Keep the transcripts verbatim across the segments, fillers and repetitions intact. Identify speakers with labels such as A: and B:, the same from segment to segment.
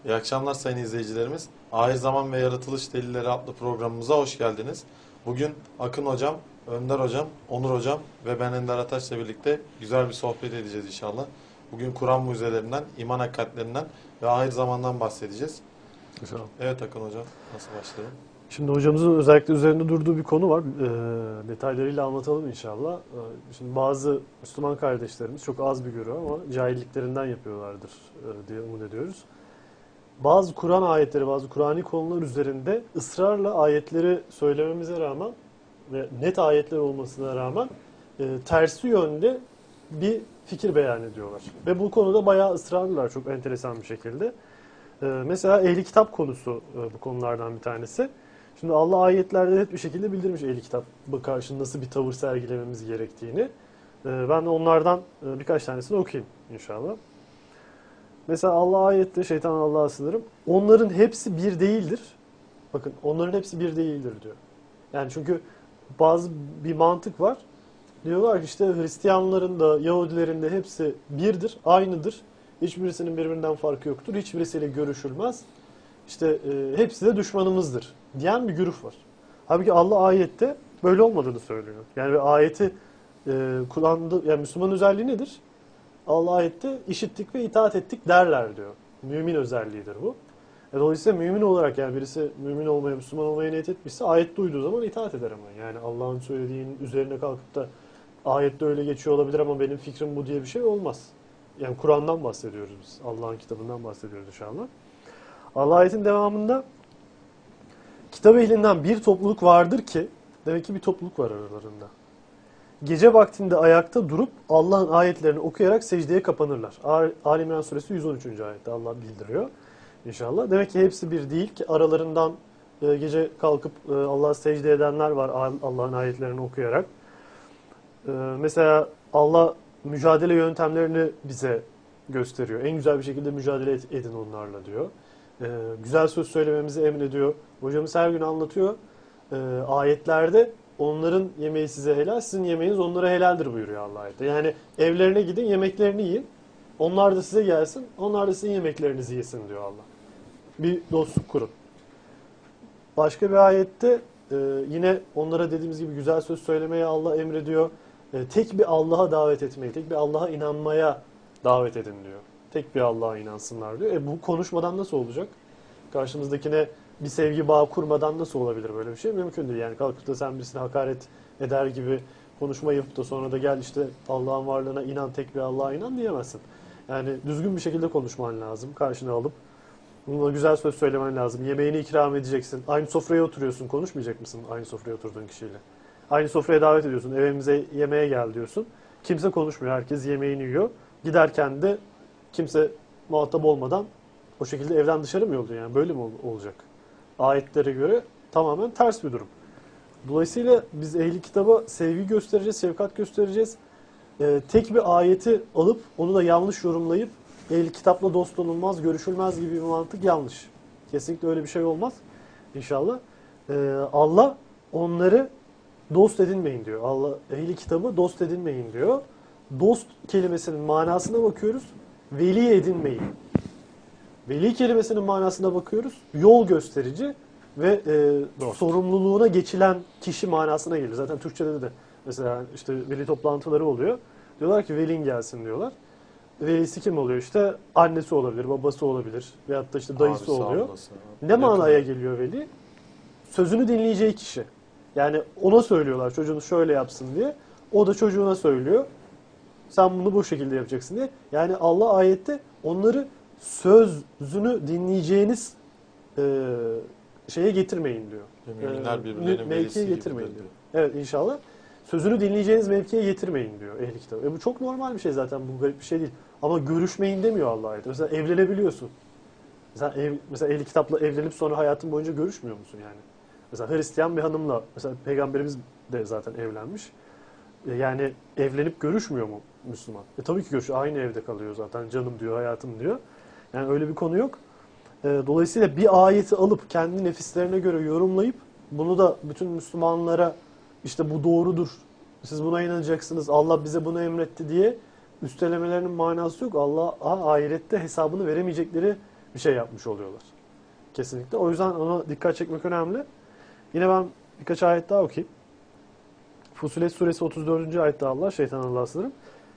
A: İyi akşamlar sayın izleyicilerimiz. Ahir Zaman ve Yaratılış Delilleri adlı programımıza hoş geldiniz. Bugün Akın Hocam, Önder Hocam, Onur Hocam ve ben Ender Ataş'la birlikte güzel bir sohbet edeceğiz inşallah. Bugün Kur'an mucizelerinden, iman hakikatlerinden ve ahir zamandan bahsedeceğiz.
B: Güzel.
A: Evet Akın Hocam, nasıl başlayalım?
B: Şimdi hocamızın özellikle üzerinde durduğu bir konu var. E, detaylarıyla anlatalım inşallah. E, şimdi bazı Müslüman kardeşlerimiz çok az bir güruh ama cahilliklerinden yapıyorlardır e, diye umut ediyoruz. Bazı Kur'an ayetleri, bazı Kur'ani konular üzerinde ısrarla ayetleri söylememize rağmen ve net ayetler olmasına rağmen e, tersi yönde bir fikir beyan ediyorlar. Ve bu konuda bayağı ısrarlılar çok enteresan bir şekilde. E, mesela ehli kitap konusu e, bu konulardan bir tanesi. Şimdi Allah ayetlerde net bir şekilde bildirmiş ehli kitaba karşı nasıl bir tavır sergilememiz gerektiğini. E, ben de onlardan e, birkaç tanesini okuyayım inşallah. Mesela Allah ayette şeytan Allah'a sınırım. Onların hepsi bir değildir. Bakın onların hepsi bir değildir diyor. Yani çünkü bazı bir mantık var. Diyorlar ki işte Hristiyanların da Yahudilerin de hepsi birdir, aynıdır. Hiçbirisinin birbirinden farkı yoktur. Hiçbirisiyle görüşülmez. İşte e, hepsi de düşmanımızdır diyen bir güruh var. Halbuki Allah ayette böyle olmadığını söylüyor. Yani bir ayeti e, kullandığı, yani Müslüman özelliği nedir? Allah ayette işittik ve itaat ettik derler diyor. Mümin özelliğidir bu. E, dolayısıyla mümin olarak yani birisi mümin olmaya, Müslüman olmaya niyet etmişse ayet duyduğu zaman itaat eder ama. Yani Allah'ın söylediğinin üzerine kalkıp da ayette öyle geçiyor olabilir ama benim fikrim bu diye bir şey olmaz. Yani Kur'an'dan bahsediyoruz biz. Allah'ın kitabından bahsediyoruz inşallah. Allah ayetin devamında kitap ehlinden bir topluluk vardır ki, demek ki bir topluluk var aralarında. Gece vaktinde ayakta durup Allah'ın ayetlerini okuyarak secdeye kapanırlar. Ali İmran suresi yüz on üçüncü ayette Allah bildiriyor inşallah. Demek ki hepsi bir değil ki aralarından gece kalkıp Allah'a secde edenler var Allah'ın ayetlerini okuyarak. Mesela Allah mücadele yöntemlerini bize gösteriyor. En güzel bir şekilde mücadele edin onlarla diyor. Güzel söz söylememizi emrediyor. Hocamız her gün anlatıyor. Ayetlerde onların yemeği size helal, sizin yemeğiniz onlara helaldir buyuruyor Allah ayette. Yani evlerine gidin, yemeklerini yiyin. Onlar da size gelsin, onlar da sizin yemeklerinizi yesin diyor Allah. Bir dostluk kurun. Başka bir ayette e, yine onlara dediğimiz gibi güzel söz söylemeye Allah emrediyor. E, tek bir Allah'a davet etmeyi, tek bir Allah'a inanmaya davet edin diyor. Tek bir Allah'a inansınlar diyor. E bu konuşmadan nasıl olacak? Karşımızdakine bir sevgi bağı kurmadan nasıl olabilir böyle bir şey? Mümkün değil. Yani kalkıp da sen birisine hakaret eder gibi konuşma yapıp da sonra da gel işte Allah'ın varlığına inan, tek bir Allah'a inan diyemezsin. Yani düzgün bir şekilde konuşman lazım. Karşına alıp bununla güzel söz söylemen lazım. Yemeğini ikram edeceksin. Aynı sofraya oturuyorsun. Konuşmayacak mısın aynı sofraya oturduğun kişiyle? Aynı sofraya davet ediyorsun. Evimize yemeğe gel diyorsun. Kimse konuşmuyor. Herkes yemeğini yiyor. Giderken de kimse muhatap olmadan o şekilde evden dışarı mı yolluyor? Yani böyle mi olacak? Ayetlere göre tamamen ters bir durum. Dolayısıyla biz ehli kitaba sevgi göstereceğiz, şefkat göstereceğiz. Ee, tek bir ayeti alıp onu da yanlış yorumlayıp ehli kitapla dost olunmaz, görüşülmez gibi bir mantık yanlış. Kesinlikle öyle bir şey olmaz inşallah. Ee, Allah onları dost edinmeyin diyor. Allah ehli kitabı dost edinmeyin diyor. Dost kelimesinin manasına bakıyoruz. Veli edinmeyin. Veli kelimesinin manasına bakıyoruz. Yol gösterici ve e, sorumluluğuna geçilen kişi manasına gelir. Zaten Türkçe'de de mesela işte veli toplantıları oluyor. Diyorlar ki velin gelsin diyorlar. Velisi kim oluyor işte? Annesi olabilir, babası olabilir veyahut da işte dayısı
A: Abisi,
B: oluyor.
A: ablası.
B: Ne
A: Yakın.
B: manaya geliyor veli? Sözünü dinleyeceği kişi. Yani ona söylüyorlar çocuğunu şöyle yapsın diye. O da çocuğuna söylüyor. Sen bunu bu şekilde yapacaksın diye. Yani Allah ayette onları sözünü dinleyeceğiniz e, şeye getirmeyin diyor.
A: Müminler
B: E,
A: birbirlerinin
B: mevkiye
A: velisi
B: getirmeyin
A: gibidir
B: diyor.
A: diyor.
B: Evet inşallah. Sözünü dinleyeceğiniz mevkiye getirmeyin diyor ehli kitap. E bu çok normal bir şey zaten. Bu garip bir şey değil. Ama görüşmeyin demiyor Allah ayette. Mesela evlenebiliyorsun. Mesela, ev, mesela ehli kitapla evlenip sonra hayatın boyunca görüşmüyor musun yani? Mesela Hristiyan bir hanımla, mesela Peygamberimiz de zaten evlenmiş. Yani evlenip görüşmüyor mu Müslüman? E tabii ki görüşüyor. Aynı evde kalıyor zaten. Canım diyor, hayatım diyor. Yani öyle bir konu yok. E, dolayısıyla bir ayeti alıp kendi nefislerine göre yorumlayıp bunu da bütün Müslümanlara işte bu doğrudur, siz buna inanacaksınız, Allah bize bunu emretti diye üstelemelerinin manası yok. Allah ahirette hesabını veremeyecekleri bir şey yapmış oluyorlar. Kesinlikle. O yüzden ona dikkat çekmek önemli. Yine ben birkaç ayet daha okuyayım. Fussilet suresi otuz dördüncü ayette Allah, şeytan Allah'a sınırım.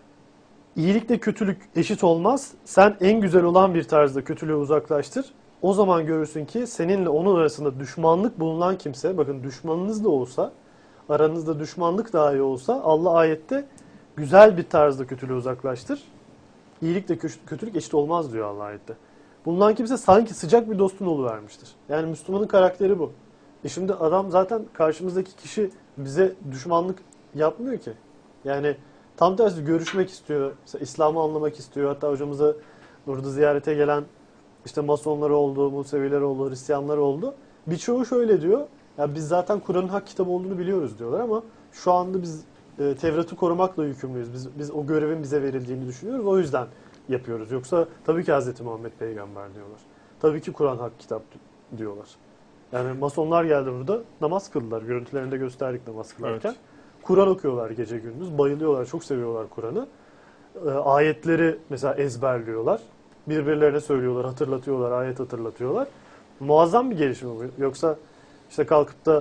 B: İyilikle kötülük eşit olmaz. Sen en güzel olan bir tarzda kötülüğü uzaklaştır. O zaman görürsün ki seninle onun arasında düşmanlık bulunan kimse, bakın düşmanınız da olsa, aranızda düşmanlık dahi olsa Allah ayette güzel bir tarzda kötülüğü uzaklaştır. İyilikle kötülük eşit olmaz diyor Allah ayette. Bulunan kimse sanki sıcak bir dostun oluvermiştir. Yani Müslümanın karakteri bu. E şimdi adam zaten karşımızdaki kişi bize düşmanlık yapmıyor ki. Yani tam tersi görüşmek istiyor. Mesela İslam'ı anlamak istiyor. Hatta hocamıza burada ziyarete gelen işte Masonlar oldu, Museviler oldu, Hristiyanlar oldu. Birçoğu şöyle diyor. Ya biz zaten Kur'an'ın hak kitabı olduğunu biliyoruz diyorlar ama şu anda biz e, Tevrat'ı korumakla yükümlüyüz. Biz, biz o görevin bize verildiğini düşünüyoruz. O yüzden yapıyoruz. Yoksa tabii ki Hazreti Muhammed peygamber diyorlar. Tabii ki Kur'an hak kitap diyorlar. Yani Masonlar geldi burada, namaz kıldılar. Görüntülerinde gösterdik namaz kılarken.
A: Evet.
B: Kur'an okuyorlar gece gündüz. Bayılıyorlar, çok seviyorlar Kur'an'ı. E, ayetleri mesela ezberliyorlar. Birbirlerine söylüyorlar, hatırlatıyorlar, ayet hatırlatıyorlar. Muazzam bir gelişme bu. Yoksa işte kalkıp da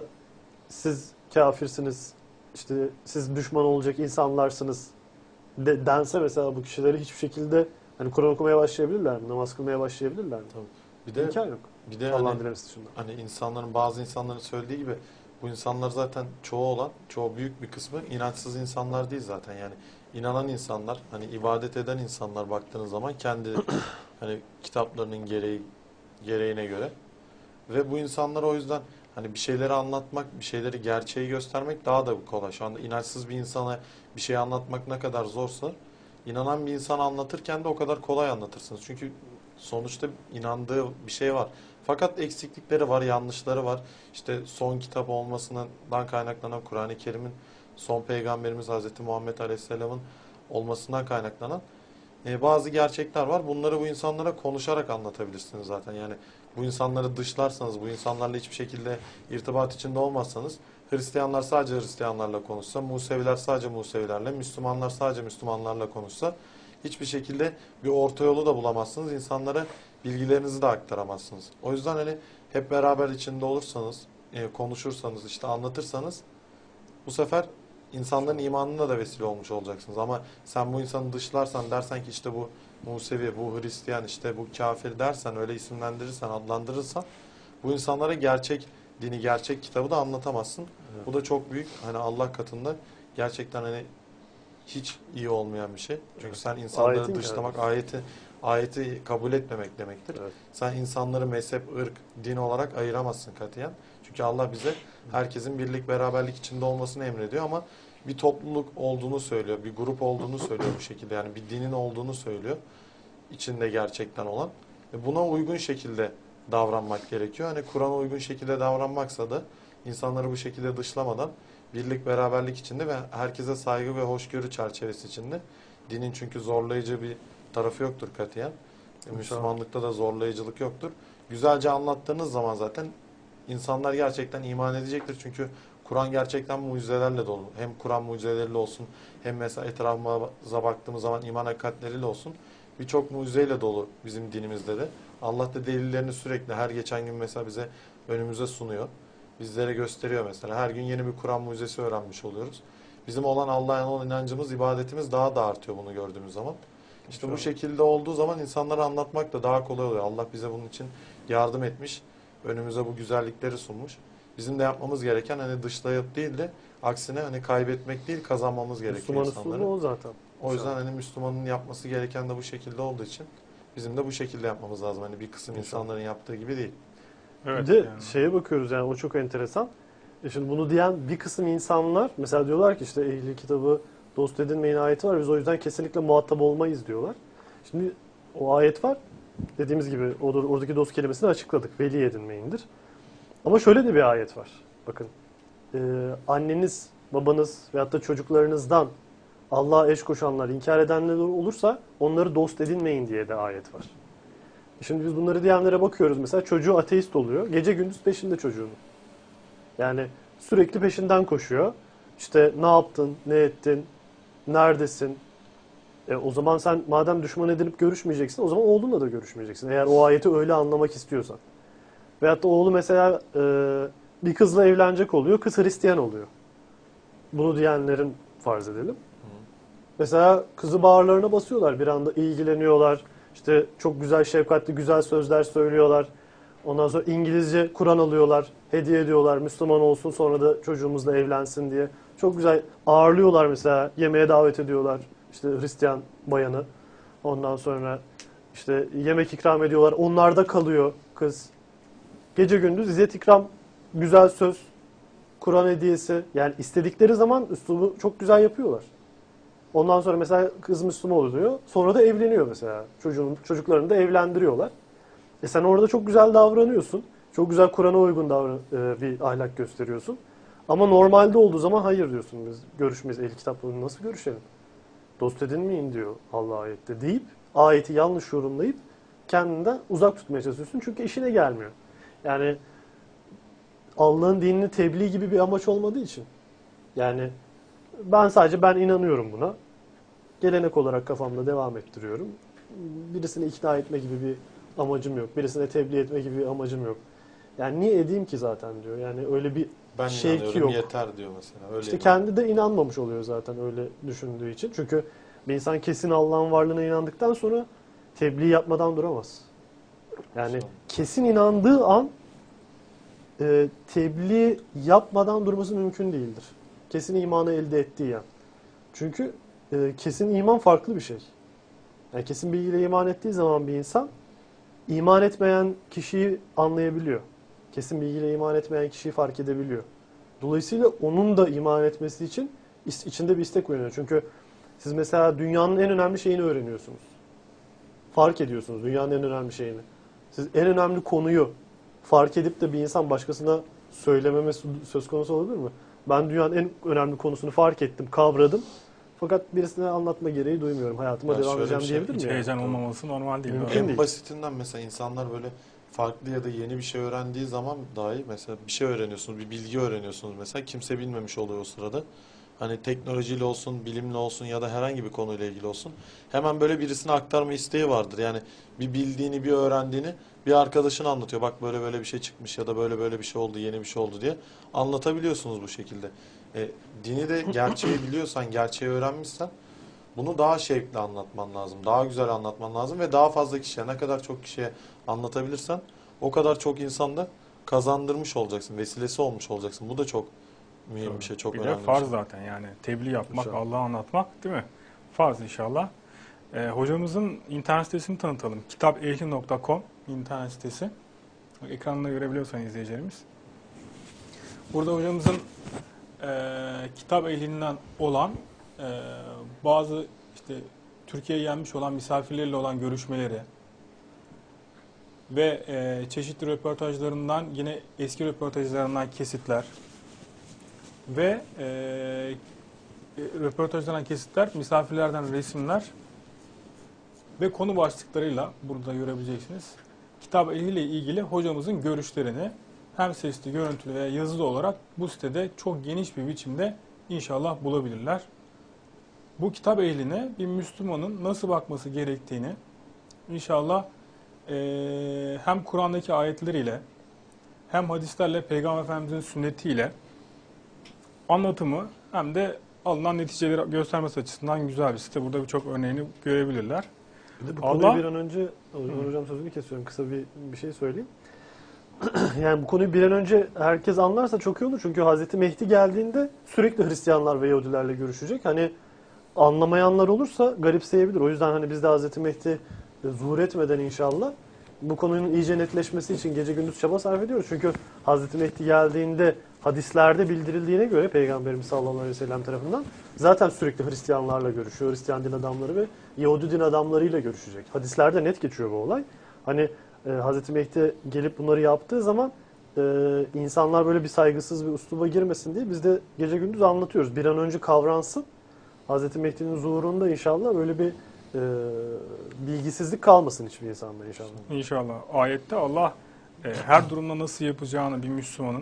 B: siz kafirsiniz, işte siz düşman olacak insanlarsınız de, dense mesela bu kişileri hiçbir şekilde hani Kur'an okumaya başlayabilirler mi? Namaz kılmaya başlayabilirler mi?
A: Tabii. Bir de
B: İmkan yok.
A: bir de
B: Allah'ın
A: hani,
B: dilemesi dışında.
A: hani insanların bazı insanların söylediği gibi bu insanlar zaten çoğu olan, çoğu büyük bir kısmı inançsız insanlar değil zaten. Yani inanan insanlar, hani ibadet eden insanlar baktığınız zaman kendi hani kitaplarının gereği gereğine göre ve bu insanlar o yüzden hani bir şeyleri anlatmak, bir şeyleri gerçeği göstermek daha da kolay. Şu anda inançsız bir insana bir şey anlatmak ne kadar zorsa inanan bir insana anlatırken de o kadar kolay anlatırsınız. Çünkü sonuçta inandığı bir şey var. Fakat eksiklikleri var, yanlışları var. İşte son kitap olmasından kaynaklanan Kur'an-ı Kerim'in son peygamberimiz Hazreti Muhammed Aleyhisselam'ın olmasından kaynaklanan e, bazı gerçekler var. Bunları bu insanlara konuşarak anlatabilirsiniz zaten. Yani bu insanları dışlarsanız, bu insanlarla hiçbir şekilde irtibat içinde olmazsanız, Hristiyanlar sadece Hristiyanlarla konuşsa, Museviler sadece Musevilerle, Müslümanlar sadece Müslümanlarla konuşsa, hiçbir şekilde bir orta yolu da bulamazsınız. İnsanlara bilgilerinizi de aktaramazsınız. O yüzden hani hep beraber içinde olursanız, e, konuşursanız, işte anlatırsanız bu sefer insanların imanına da vesile olmuş olacaksınız. Ama sen bu insanı dışlarsan, dersen ki işte bu Musevi, bu Hristiyan, işte bu kafir dersen, öyle isimlendirirsen, adlandırırsan bu insanlara gerçek dini, gerçek kitabı da anlatamazsın.
B: Evet.
A: Bu da çok büyük hani Allah katında gerçekten hani hiç iyi olmayan bir şey. Çünkü
B: Evet.
A: sen insanları
B: Ayetin
A: dışlamak,
B: kendisi.
A: ayeti ayeti kabul etmemek demektir.
B: Evet.
A: Sen insanları mezhep, ırk, din olarak ayıramazsın katiyen. Çünkü Allah bize herkesin birlik, beraberlik içinde olmasını emrediyor ama bir topluluk olduğunu söylüyor, bir grup olduğunu söylüyor bu şekilde. Yani bir dinin olduğunu söylüyor, içinde gerçekten olan. Ve buna uygun şekilde davranmak gerekiyor. Hani Kur'an'a uygun şekilde davranmaksa da insanları bu şekilde dışlamadan birlik, beraberlik içinde ve herkese saygı ve hoşgörü çerçevesi içinde. Dinin çünkü zorlayıcı bir tarafı yoktur katiyen. Müslümanlıkta da zorlayıcılık yoktur. Güzelce anlattığınız zaman zaten insanlar gerçekten iman edecektir. Çünkü Kur'an gerçekten mucizelerle dolu. Hem Kur'an mucizeleriyle olsun, hem mesela etrafımıza baktığımız zaman iman hakikatleriyle olsun. Birçok mucizeyle dolu bizim dinimizde de. Allah da delillerini sürekli her geçen gün mesela bize önümüze sunuyor. Bizlere gösteriyor mesela. Her gün yeni bir Kur'an mucizesi öğrenmiş oluyoruz. Bizim olan Allah'a olan inancımız, ibadetimiz daha da artıyor bunu gördüğümüz zaman. İşte bu şekilde olduğu zaman insanlara anlatmak da daha kolay oluyor. Allah bize bunun için yardım etmiş. Önümüze bu güzellikleri sunmuş. Bizim de yapmamız gereken hani dışlayıp değil de aksine hani kaybetmek değil, kazanmamız gerekiyor
B: Müslüman
A: insanları.
B: usulü o zaten.
A: O yüzden hani Müslümanın yapması gereken de bu şekilde olduğu için bizim de bu şekilde yapmamız lazım. Hani bir kısım insanların yaptığı gibi değil.
C: Evet,
B: Bir de
C: yani.
B: şeye bakıyoruz yani o çok enteresan. E şimdi bunu diyen bir kısım insanlar mesela diyorlar ki işte ehli kitabı dost edinmeyin ayeti var. Biz o yüzden kesinlikle muhatap olmayız diyorlar. Şimdi o ayet var. Dediğimiz gibi oradaki dost kelimesini açıkladık. Veli edinmeyindir. Ama şöyle de bir ayet var. Bakın. E, anneniz, babanız veyahut da çocuklarınızdan Allah'a eş koşanlar, inkar edenler olursa onları dost edinmeyin diye de ayet var. Şimdi biz bunları diyenlere bakıyoruz mesela çocuğu ateist oluyor. Gece gündüz peşinde çocuğun. Yani sürekli peşinden koşuyor. İşte ne yaptın, ne ettin, neredesin? E, o zaman sen madem düşman edinip görüşmeyeceksin, o zaman oğlunla da görüşmeyeceksin. Eğer o ayeti öyle anlamak istiyorsan. Veyahut da oğlu mesela e, bir kızla evlenecek oluyor, kız Hristiyan oluyor. Bunu diyenlerin farz edelim. Mesela kızı bağırlarına basıyorlar, bir anda ilgileniyorlar. İşte çok güzel, şefkatli, güzel sözler söylüyorlar. Ondan sonra İngilizce Kur'an alıyorlar, hediye ediyorlar, Müslüman olsun sonra da çocuğumuzla evlensin diye. Çok güzel ağırlıyorlar mesela, yemeğe davet ediyorlar işte Hristiyan bayanı. Ondan sonra işte yemek ikram ediyorlar, onlarda kalıyor kız. Gece gündüz izzet ikram, güzel söz, Kur'an hediyesi. Yani istedikleri zaman üslubu çok güzel yapıyorlar. Ondan sonra mesela kız Müslüman oluyor. Sonra da evleniyor mesela. Çocuğun, çocuklarını da evlendiriyorlar. E sen orada çok güzel davranıyorsun. Çok güzel Kur'an'a uygun davran e, bir ahlak gösteriyorsun. Ama normalde olduğu zaman hayır diyorsun, biz görüşmeyiz. El kitaplarını nasıl görüşelim? Dost edinmeyin diyor Allah ayette deyip ayeti yanlış yorumlayıp kendinden uzak tutmaya çalışıyorsun. Çünkü işine gelmiyor. Yani Allah'ın dinini tebliğ gibi bir amaç olmadığı için. Yani ben sadece ben inanıyorum buna. Gelenek olarak kafamda devam ettiriyorum. Birisini ikna etme gibi bir amacım yok. Birisine tebliğ etme gibi bir amacım yok. Yani niye edeyim ki zaten diyor. Yani öyle bir
A: Ben
B: şevki
A: inanıyorum
B: yok.
A: yeter diyor mesela. Öyle
B: İşte
A: inanıyor.
B: kendi de inanmamış oluyor zaten öyle düşündüğü için. Çünkü bir insan kesin Allah'ın varlığına inandıktan sonra tebliğ yapmadan duramaz. Yani kesin inandığı an e, tebliğ yapmadan durması mümkün değildir. Kesin imanı elde ettiği an. Çünkü e, kesin iman farklı bir şey. Yani kesin bilgiyle iman ettiği zaman bir insan iman etmeyen kişiyi anlayabiliyor. Kesin bilgiyle iman etmeyen kişiyi fark edebiliyor. Dolayısıyla onun da iman etmesi için içinde bir istek uyanıyor. Çünkü siz mesela dünyanın en önemli şeyini öğreniyorsunuz. Fark ediyorsunuz dünyanın en önemli şeyini. Siz en önemli konuyu fark edip de bir insan başkasına söylememesi söz konusu olabilir mi? Ben dünyanın en önemli konusunu fark ettim, kavradım. Fakat birisine anlatma gereği duymuyorum. Hayatıma
A: Ya
B: devam
A: şöyle
B: edeceğim
A: bir şey,
B: diyebilir
C: Hiç
B: miyim?
C: heyecan
A: Tabii.
C: olmaması normal değil.
B: Mümkün
C: Doğru.
A: En
B: değil.
A: basitinden mesela insanlar böyle farklı ya da yeni bir şey öğrendiği zaman dahi mesela bir şey öğreniyorsunuz, bir bilgi öğreniyorsunuz mesela kimse bilmemiş oluyor o sırada. Hani teknolojiyle olsun, bilimle olsun ya da herhangi bir konuyla ilgili olsun. Hemen böyle birisine aktarma isteği vardır. Yani bir bildiğini, bir öğrendiğini bir arkadaşına anlatıyor. Bak böyle böyle bir şey çıkmış ya da böyle böyle bir şey oldu, yeni bir şey oldu diye anlatabiliyorsunuz bu şekilde. E, dini de gerçeği biliyorsan, gerçeği öğrenmişsen bunu daha şevkli anlatman lazım. Daha güzel anlatman lazım ve daha fazla kişiye, ne kadar çok kişiye anlatabilirsen o kadar çok insanda kazandırmış olacaksın. Vesilesi olmuş olacaksın. Bu da çok mühim bir şey, çok
C: Bir de
A: önemli bir
C: farz
A: şey.
C: zaten yani tebliğ yapmak,
B: İnşallah.
C: Allah'ı anlatmak değil mi? Farz inşallah. Ee, hocamızın internet sitesini tanıtalım. kitapehli nokta com internet sitesi. Ekranında görebiliyorsan izleyicilerimiz. Burada hocamızın e, kitap ehlinden olan e, bazı işte Türkiye'ye gelmiş olan misafirleriyle olan görüşmeleri ve e, çeşitli röportajlarından yine eski röportajlarından kesitler ve e, röportajlardan kesitler, misafirlerden resimler ve konu başlıklarıyla burada görebileceksiniz. Kitap ehliyle ilgili hocamızın görüşlerini hem sesli, görüntülü veya yazılı olarak bu sitede çok geniş bir biçimde inşallah bulabilirler. Bu kitap ehline bir Müslümanın nasıl bakması gerektiğini inşallah e, hem Kur'an'daki ayetleriyle hem hadislerle, Peygamber Efendimiz'in sünnetiyle anlatımı hem de alınan neticeleri göstermesi açısından güzel bir site. Burada birçok örneğini görebilirler.
B: Bir de bu
C: Allah-
B: konuyu bir an önce, Onur Hocam sözünü kesiyorum, kısa bir, bir şey söyleyeyim. Yani bu konuyu bir an önce herkes anlarsa çok iyi olur. Çünkü Hazreti Mehdi geldiğinde sürekli Hristiyanlar ve Yahudilerle görüşecek. Hani anlamayanlar olursa garipseyebilir. O yüzden hani biz de Hazreti Mehdi zuhur etmeden inşallah bu konunun iyice netleşmesi için gece gündüz çaba sarf ediyoruz. Çünkü Hazreti Mehdi geldiğinde hadislerde bildirildiğine göre Peygamberimiz sallallahu aleyhi ve sellem tarafından zaten sürekli Hristiyanlarla görüşüyor. Hristiyan din adamları ve Yahudi din adamlarıyla görüşecek. Hadislerde net geçiyor bu olay. Hani e, Hazreti Mehdi gelip bunları yaptığı zaman e, insanlar böyle bir saygısız bir üsluba girmesin diye biz de gece gündüz anlatıyoruz. Bir an önce kavransın. Hazreti Mehdi'nin zuhurunda inşallah böyle bir e, bilgisizlik kalmasın hiçbir insanda inşallah.
C: İnşallah. Ayette Allah e, her durumda nasıl yapacağını bir Müslümanın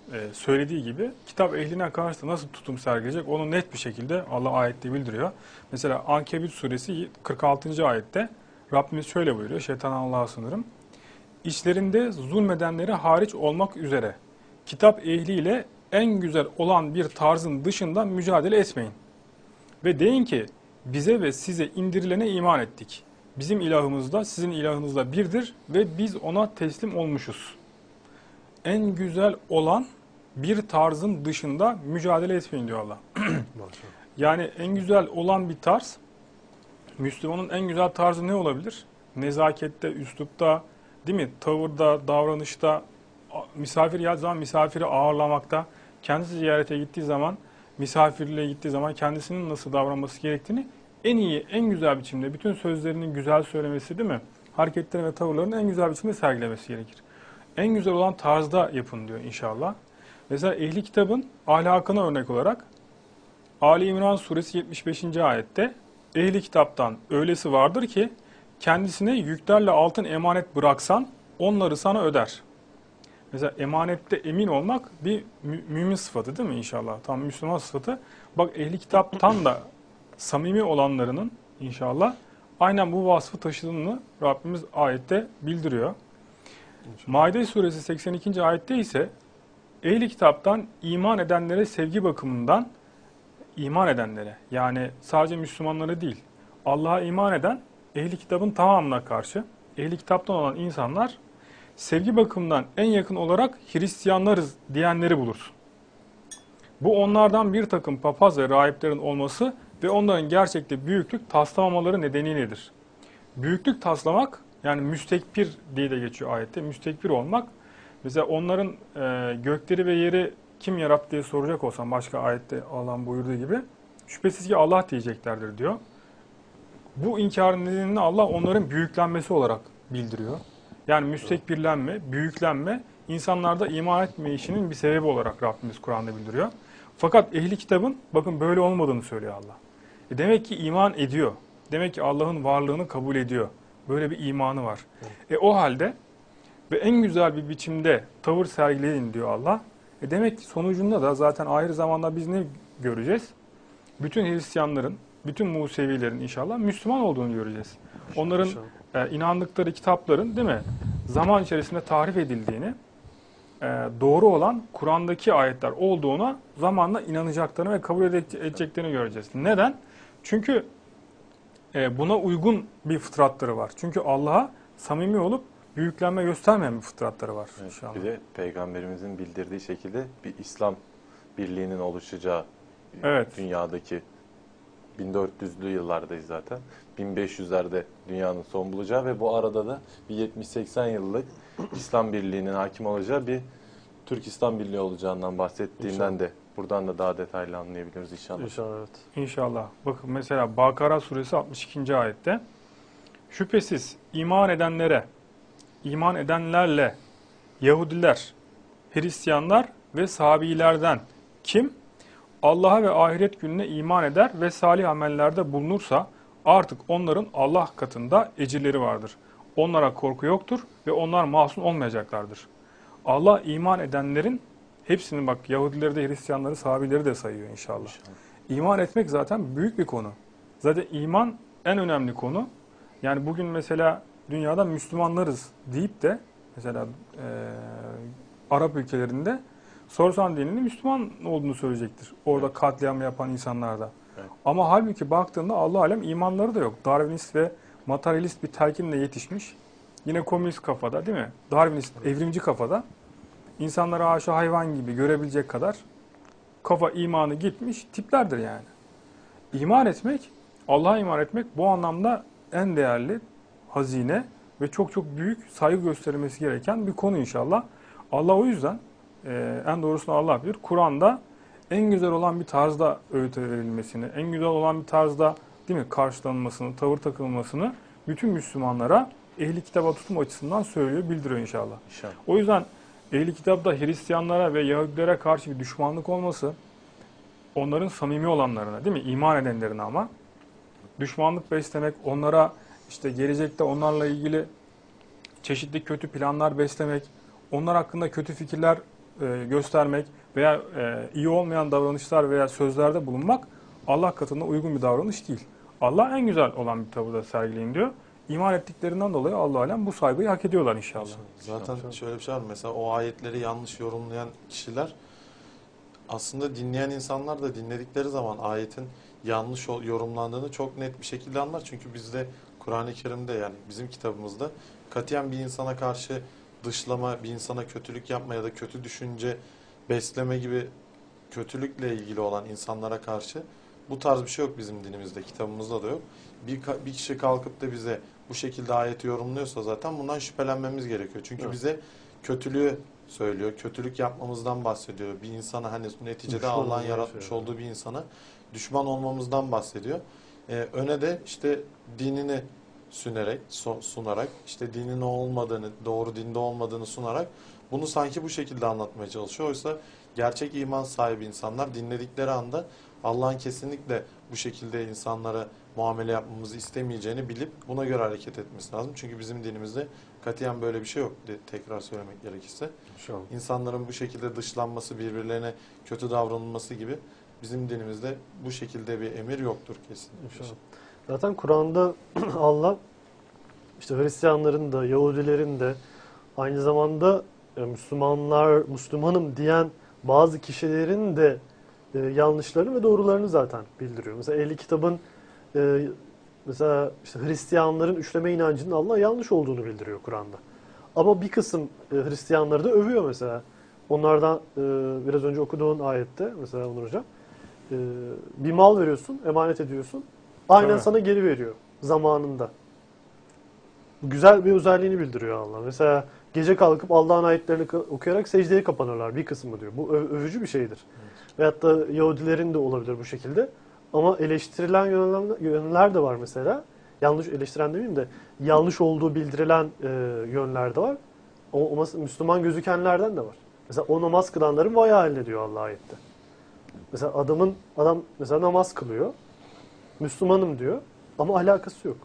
C: e, söylediği gibi kitap ehline karşı da nasıl tutum sergileyecek onu net bir şekilde Allah ayette bildiriyor. Mesela Ankebut suresi kırk altıncı ayette Rabbimiz şöyle buyuruyor. Şeytan Allah'a sınırım. İçlerinde zulmedenleri hariç olmak üzere kitap ehliyle en güzel olan bir tarzın dışında mücadele etmeyin. Ve deyin ki bize ve size indirilene iman ettik. Bizim ilahımız da sizin ilahınız da birdir ve biz ona teslim olmuşuz. En güzel olan bir tarzın dışında mücadele etmeyin diyor Allah. Yani en güzel olan bir tarz, Müslümanın en güzel tarzı ne olabilir? Nezakette, üslupta, değil mi? Tavırda, davranışta, misafir geldiği zaman misafiri ağırlamakta, kendisi ziyarete gittiği zaman, misafirliğe gittiği zaman kendisinin nasıl davranması gerektiğini en iyi, en güzel biçimde, bütün sözlerinin güzel söylemesi, değil mi? Hareketleri ve tavırlarını en güzel biçimde sergilemesi gerekir. En güzel olan tarzda yapın diyor inşallah. Mesela ehli kitabın ahlakına örnek olarak Ali İmran suresi yetmiş beşinci ayette ehli kitaptan öylesi vardır ki kendisine yüklerle altın emanet bıraksan onları sana öder. Mesela emanette emin olmak bir mü- mümin sıfatı değil mi inşallah? Tam Müslüman sıfatı. Bak ehli kitaptan da samimi olanlarının inşallah aynen bu vasfı taşıdığını Rabbimiz ayette bildiriyor. Maide suresi seksen ikinci ayette ise ehli kitaptan iman edenlere sevgi bakımından iman edenlere yani sadece Müslümanlara değil Allah'a iman eden ehli kitabın tamamına karşı ehli kitaptan olan insanlar sevgi bakımından en yakın olarak Hristiyanlarız diyenleri bulursun. Bu onlardan bir takım papaz ve rahiplerin olması ve onların gerçekte büyüklük taslamamaları nedeniyledir. Büyüklük taslamak yani müstekbir diye de geçiyor ayette. Müstekbir olmak. Mesela onların e, gökleri ve yeri kim yarattı diye soracak olsam başka ayette Allah'ın buyurduğu gibi şüphesiz ki Allah diyeceklerdir diyor. Bu inkarın nedenini Allah onların büyüklenmesi olarak bildiriyor. Yani müstekbirlenme, büyüklenme insanlarda iman etme işinin bir sebebi olarak Rabbimiz Kur'an'da bildiriyor. Fakat ehli kitabın bakın böyle olmadığını söylüyor Allah. E demek ki iman ediyor. Demek ki Allah'ın varlığını kabul ediyor. Böyle bir imanı var. E o halde ve en güzel bir biçimde tavır sergileyin diyor Allah. E demek ki sonucunda da zaten ahir zamanda biz ne göreceğiz? Bütün Hristiyanların, bütün Musevilerin inşallah Müslüman olduğunu göreceğiz. Onların e, inandıkları kitapların değil mi? Zaman içerisinde tahrif edildiğini, e, doğru olan Kur'an'daki ayetler olduğuna zamanla inanacaklarını ve kabul edeceklerini göreceğiz. Neden? Çünkü e, buna uygun bir fıtratları var. Çünkü Allah'a samimi olup büyüklenme göstermeyen bir fıtratları var.
D: Evet,
C: inşallah.
D: bir de Peygamberimizin bildirdiği şekilde bir İslam birliğinin oluşacağı
C: Evet.
D: dünyadaki bin dört yüzlü yıllardayız zaten. bin beş yüzlerde dünyanın son bulacağı ve bu arada da bir yetmiş seksen yıllık İslam birliğinin hakim olacağı bir Türk İslam Birliği olacağından bahsettiğinden
B: İnşallah.
D: de buradan da daha detaylı anlayabiliriz inşallah.
B: İnşallah evet.
C: İnşallah. Bakın mesela Bakara suresi altmış ikinci ayette şüphesiz iman edenlere, iman edenlerle Yahudiler, Hristiyanlar ve Sabilerden kim Allah'a ve ahiret gününe iman eder ve salih amellerde bulunursa artık onların Allah katında ecirleri vardır. Onlara korku yoktur ve onlar masum olmayacaklardır. Allah iman edenlerin hepsini bak Yahudileri de Hristiyanları, Sabileri de sayıyor inşallah.
D: İnşallah.
C: İman etmek zaten büyük bir konu. Zaten iman en önemli konu. Yani bugün mesela dünyada Müslümanlarız deyip de mesela e, Arap ülkelerinde sorsan dininin Müslüman olduğunu söyleyecektir. Orada
D: Evet.
C: katliam yapan insanlar da.
D: Evet.
C: Ama halbuki baktığında Allah alem imanları da yok. Darwinist ve materyalist bir telkinle yetişmiş. Yine komünist kafada değil mi? Darwinist, evrimci kafada. İnsanları aşağı hayvan gibi görebilecek kadar kafa imanı gitmiş tiplerdir yani. İman etmek, Allah'a iman etmek bu anlamda en değerli hazine ve çok çok büyük saygı gösterilmesi gereken bir konu inşallah. Allah o yüzden e, en doğrusunu Allah bilir. Kur'an'da en güzel olan bir tarzda öğüt verilmesini, en güzel olan bir tarzda değil mi karşılanmasını, tavır takılmasını bütün Müslümanlara ehli kitaba tutum açısından söylüyor, bildiriyor inşallah.
D: İnşallah.
C: O yüzden ehli kitapta Hristiyanlara ve Yahudilere karşı bir düşmanlık olması, onların samimi olanlarına değil mi iman edenlerine ama düşmanlık beslemek, onlara işte gelecekte onlarla ilgili çeşitli kötü planlar beslemek, onlar hakkında kötü fikirler e, göstermek veya e, iyi olmayan davranışlar veya sözlerde bulunmak Allah katında uygun bir davranış değil. Allah en güzel olan bir tavırda sergileyin diyor. İman ettiklerinden dolayı Allah alem bu saygıyı hak ediyorlar inşallah.
A: Zaten şöyle bir şey var. Mesela o ayetleri yanlış yorumlayan kişiler aslında dinleyen insanlar da dinledikleri zaman ayetin yanlış yorumlandığını çok net bir şekilde anlar. Çünkü bizde Kur'an-ı Kerim'de, yani bizim kitabımızda katiyen bir insana karşı dışlama, bir insana kötülük yapma ya da kötü düşünce besleme gibi kötülükle ilgili olan insanlara karşı bu tarz bir şey yok bizim dinimizde, kitabımızda da yok. Bir, bir kişi kalkıp da bize bu şekilde ayeti yorumluyorsa zaten bundan şüphelenmemiz gerekiyor. Çünkü evet, bize kötülüğü söylüyor, kötülük yapmamızdan bahsediyor. Bir insana, hani neticede Allah'ın yaratmış şey olduğu bir insana düşman olmamızdan bahsediyor. Ee, öne de işte dinini sünerek, sunarak, işte dinin olmadığını, doğru dinde olmadığını sunarak bunu sanki bu şekilde anlatmaya çalışıyor. Oysa gerçek iman sahibi insanlar dinledikleri anda Allah'ın kesinlikle bu şekilde insanlara muamele yapmamızı istemeyeceğini bilip buna göre hareket etmesi lazım. Çünkü bizim dinimizde katiyen böyle bir şey yok, tekrar söylemek gerekirse. İnşallah. İnsanların bu şekilde dışlanması, birbirlerine kötü davranılması gibi bizim dinimizde bu şekilde bir emir yoktur kesinlikle.
B: İnşallah. Zaten Kur'an'da Allah işte Hristiyanların da, Yahudilerin de, aynı zamanda Müslümanlar, Müslümanım diyen bazı kişilerin de e, yanlışlarını ve doğrularını zaten bildiriyor. Mesela Ehli Kitab'ın e, mesela işte Hristiyanların üçleme inancının Allah yanlış olduğunu bildiriyor Kur'an'da. Ama bir kısım e, Hristiyanları da övüyor mesela. Onlardan e, biraz önce okuduğun ayette mesela Onur Hocam, e, bir mal veriyorsun, emanet ediyorsun. Aynen evet, sana geri veriyor zamanında. Güzel bir özelliğini bildiriyor Allah. Mesela gece kalkıp Allah'ın ayetlerini okuyarak secdeye kapanırlar bir kısmı diyor. Bu övücü bir şeydir. Evet. Veyahut da Yahudilerin de olabilir bu şekilde. Ama eleştirilen yönler de var mesela. Yanlış eleştiren demeyeyim de yanlış olduğu bildirilen e, yönler de var. O, o Müslüman gözükenlerden de var. Mesela o namaz kılanların vay haline diyor Allah ayette. Mesela adamın adam mesela namaz kılıyor. Müslümanım diyor ama alakası yok.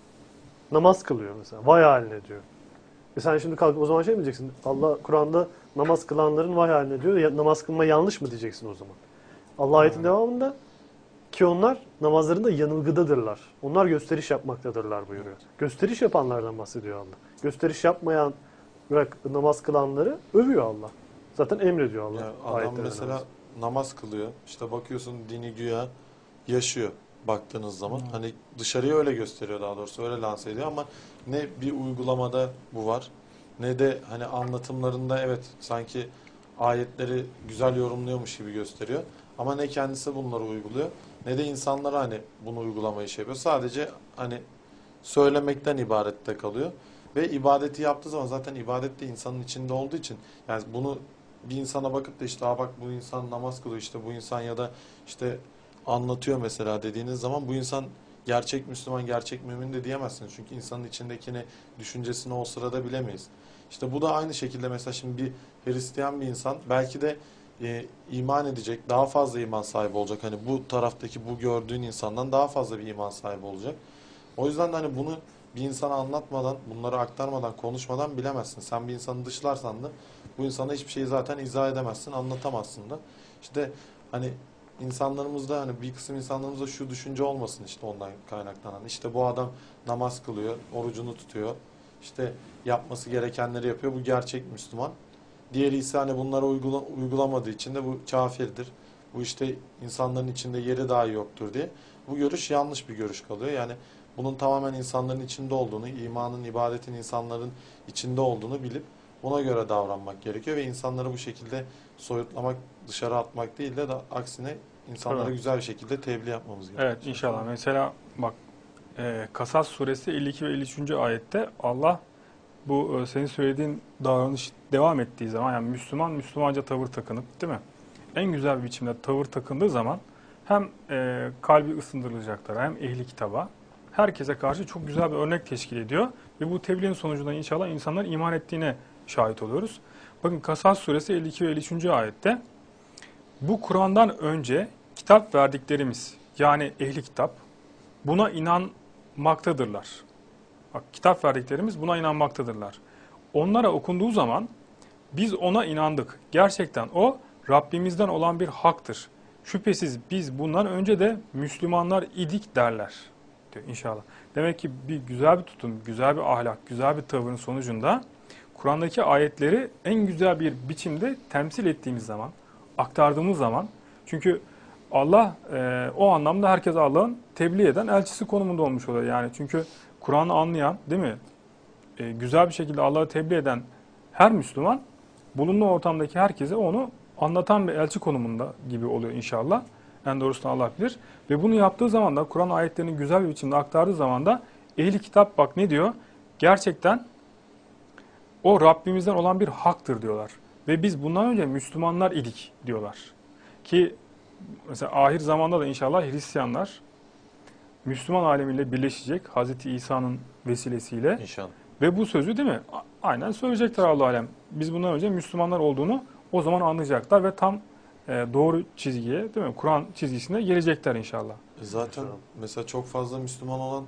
B: Namaz kılıyor mesela. Vay haline diyor. E sen şimdi kalkıp o zaman şey mi diyeceksin? Allah Kur'an'da namaz kılanların vay haline diyor. Ya, namaz kılma yanlış mı diyeceksin o zaman? Allah ayetin hmm. devamında ki onlar namazlarında yanılgıdadırlar. Onlar gösteriş yapmaktadırlar buyuruyor. Gösteriş yapanlardan bahsediyor Allah. Gösteriş yapmayan, bırak namaz kılanları övüyor Allah. Zaten emrediyor Allah.
A: Ya adam mesela namaz. namaz kılıyor. İşte bakıyorsun dini güya yaşıyor baktığınız zaman. Hmm. Hani dışarıya öyle gösteriyor, daha doğrusu öyle lanse ediyor ama ne bir uygulamada bu var ne de hani anlatımlarında evet sanki ayetleri güzel yorumluyormuş gibi gösteriyor. Ama ne kendisi bunları uyguluyor ne de insanlara hani bunu uygulamayı şey yapıyor. Sadece hani söylemekten ibarette kalıyor. Ve ibadeti yaptığı zaman zaten ibadet de insanın içinde olduğu için yani bunu bir insana bakıp da işte Aa bak bu insan namaz kılıyor, işte bu insan ya da işte anlatıyor mesela dediğiniz zaman bu insan gerçek Müslüman, gerçek mümin de diyemezsiniz. Çünkü insanın içindekini, düşüncesini o sırada bilemeyiz. İşte bu da aynı şekilde mesela şimdi bir Hristiyan bir insan belki de e, iman edecek, daha fazla iman sahibi olacak. Hani bu taraftaki bu gördüğün insandan daha fazla bir iman sahibi olacak. O yüzden de hani bunu bir insana anlatmadan, bunları aktarmadan, konuşmadan bilemezsin. Sen bir insanı dışlarsan da bu insana hiçbir şeyi zaten izah edemezsin, anlatamazsın da. İşte hani insanlarımızda hani bir kısım insanlarımızda şu düşünce olmasın işte ondan kaynaklanan. İşte bu adam namaz kılıyor, orucunu tutuyor. İşte yapması gerekenleri yapıyor. Bu gerçek Müslüman. Diğeri ise hani bunları uygula, uygulamadığı için de bu kafirdir. Bu işte insanların içinde yeri daha yoktur diye. Bu görüş yanlış bir görüş kalıyor. Yani bunun tamamen insanların içinde olduğunu, imanın, ibadetin insanların içinde olduğunu bilip buna göre davranmak gerekiyor ve insanları bu şekilde soyutlamak, dışarı atmak değil de, de aksine insanlara evet, güzel bir şekilde tebliğ yapmamız gerekiyor.
C: Evet inşallah. Mesela bak e, Kasas suresi elli iki ve elli üçüncü ayette Allah bu e, senin söylediğin davranış devam ettiği zaman yani Müslüman Müslümanca tavır takınıp değil mi? En güzel bir biçimde tavır takındığı zaman hem e, kalbi ısındırılacaklar hem ehli kitaba herkese karşı çok güzel bir örnek teşkil ediyor. Ve bu tebliğin sonucunda inşallah insanlar iman ettiğine şahit oluyoruz. Bakın Kasas suresi elli iki ve elli üçüncü ayette bu Kur'an'dan önce kitap verdiklerimiz yani ehli kitap buna inanmaktadırlar. Bak kitap verdiklerimiz buna inanmaktadırlar. Onlara okunduğu zaman Biz ona inandık. Gerçekten o Rabbimizden olan bir haktır. Şüphesiz biz bundan önce de Müslümanlar idik derler diyor inşallah. Demek ki bir güzel bir tutum, güzel bir ahlak, güzel bir tavırın sonucunda Kur'an'daki ayetleri en güzel bir biçimde temsil ettiğimiz zaman, aktardığımız zaman, çünkü Allah e, o anlamda herkes Allah'ın tebliğ eden elçisi konumunda olmuş oluyor. Yani çünkü Kur'an'ı anlayan, değil mi? E, güzel bir şekilde Allah'ı tebliğ eden her Müslüman bulunduğu ortamdaki herkese onu anlatan bir elçi konumunda gibi oluyor inşallah. En doğrusunu Allah bilir. Ve bunu yaptığı zaman da Kur'an ayetlerini güzel bir biçimde aktardığı zaman da ehli kitap bak ne diyor? Gerçekten o Rabbimizden olan bir haktır diyorlar. Ve biz bundan önce Müslümanlar idik diyorlar. Ki mesela ahir zamanda da inşallah Hristiyanlar Müslüman alemiyle birleşecek Hazreti İsa'nın vesilesiyle.
D: İnşallah.
C: Ve bu sözü değil mi? Aynen söyleyecekler Allah alem. Biz bundan önce Müslümanlar olduğunu o zaman anlayacaklar ve tam e, doğru çizgiye, değil mi? Kur'an çizgisine gelecekler inşallah.
A: E Zaten mesela çok fazla Müslüman olan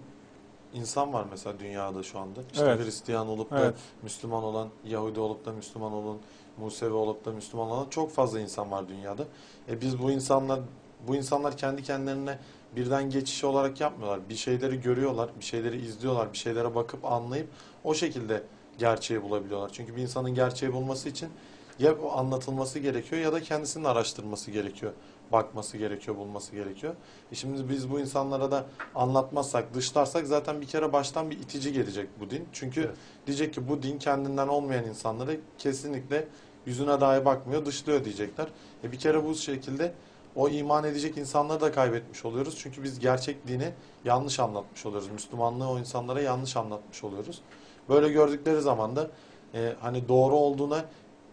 A: insan var mesela dünyada şu anda. İşte
C: Evet.
A: Hristiyan olup da
C: Evet.
A: Müslüman olan, Yahudi olup da Müslüman olan, Musevi olup da Müslüman olan çok fazla insan var dünyada. E biz bu insanlar bu insanlar kendi kendilerine birden geçiş olarak yapmıyorlar. Bir şeyleri görüyorlar, bir şeyleri izliyorlar, bir şeylere bakıp anlayıp o şekilde gerçeği bulabiliyorlar. Çünkü bir insanın gerçeği bulması için ya anlatılması gerekiyor ya da kendisinin araştırması gerekiyor. Bakması gerekiyor, bulması gerekiyor. E şimdi biz bu insanlara da anlatmazsak, dışlarsak zaten bir kere baştan bir itici gelecek bu din. Çünkü
B: Evet.
A: diyecek ki bu din kendinden olmayan insanları kesinlikle yüzüne dahi bakmıyor, dışlıyor diyecekler. E bir kere bu şekilde o iman edecek insanları da kaybetmiş oluyoruz. Çünkü biz gerçek dini yanlış anlatmış oluyoruz. Müslümanlığı o insanlara yanlış anlatmış oluyoruz. Böyle gördükleri zaman da e, hani doğru olduğuna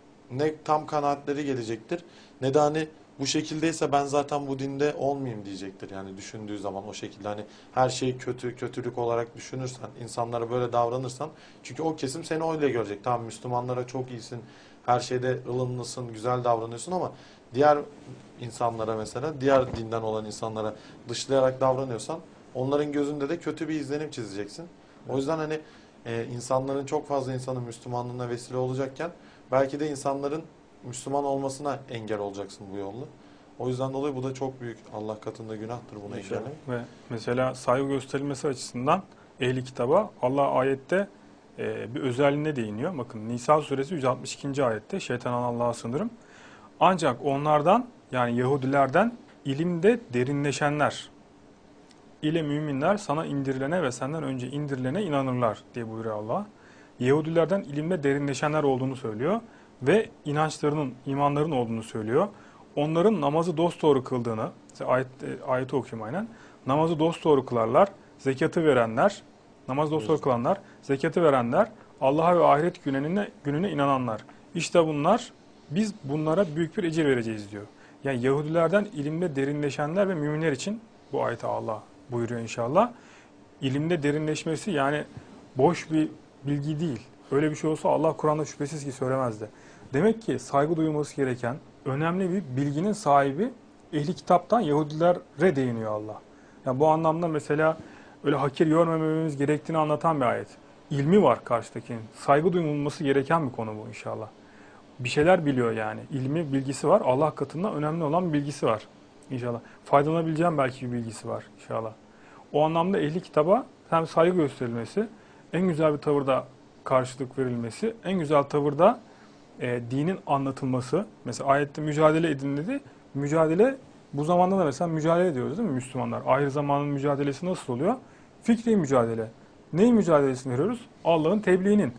A: ne tam kanaatleri gelecektir ne de hani bu şekildeyse ben zaten bu dinde olmayayım diyecektir. Yani düşündüğü zaman o şekilde hani her şeyi kötü, kötülük olarak düşünürsen, insanlara böyle davranırsan çünkü o kesim seni öyle görecek. Tamam Müslümanlara çok iyisin, her şeyde ılımlısın, güzel davranıyorsun ama diğer insanlara mesela, diğer dinden olan insanlara dışlayarak davranıyorsan onların gözünde de kötü bir izlenim çizeceksin. O yüzden hani e, insanların çok fazla insanın Müslümanlığına vesile olacakken belki de insanların Müslüman olmasına engel olacaksın bu yolla. O yüzden dolayı bu da çok büyük Allah katında günahtır bunu
B: İnşallah.
A: engellemek.
C: Ve mesela saygı gösterilmesi açısından ehli kitaba Allah ayette e, bir özelliğine değiniyor. Bakın Nisa suresi yüz altmış ikinci ayette şeytandan Allah'a sığınırım. Ancak onlardan yani Yahudilerden ilimde derinleşenler ile müminler sana indirilene ve senden önce indirilene inanırlar diye buyuruyor Allah. Yahudilerden ilimde derinleşenler olduğunu söylüyor ve inançlarının, imanların olduğunu söylüyor. Onların namazı dosdoğru kıldığını, ayet, ayeti okuyayım aynen. Namazı dosdoğru kılarlar, zekatı verenler, namazı dosdoğru kılanlar, zekatı verenler, Allah'a ve ahiret gününe, gününe inananlar. İşte bunlar, biz bunlara büyük bir ecir vereceğiz diyor. Yani Yahudilerden ilimde derinleşenler ve müminler için bu ayeti Allah buyuruyor inşallah. İlimde derinleşmesi yani boş bir bilgi değil. Öyle bir şey olsa Allah Kur'an'da şüphesiz ki söylemezdi. Demek ki saygı duyulması gereken önemli bir bilginin sahibi ehli kitaptan Yahudilere değiniyor Allah. Yani bu anlamda mesela öyle hakir görmememiz gerektiğini anlatan bir ayet. İlmi var karşıdakinin. Saygı duyulması gereken bir konu bu inşallah. Bir şeyler biliyor yani. İlmi, bilgisi var. Allah katında önemli olan bir bilgisi var inşallah. Faydalanabileceğim belki bir bilgisi var inşallah. O anlamda ehli kitaba hem saygı gösterilmesi, en güzel bir tavırda karşılık verilmesi, en güzel tavırda e, dinin anlatılması. Mesela ayette mücadele edin dedi. Mücadele bu zamanda da mesela mücadele ediyoruz değil mi Müslümanlar? Ahir zamanın mücadelesi nasıl oluyor? Fikri mücadele. Neyin mücadelesini veriyoruz? Allah'ın tebliğinin.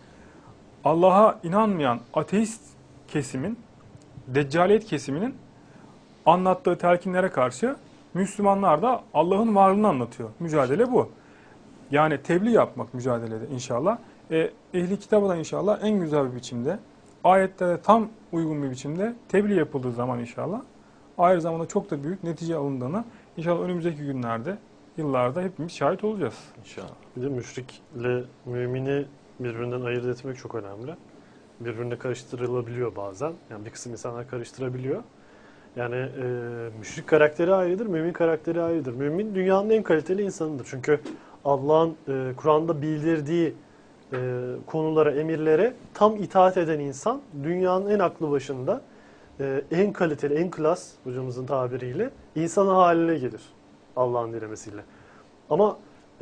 C: Allah'a inanmayan ateist kesimin, deccaliyet kesiminin anlattığı telkinlere karşı Müslümanlar da Allah'ın varlığını anlatıyor. Mücadele bu. Yani tebliğ yapmak mücadelede inşallah. E, ehli kitaba da inşallah en güzel bir biçimde, ayetlere tam uygun bir biçimde tebliğ yapıldığı zaman inşallah ayrı zamanda çok da büyük netice alındığını inşallah önümüzdeki günlerde, yıllarda hepimiz şahit olacağız.
D: İnşallah.
B: Bir de müşrikle mümini birbirinden ayırt etmek çok önemli. Birbirine karıştırılabiliyor bazen. Yani bir kısım insanlar karıştırabiliyor. Yani e, müşrik karakteri ayrıdır, mümin karakteri ayrıdır. Mümin dünyanın en kaliteli insanıdır. Çünkü Allah'ın e, Kur'an'da bildirdiği e, konulara, emirlere tam itaat eden insan dünyanın en aklı başında, e, en kaliteli, en klas hocamızın tabiriyle insan haline gelir Allah'ın dilemesiyle. Ama e,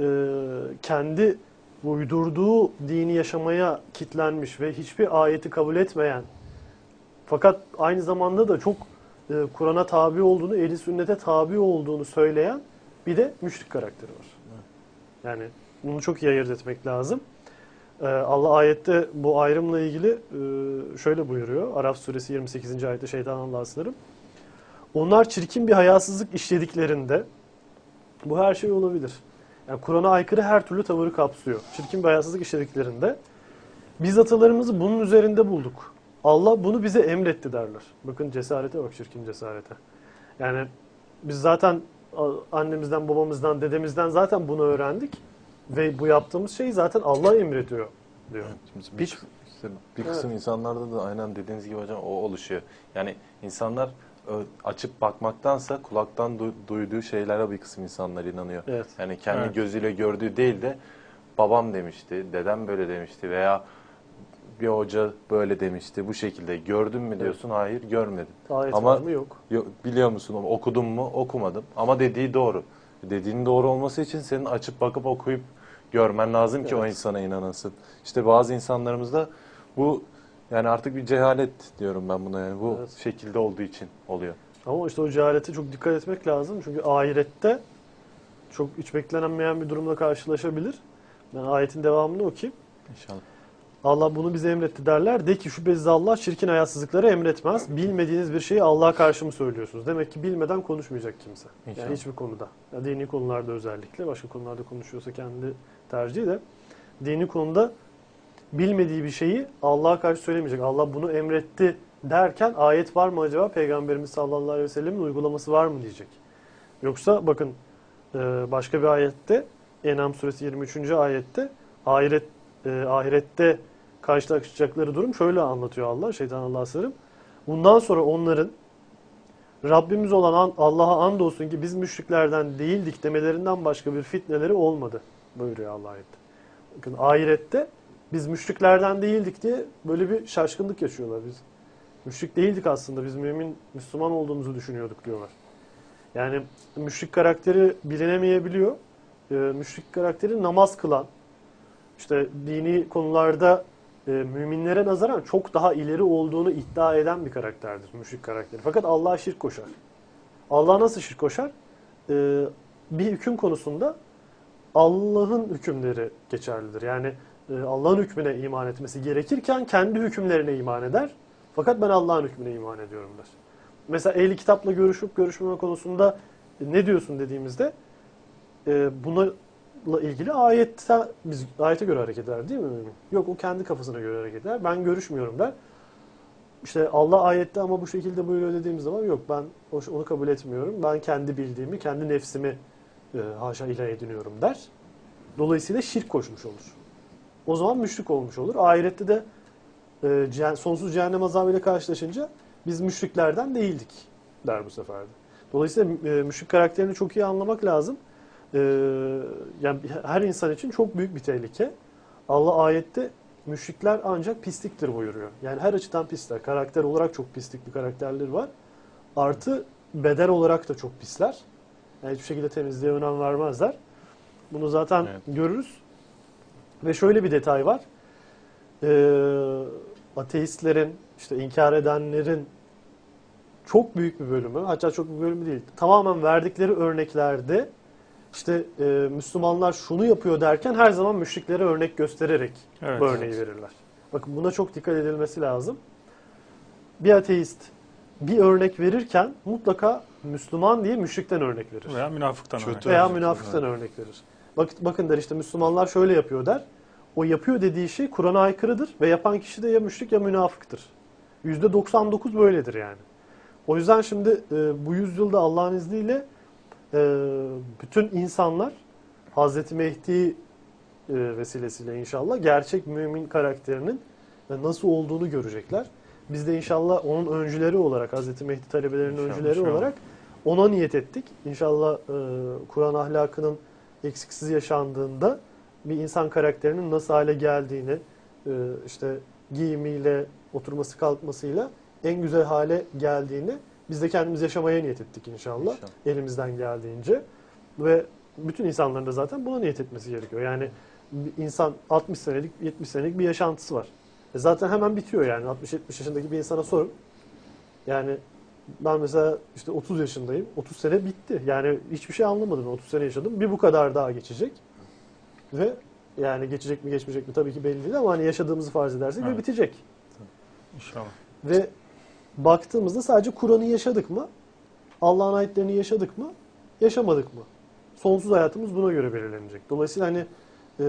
B: kendi uydurduğu dini yaşamaya kitlenmiş ve hiçbir ayeti kabul etmeyen, fakat aynı zamanda da çok e, Kur'an'a tabi olduğunu, ehli sünnete tabi olduğunu söyleyen bir de müşrik karakteri var. Yani bunu çok iyi ayırt etmek lazım. Ee, Allah ayette bu ayrımla ilgili e, şöyle buyuruyor. Araf suresi yirmi sekizinci ayette şeytan Allah'a sınırım. Onlar çirkin bir hayasızlık işlediklerinde, bu her şey olabilir. Yani Kur'an'a aykırı her türlü tavırı kapsıyor. Çirkin bir hayasızlık işlediklerinde biz atalarımızı bunun üzerinde bulduk. Allah bunu bize emretti derler. Bakın cesarete bak, çirkin cesarete. Yani biz zaten annemizden, babamızdan, dedemizden zaten bunu öğrendik. Ve bu yaptığımız şeyi zaten Allah emrediyor diyor.
D: Şimdi bir,
B: Hiç-
D: işte bir kısım
B: Evet.
D: insanlarda da aynen dediğiniz gibi hocam o oluşuyor. Yani insanlar ö- açıp bakmaktansa kulaktan du- duyduğu şeylere bir kısım insanlar inanıyor.
B: Evet.
D: Yani kendi
C: Evet.
D: gözüyle gördüğü değil de babam demişti, dedem böyle demişti veya bir hoca böyle demişti. Bu şekilde gördün mü diyorsun, hayır görmedim.
B: Ayet
D: Ama-
B: var mı? Yok.
D: Yo- Biliyor musun, okudum mu, okumadım ama dediği doğru. Dediğinin doğru olması için senin açıp bakıp okuyup görmen lazım ki o
B: Evet.
D: insana inanasın. İşte bazı insanlarımızda bu yani artık bir cehalet diyorum ben buna, yani bu
B: Evet.
D: şekilde olduğu için oluyor.
B: Ama işte o cehalete çok dikkat etmek lazım. Çünkü ahirette çok hiç beklenmeyen bir durumla karşılaşabilir. Ben ayetin devamını okuyayım.
D: İnşallah.
B: Allah bunu bize emretti derler. De ki şüphesiz Allah çirkin hayasızlıkları emretmez. Bilmediğiniz bir şeyi Allah'a karşı mı söylüyorsunuz? Demek ki bilmeden konuşmayacak kimse.
D: İnşallah.
B: Yani hiçbir konuda. Ya dini konularda özellikle. Başka konularda konuşuyorsa kendi tercihi de. Dini konuda bilmediği bir şeyi Allah'a karşı söylemeyecek. Allah bunu emretti derken ayet var mı acaba? Peygamberimiz sallallahu aleyhi ve sellemin uygulaması var mı diyecek. Yoksa bakın e, başka bir ayette, En'am suresi yirmi üçüncü ayette ahiret e, ahirette karşılaşacakları durum şöyle anlatıyor Allah, şeytan Allah'a sığınırım. Bundan sonra onların Rabbimiz olan an- Allah'a andolsun ki biz müşriklerden değildik demelerinden başka bir fitneleri olmadı buyuruyor Allah ayette. Bakın ahirette biz müşriklerden değildik diye böyle bir şaşkınlık yaşıyorlar biz. Müşrik değildik aslında, biz mümin, Müslüman olduğumuzu düşünüyorduk diyorlar. Yani müşrik karakteri bilinemeyebiliyor. Ee, müşrik karakteri namaz kılan, işte dini konularda e, müminlere nazaran çok daha ileri olduğunu iddia eden bir karakterdir müşrik karakteri. Fakat Allah'a şirk koşar. Allah'a nasıl şirk koşar? Ee, bir hüküm konusunda Allah'ın hükümleri geçerlidir. Yani e, Allah'ın hükmüne iman etmesi gerekirken kendi hükümlerine iman eder. Fakat ben Allah'ın hükmüne iman ediyorum der. Mesela ehli kitapla görüşüp görüşmeme konusunda e, ne diyorsun dediğimizde e, bununla ilgili ayette, biz ayete göre hareket eder değil mi? Yok, o kendi kafasına göre hareket eder. Ben görüşmüyorum der. İşte Allah ayette ama bu şekilde buyuruyor dediğimiz zaman yok, ben onu kabul etmiyorum. Ben kendi bildiğimi, kendi nefsimi e, haşa ilah ediniyorum der. Dolayısıyla şirk koşmuş olur. O zaman müşrik olmuş olur. Ahirette de e, ceh- sonsuz cehennem azabıyla karşılaşınca biz müşriklerden değildik der bu sefer de. Dolayısıyla e, müşrik karakterini çok iyi anlamak lazım. E, yani her insan için çok büyük bir tehlike. Allah ayette müşrikler ancak pisliktir buyuruyor. Yani her açıdan pisler. Karakter olarak çok pislik bir karakterleri var. Artı beden olarak da çok pisler. Yani hiçbir şekilde temizliğe önem vermezler. Bunu zaten
D: Evet.
B: görürüz. Ve şöyle bir detay var. Ee, ateistlerin, işte inkar edenlerin çok büyük bir bölümü, hatta çok bir bölümü değil, tamamen verdikleri örneklerde işte e, Müslümanlar şunu yapıyor derken her zaman müşriklere örnek göstererek
C: Evet,
B: bu örneği
D: evet.
B: verirler. Bakın buna çok dikkat edilmesi lazım. Bir ateist bir örnek verirken mutlaka Müslüman diye müşrikten örnek verir.
C: Veya münafıktan
A: Kötü
C: örnek.
B: Veya
A: örnek.
B: münafıktan örnek verir. Bak, bakın der işte Müslümanlar şöyle yapıyor der. O yapıyor dediği şey Kur'an'a aykırıdır ve yapan kişi de ya müşrik ya münafıktır. yüzde doksan dokuz böyledir yani. O yüzden şimdi e, bu yüzyılda Allah'ın izniyle e, bütün insanlar Hazreti Mehdi e, vesilesiyle inşallah gerçek mümin karakterinin e, nasıl olduğunu görecekler. Biz de inşallah onun öncüleri olarak, Hazreti Mehdi talebelerinin
C: İnşallah,
B: öncüleri
C: inşallah.
B: olarak ona niyet ettik. İnşallah e, Kur'an ahlakının eksiksiz yaşandığında bir insan karakterinin nasıl hale geldiğini, e, işte giyimiyle, oturması kalkmasıyla en güzel hale geldiğini biz de kendimiz yaşamaya niyet ettik inşallah.
D: İnşallah.
B: Elimizden geldiğince. Ve bütün insanların da zaten buna niyet etmesi gerekiyor. Yani bir insan altmış senelik, yetmiş senelik bir yaşantısı var. E zaten hemen bitiyor yani. altmış yetmiş yaşındaki bir insana sorun. Yani ben mesela işte otuz yaşındayım. otuz sene bitti. Yani hiçbir şey anlamadım. otuz sene yaşadım. Bir bu kadar daha geçecek. Ve yani geçecek mi geçmeyecek mi tabii ki belli değil ama hani yaşadığımızı farz edersek
C: Evet.
B: ve bitecek.
C: İnşallah.
B: Ve baktığımızda sadece Kur'an'ı yaşadık mı? Allah'ın ayetlerini yaşadık mı? Yaşamadık mı? Sonsuz hayatımız buna göre belirlenecek. Dolayısıyla hani e,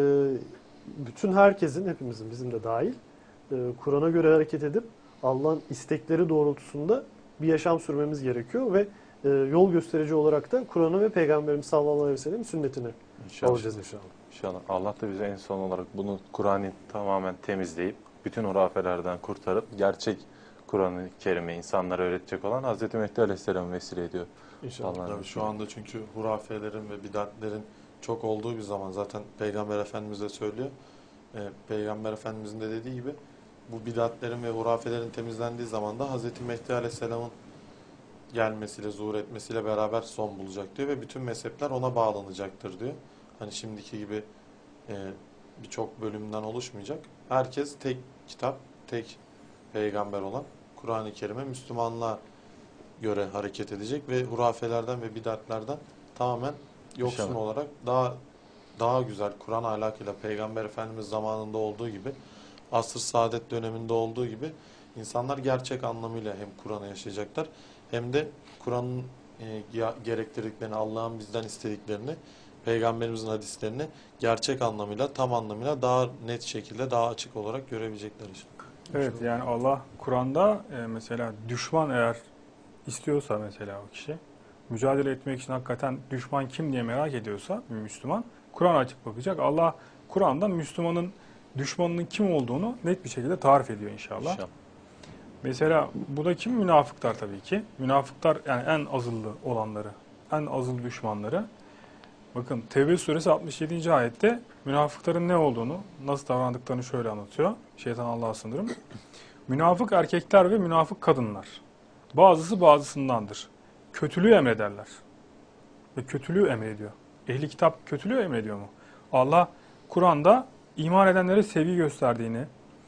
B: bütün herkesin, hepimizin, bizim de dahil, e, Kur'an'a göre hareket edip Allah'ın istekleri doğrultusunda bir yaşam sürmemiz gerekiyor ve e, yol gösterici olarak da Kur'an'ı ve Peygamberimiz sallallahu aleyhi ve sellem sünnetini
D: İnşallah.
B: alacağız inşallah.
D: İnşallah. Allah da bize en son olarak bunu Kur'an'ı tamamen temizleyip bütün hurafelerden kurtarıp gerçek Kur'an-ı Kerim'i insanlara öğretecek olan Hazreti Mehdi Aleyhisselam'ı vesile ediyor.
B: İnşallah.
D: Allah'ın
A: Tabii şu anda çünkü hurafelerin ve bidatlerin çok olduğu bir zaman zaten Peygamber Efendimiz de söylüyor. Ee, Peygamber Efendimizin de dediği gibi bu bidatlerin ve hurafelerin temizlendiği zaman da Hazreti Mehdi Aleyhisselam'ın gelmesiyle, zuhur etmesiyle beraber son bulacak diyor ve bütün mezhepler ona bağlanacaktır diyor. Hani şimdiki gibi e, birçok bölümden oluşmayacak. Herkes tek kitap, tek peygamber olan Kur'an-ı Kerim'e, Müslümanlığa göre hareket edecek ve hurafelerden ve bidatlerden tamamen yoksun
D: İnşallah.
A: olarak daha daha güzel Kur'an ahlakıyla Peygamber Efendimiz zamanında olduğu gibi, asr-ı saadet döneminde olduğu gibi insanlar gerçek anlamıyla hem Kur'an'ı yaşayacaklar hem de Kur'an'ın e, gerektirdiklerini, Allah'ın bizden istediklerini, Peygamberimizin hadislerini gerçek anlamıyla, tam anlamıyla daha net şekilde, daha açık olarak görebilecekler işte.
C: Evet, yani Allah Kur'an'da e, mesela düşman eğer istiyorsa mesela o kişi mücadele etmek için hakikaten düşman kim diye merak ediyorsa bir Müslüman Kur'an açıp bakacak. Allah Kur'an'da Müslümanın düşmanının kim olduğunu net bir şekilde tarif ediyor inşallah.
D: İnşallah.
C: Mesela bu da kim? Münafıklar tabii ki. Münafıklar yani en azıllı olanları, en azılı düşmanları. Bakın Tevbe suresi altmış yedinci ayette münafıkların ne olduğunu, nasıl davrandıklarını şöyle anlatıyor. Şeytan Allah'a sığınırım. Münafık erkekler ve münafık kadınlar. Bazısı bazısındandır. Kötülüğü emrederler. Ve kötülüğü emrediyor. Ehli kitap kötülüğü emrediyor mu? Allah Kur'an'da iman edenlere sevgi gösterdiğini,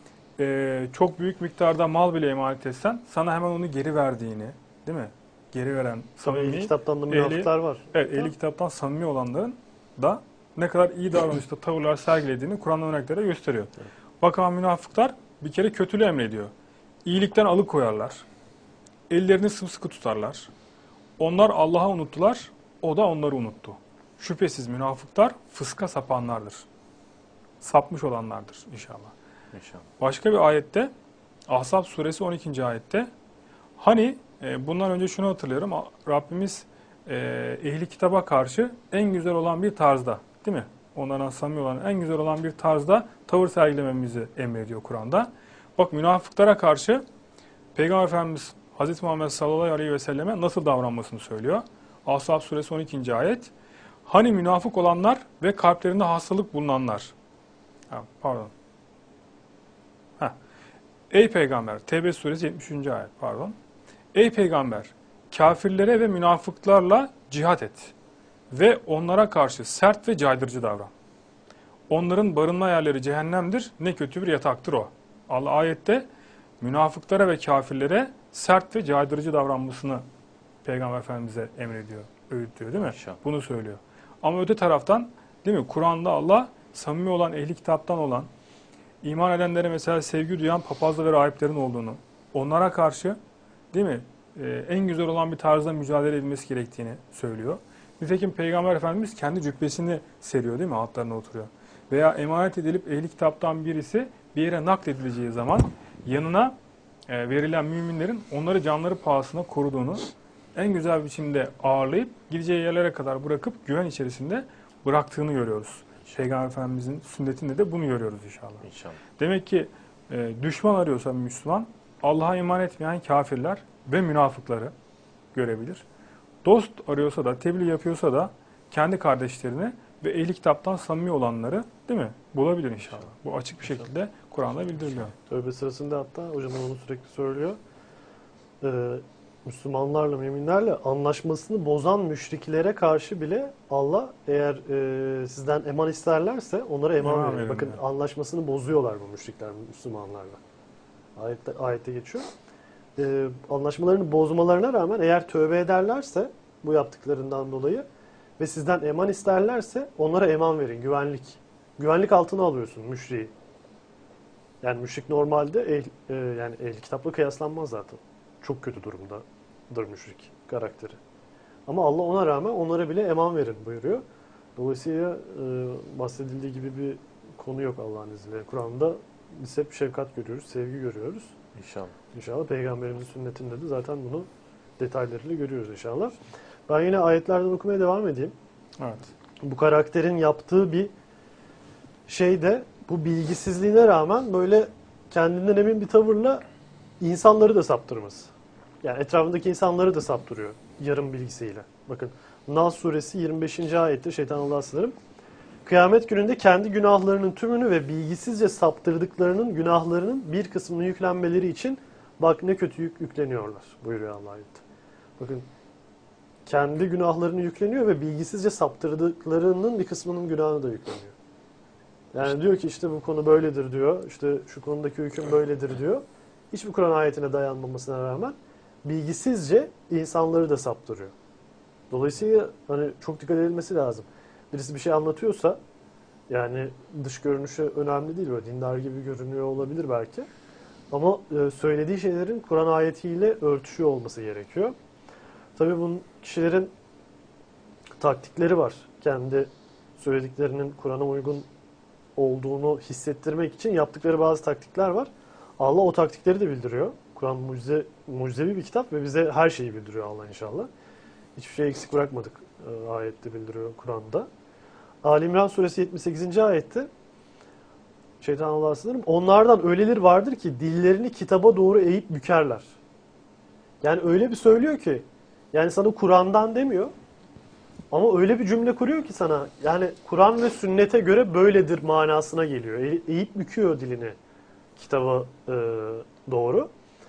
C: çok büyük miktarda mal bile emanet etsen sana hemen onu geri verdiğini, değil mi? Geri veren
B: Tabii
C: samimi,
B: ehli kitaptan da münafıklar var.
C: evet, ehli kitaptan samimi olanların da ne kadar iyi davranışta tavırlar sergilediğini Kur'an'ın örnekleri gösteriyor.
B: Evet.
C: Bakın münafıklar bir kere kötülüğü emrediyor. İyilikten alıkoyarlar. Ellerini sımsıkı tutarlar. Onlar Allah'ı unuttular, o da onları unuttu. Şüphesiz münafıklar fıska sapanlardır. Sapmış olanlardır inşallah.
D: İnşallah.
C: Başka bir ayette, Ahzab suresi on ikinci ayette, hani e, bundan önce şunu hatırlıyorum, Rabbimiz e, ehli kitaba karşı en güzel olan bir tarzda, değil mi? Onlardan samimi olan en güzel olan bir tarzda tavır sergilememizi emrediyor Kur'an'da. Bak münafıklara karşı Peygamber Efendimiz Hazreti Muhammed sallallahu aleyhi ve selleme nasıl davranmasını söylüyor. Ahzab suresi on ikinci ayet, hani münafık olanlar ve kalplerinde hastalık bulunanlar. Ha, pardon. Heh. Ey Peygamber, Tevbe suresi yetmiş üçüncü ayet, pardon. Ey Peygamber, kafirlere ve münafıklarla cihat et ve onlara karşı sert ve caydırıcı davran. Onların barınma yerleri cehennemdir, ne kötü bir yataktır o. Allah ayette münafıklara ve kafirlere sert ve caydırıcı davranmasını Peygamber Efendimiz'e emrediyor, öğütüyor değil mi?
D: İnşallah.
C: Bunu söylüyor. Ama öte taraftan, değil mi? Kur'an'da Allah samimi olan, ehli kitaptan olan, İman edenlere mesela sevgi duyan papazla ve rahiplerin olduğunu, onlara karşı, değil mi, ee, en güzel olan bir tarzda mücadele edilmesi gerektiğini söylüyor. Nitekim Peygamber Efendimiz kendi cübbesini seriyor, değil mi, altlarına oturuyor. Veya emanet edilip ehli kitaptan birisi bir yere nakledileceği zaman yanına e, verilen müminlerin onları canları pahasına koruduğunu, en güzel biçimde ağırlayıp gideceği yerlere kadar bırakıp güven içerisinde bıraktığını görüyoruz. Peygamber Efendimizin sünnetinde de bunu görüyoruz inşallah.
D: İnşallah.
C: Demek ki e, düşman arıyorsa Müslüman, Allah'a iman etmeyen kafirler ve münafıkları görebilir. Dost arıyorsa da, tebliğ yapıyorsa da kendi kardeşlerini ve ehli kitaptan samimi olanları, değil mi? Bulabilir inşallah. Bu açık bir şekilde Kur'an'da bildiriliyor.
B: Tövbe sırasında hatta hocam onu sürekli söylüyor. Ee, Müslümanlarla, müminlerle anlaşmasını bozan müşriklere karşı bile Allah eğer e, sizden eman isterlerse onlara eman
C: Eman
B: verir.
C: verin
B: Bakın
C: diyor.
B: anlaşmasını bozuyorlar bu müşrikler Müslümanlarla. Ayette, ayette geçiyor. Ee, anlaşmalarını bozmalarına rağmen eğer tövbe ederlerse bu yaptıklarından dolayı ve sizden eman isterlerse onlara eman verin. Güvenlik. Güvenlik altına alıyorsun müşriği. Yani müşrik normalde ehl, e, yani ehli kitapla kıyaslanmaz zaten. Çok kötü durumdadır müşrik karakteri. Ama Allah ona rağmen onlara bile eman verin buyuruyor. Dolayısıyla e, bahsedildiği gibi bir konu yok Allah'ın izniyle. Kur'an'da biz hep şefkat görüyoruz, sevgi görüyoruz.
D: İnşallah.
B: İnşallah Peygamberimizin sünnetinde de zaten bunu detaylarıyla görüyoruz inşallah. Ben yine ayetlerden okumaya devam edeyim.
C: Evet.
B: Bu karakterin yaptığı bir şey de bu bilgisizliğine rağmen böyle kendinden emin bir tavırla insanları da saptırması. Yani etrafındaki insanları da saptırıyor yarım bilgisiyle. Bakın Nas suresi yirmi beşinci ayette şeytan Allah'a sığınırım. Kıyamet gününde kendi günahlarının tümünü ve bilgisizce saptırdıklarının günahlarının bir kısmını yüklenmeleri için bak ne kötü yük yükleniyorlar buyuruyor Allah ayette. Bakın kendi günahlarını yükleniyor ve bilgisizce saptırdıklarının bir kısmının günahını da yükleniyor. Yani diyor ki işte bu konu böyledir diyor. İşte şu konudaki hüküm böyledir diyor. Hiçbir Kur'an ayetine dayanmamasına rağmen bilgisizce insanları da saptırıyor. Dolayısıyla hani çok dikkat edilmesi lazım. Birisi bir şey anlatıyorsa yani dış görünüşü önemli değil. Böyle dindar gibi görünüyor olabilir belki. Ama e, söylediği şeylerin Kur'an ayetiyle örtüşüyor olması gerekiyor. Tabii bunun kişilerin taktikleri var. Kendi söylediklerinin Kur'an'a uygun olduğunu hissettirmek için yaptıkları bazı taktikler var. Allah o taktikleri de bildiriyor. Kur'an mucize, mucizevi bir kitap ve bize her şeyi bildiriyor Allah inşallah. Hiçbir şey eksik bırakmadık e, ayette bildiriyor Kur'an'da. Ali İmran suresi yetmiş sekizinci ayette şeytan Allah'a sığınırım. Onlardan öyleleri vardır ki dillerini kitaba doğru eğip bükerler. Yani öyle bir söylüyor ki yani sana Kur'an'dan demiyor. Ama öyle bir cümle kuruyor ki sana yani Kur'an ve sünnete göre böyledir manasına geliyor. E- eğip büküyor dilini kitaba e, doğru.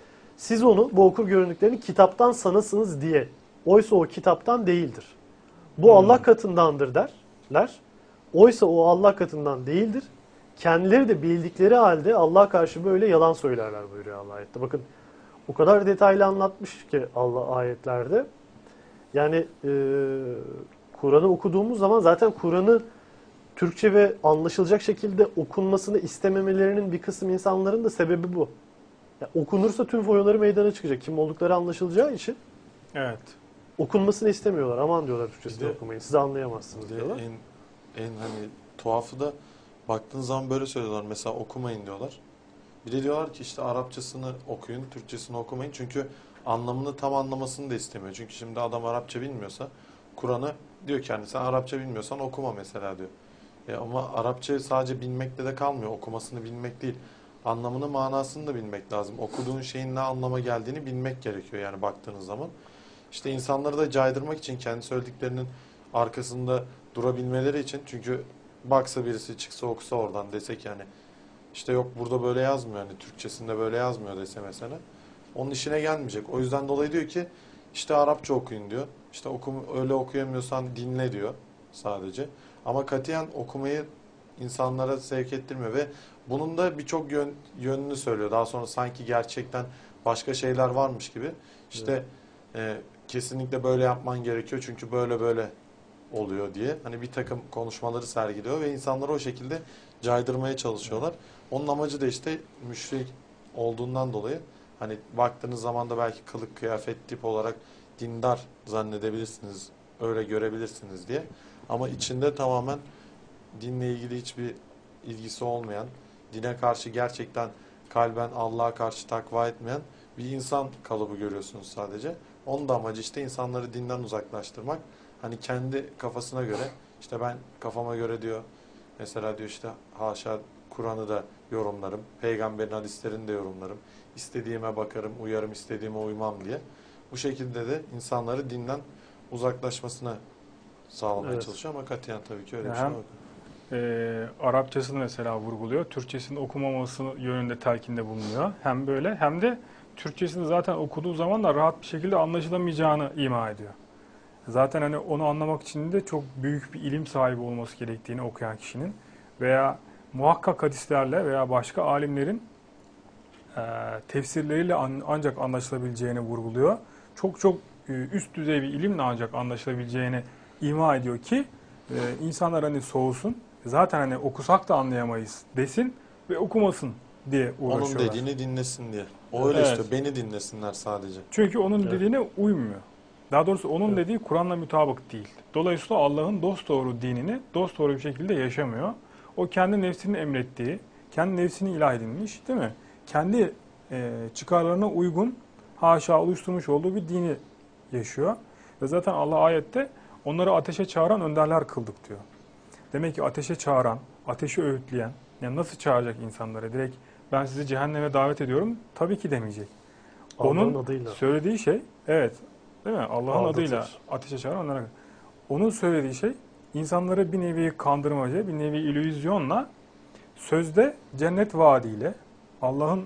B: Siz onu bu okur göründüklerini kitaptan sanasınız diye. Oysa o kitaptan değildir. Bu
C: Hmm.
B: Allah katındandır derler. Oysa o Allah katından değildir. Kendileri de bildikleri halde Allah'a karşı böyle yalan söylerler buyuruyor Allah ayette. Bakın o kadar detaylı anlatmış ki Allah ayetlerde. Yani e, Kur'an'ı okuduğumuz zaman zaten Kur'an'ı Türkçe ve anlaşılacak şekilde okunmasını istememelerinin bir kısım insanların da sebebi bu. Yani okunursa tüm foyaları meydana çıkacak. Kim oldukları anlaşılacağı için
C: Evet.
B: okunmasını istemiyorlar. Aman diyorlar Türkçesini
A: Bir de-
B: okumayın. Siz anlayamazsınız
A: Bir de
B: diyorlar.
A: en, en hani tuhafı da baktığın zaman böyle söylüyorlar. Mesela okumayın diyorlar. Bir de diyorlar ki işte Arapçasını okuyun, Türkçesini okumayın. Çünkü anlamını tam anlamasını da istemiyor. Çünkü şimdi adam Arapça bilmiyorsa Kur'an'ı diyor ki hani sen Arapça bilmiyorsan okuma mesela diyor. E ama Arapça sadece bilmekle de kalmıyor. Okumasını bilmek değil. Anlamını, manasını da bilmek lazım. Okuduğun şeyin ne anlama geldiğini bilmek gerekiyor yani baktığınız zaman. İşte insanları da caydırmak için kendi söylediklerinin arkasında durabilmeleri için çünkü baksa birisi çıksa okusa oradan desek yani işte yok burada böyle yazmıyor hani Türkçesinde böyle yazmıyor dese mesela onun işine gelmeyecek. O yüzden dolayı diyor ki işte Arapça okuyun diyor. İşte okum, öyle okuyamıyorsan dinle diyor sadece. Ama katiyen okumayı insanlara sevk ettirmiyor ve bunun da birçok yön, yönünü söylüyor. Daha sonra sanki gerçekten başka şeyler varmış gibi. İşte e, kesinlikle böyle yapman gerekiyor çünkü böyle böyle oluyor diye. Hani bir takım konuşmaları sergiliyor ve insanları o şekilde caydırmaya çalışıyorlar. Onun amacı da işte müşrik olduğundan dolayı hani baktığınız zaman da belki kılık kıyafet tip olarak dindar zannedebilirsiniz, öyle görebilirsiniz diye. Ama içinde tamamen dinle ilgili hiçbir ilgisi olmayan, dine karşı gerçekten kalben Allah'a karşı takva etmeyen bir insan kalıbı görüyorsunuz sadece. Onun da amacı işte insanları dinden uzaklaştırmak. Hani kendi kafasına göre, işte ben kafama göre diyor, mesela diyor işte haşa Kur'an'ı da yorumlarım, peygamberin hadislerini de yorumlarım, istediğime bakarım, uyarım, istediğime uymam diye. Bu şekilde de insanları dinden uzaklaşmasına sağlamaya
B: Evet.
A: çalışıyor ama katiyen tabii ki öyle bir
C: Hem-
A: şey yok.
C: Ee, Arapçasını mesela vurguluyor. Türkçesini okumaması yönünde telkinde bulunuyor. Hem böyle hem de Türkçesini zaten okuduğu zaman da rahat bir şekilde anlaşılamayacağını ima ediyor. Zaten hani onu anlamak için de çok büyük bir ilim sahibi olması gerektiğini okuyan kişinin veya muhakkak hadislerle veya başka alimlerin e, tefsirleriyle an- ancak anlaşılabileceğini vurguluyor. Çok çok e, üst düzey bir ilimle ancak anlaşılabileceğini ima ediyor ki e, insanlar hani soğusun. Zaten hani okusak da anlayamayız desin ve okumasın diye
A: Onun
C: uğraşıyorlar.
A: dediğini dinlesin diye. O öyle
C: Evet.
A: istiyor. Beni dinlesinler sadece.
C: Çünkü onun
B: Evet.
C: dediğine uymuyor. Daha doğrusu onun
B: Evet.
C: dediği Kur'an'la mutabık değil. Dolayısıyla Allah'ın dosdoğru dinini dosdoğru bir şekilde yaşamıyor. O kendi nefsinin emrettiği, kendi nefsini ilah edinmiş, değil mi? Kendi e, çıkarlarına uygun, haşa oluşturmuş olduğu bir dini yaşıyor. Ve zaten Allah ayette onları ateşe çağıran önderler kıldık diyor. Demek ki ateşe çağıran, ateşi öğütleyen, yani nasıl çağıracak insanlara? Direkt ben sizi cehenneme davet ediyorum, tabii ki demeyecek.
B: Allah'ın
C: Onun
B: adıyla.
C: söylediği şey, evet, değil mi? Allah'ın
B: Aldatır.
C: adıyla ateşe çağıran onlara. Onun söylediği şey, insanları bir nevi kandırmaca, bir nevi illüzyonla, sözde cennet vaadiyle, Allah'ın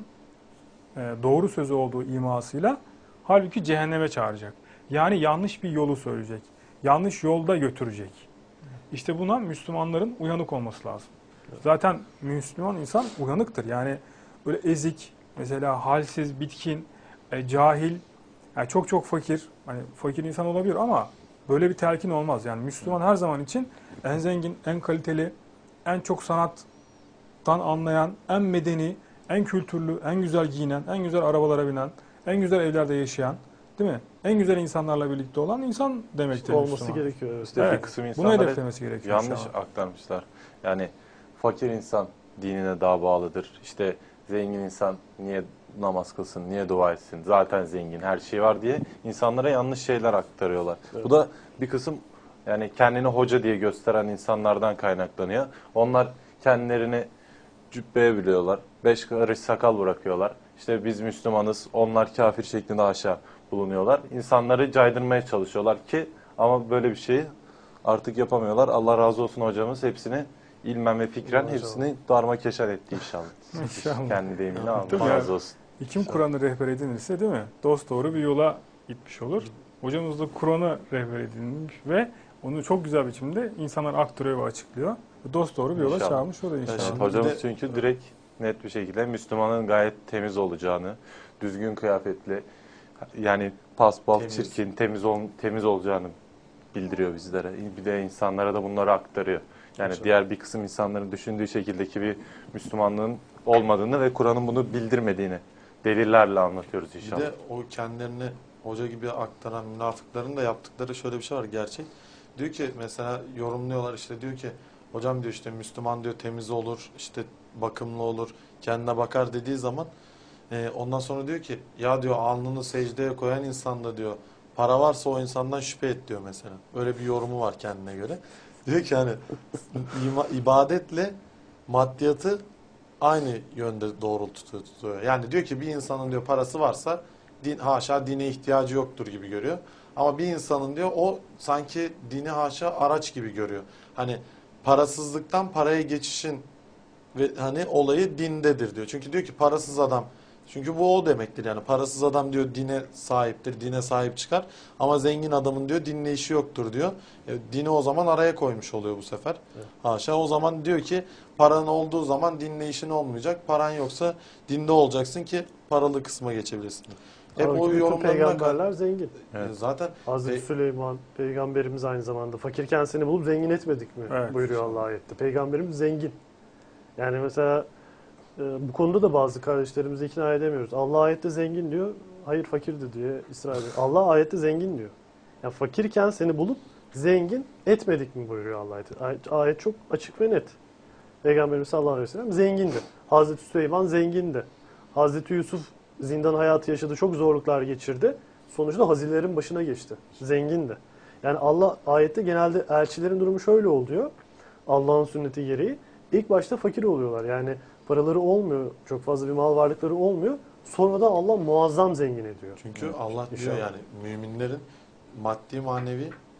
C: e, doğru sözü olduğu imasıyla, halbuki cehenneme çağıracak. Yani yanlış bir yolu söyleyecek. Yanlış yolda götürecek. İşte buna Müslümanların uyanık olması lazım. Zaten Müslüman insan uyanıktır. Yani böyle ezik, mesela halsiz, bitkin, e, cahil, yani çok çok fakir, hani fakir insan olabilir ama böyle bir telkin olmaz. Yani Müslüman her zaman için en zengin, en kaliteli, en çok sanattan anlayan, en medeni, en kültürlü, en güzel giyinen, en güzel arabalara binen, en güzel evlerde yaşayan, değil mi? En güzel insanlarla birlikte olan insan demektir
B: Olması
C: Müslüman.
B: gerekiyor. Evet.
D: İşte
C: Evet,
D: bir kısım
C: bunu
D: insanlar
C: hedeflemesi gerekiyor
D: yanlış
C: şu an.
D: aktarmışlar. Yani fakir insan dinine daha bağlıdır. İşte zengin insan niye namaz kılsın, niye dua etsin, zaten zengin, her şey var diye insanlara yanlış şeyler aktarıyorlar.
B: Evet.
D: Bu da bir kısım yani kendini hoca diye gösteren insanlardan kaynaklanıyor. Onlar kendilerini cübbeye biliyorlar. Beş karış sakal bırakıyorlar. İşte biz Müslümanız, onlar kafir şeklinde aşağı bulunuyorlar. İnsanları caydırmaya çalışıyorlar ki ama böyle bir şeyi artık yapamıyorlar. Allah razı olsun hocamız hepsini ilmen ve fikren
B: Allah
D: hepsini darmakeşan etti inşallah.
C: İnşallah.
D: Kendi deyimini
A: Ya,
D: Allah
C: tabii
D: razı
C: ya.
D: olsun.
C: Kim Kur'an'ı rehber edinirse, değil mi? Dosdoğru bir yola gitmiş olur. Hocamız da Kur'an'ı rehber edinmiş ve onu çok güzel biçimde insanlara aktarıyor ve açıklıyor. Dosdoğru bir yola
D: İnşallah.
C: çağırmış olur
A: Ya
C: inşallah.
A: şimdi
D: Evet,
A: bir
D: hocamız
A: de-
D: çünkü direkt net bir şekilde Müslümanın gayet temiz olacağını, düzgün kıyafetli, yani paspal,
A: Temiz.
D: çirkin, temiz ol, temiz olacağını bildiriyor bizlere. Bir de insanlara da bunları aktarıyor. Yani
A: İnşallah.
D: diğer bir kısım insanların düşündüğü şekildeki bir Müslümanlığın olmadığını ve Kur'an'ın bunu bildirmediğini delillerle anlatıyoruz
A: Bir
D: inşallah.
A: de o kendilerini hoca gibi aktaran münafıkların da yaptıkları şöyle bir şey var gerçek. Diyor ki mesela yorumluyorlar işte diyor ki hocam diyor işte Müslüman diyor temiz olur, işte bakımlı olur, kendine bakar dediği zaman e, ondan sonra diyor ki ya diyor alnını secdeye koyan insanda diyor para varsa o insandan şüphe et diyor mesela. Öyle bir yorumu var kendine göre. Diyor ki hani ima- ibadetle maddiyatı aynı yönde doğrultuyor. Yani diyor ki bir insanın diyor parası varsa din haşa dine ihtiyacı yoktur gibi görüyor. Ama bir insanın diyor o sanki dini haşa araç gibi görüyor. Hani parasızlıktan paraya geçişin ve hani olayı dindedir diyor. Çünkü diyor ki parasız adam çünkü bu o demektir yani parasız adam diyor dine sahiptir, dine sahip çıkar ama zengin adamın diyor dinle işi yoktur diyor. E, dini o zaman araya koymuş oluyor bu sefer.
B: Evet.
A: Haşa o zaman diyor ki paran olduğu zaman dinle işin olmayacak. Paran yoksa dinde olacaksın ki paralı kısma geçebilirsin. Hep
B: Halbuki
A: o
B: bütün
A: yorumlarına
B: peygamberler zengin.
D: Evet.
A: E, zaten
B: Hazreti
A: Ve-
B: Süleyman peygamberimiz aynı zamanda fakirken seni bulup zengin etmedik mi?
C: Evet.
B: Buyuruyor Allah ayette. Peygamberimiz zengin. Yani mesela e, bu konuda da bazı kardeşlerimizi ikna edemiyoruz. Allah ayette zengin diyor. Hayır fakirdi diye ısrar ediyor. Allah ayette zengin diyor. Yani fakirken seni bulup zengin etmedik mi buyuruyor Allah ayette. Ayet, ayet çok açık ve net. Peygamberimiz sallallahu aleyhi ve sellem zengindi. Hazreti Süleyman zengindi. Hazreti Yusuf zindan hayatı yaşadı. Çok zorluklar geçirdi. Sonuçta hazinelerin başına geçti. Zengindi. Yani Allah ayette genelde elçilerin durumu şöyle oluyor. Allah'ın sünneti gereği. İlk başta fakir oluyorlar. Yani paraları olmuyor. Çok fazla bir mal varlıkları olmuyor. Sonra da Allah muazzam zengin ediyor.
A: çünkü
D: Evet.
A: Allah
B: Bir
A: diyor
B: şey
A: yani müminlerin maddi manevi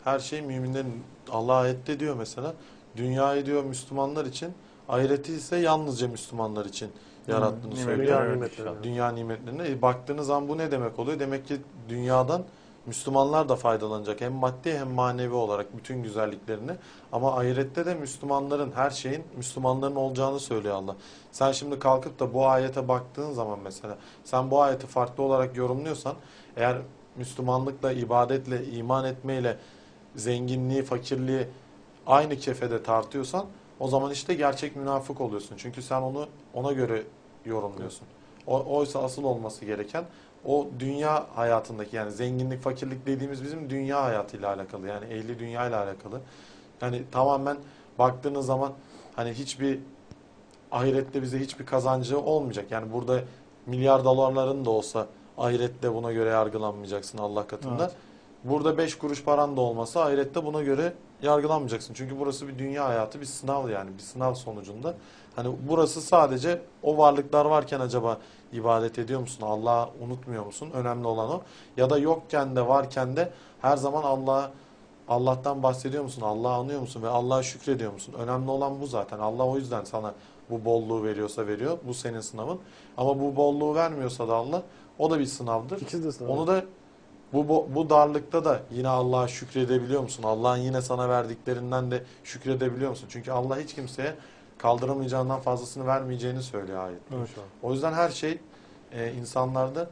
A: her şey müminlerin. Allah ayette diyor mesela, dünyayı diyor Müslümanlar için, ahireti ise yalnızca Müslümanlar için yarattığını
C: nimetleri,
A: söylüyor.
B: Dünya
C: evet,
B: nimetleri.
C: inşallah.
A: Dünya nimetlerine. E, baktığınız zaman bu ne demek oluyor? Demek ki dünyadan Müslümanlar da faydalanacak. Hem maddi hem manevi olarak bütün güzelliklerini. Ama ahirette de Müslümanların, her şeyin Müslümanların olacağını söylüyor Allah. Sen şimdi kalkıp da bu ayete baktığın zaman mesela, sen bu ayeti farklı olarak yorumluyorsan, eğer Müslümanlıkla, ibadetle, iman etmeyle zenginliği, fakirliği aynı kefede tartıyorsan, o zaman işte gerçek münafık oluyorsun. Çünkü sen onu ona göre yorumluyorsun. O, oysa asıl olması gereken o dünya hayatındaki, yani zenginlik, fakirlik dediğimiz bizim dünya hayatıyla alakalı. Yani ehli dünya ile alakalı. Yani tamamen baktığınız zaman hani hiçbir ahirette bize hiçbir kazancı olmayacak. Yani burada milyar dolarların da olsa ahirette buna göre yargılanmayacaksın Allah katında.
C: Evet.
A: Burada beş kuruş paran da olmasa ahirette buna göre yargılanmayacaksın. Çünkü burası bir dünya hayatı, bir sınav yani. Bir sınav sonucunda. Hani burası sadece o varlıklar varken acaba ibadet ediyor musun? Allah'ı unutmuyor musun? Önemli olan o. Ya da yokken de varken de her zaman Allah'a Allah'tan bahsediyor musun? Allah'ı anıyor musun? Ve Allah'a şükrediyor musun? Önemli olan bu zaten. Allah o yüzden sana bu bolluğu veriyorsa veriyor. Bu senin sınavın. Ama bu bolluğu vermiyorsa da Allah, o da bir sınavdır.
B: İkisi de sınav.
A: Onu da bu, bu, bu darlıkta da yine Allah'a şükredebiliyor musun? Allah'ın yine sana verdiklerinden de şükredebiliyor musun? Çünkü Allah hiç kimseye kaldıramayacağından fazlasını vermeyeceğini söylüyor ayet.
C: Evet.
A: O yüzden her şey e, insanlarda,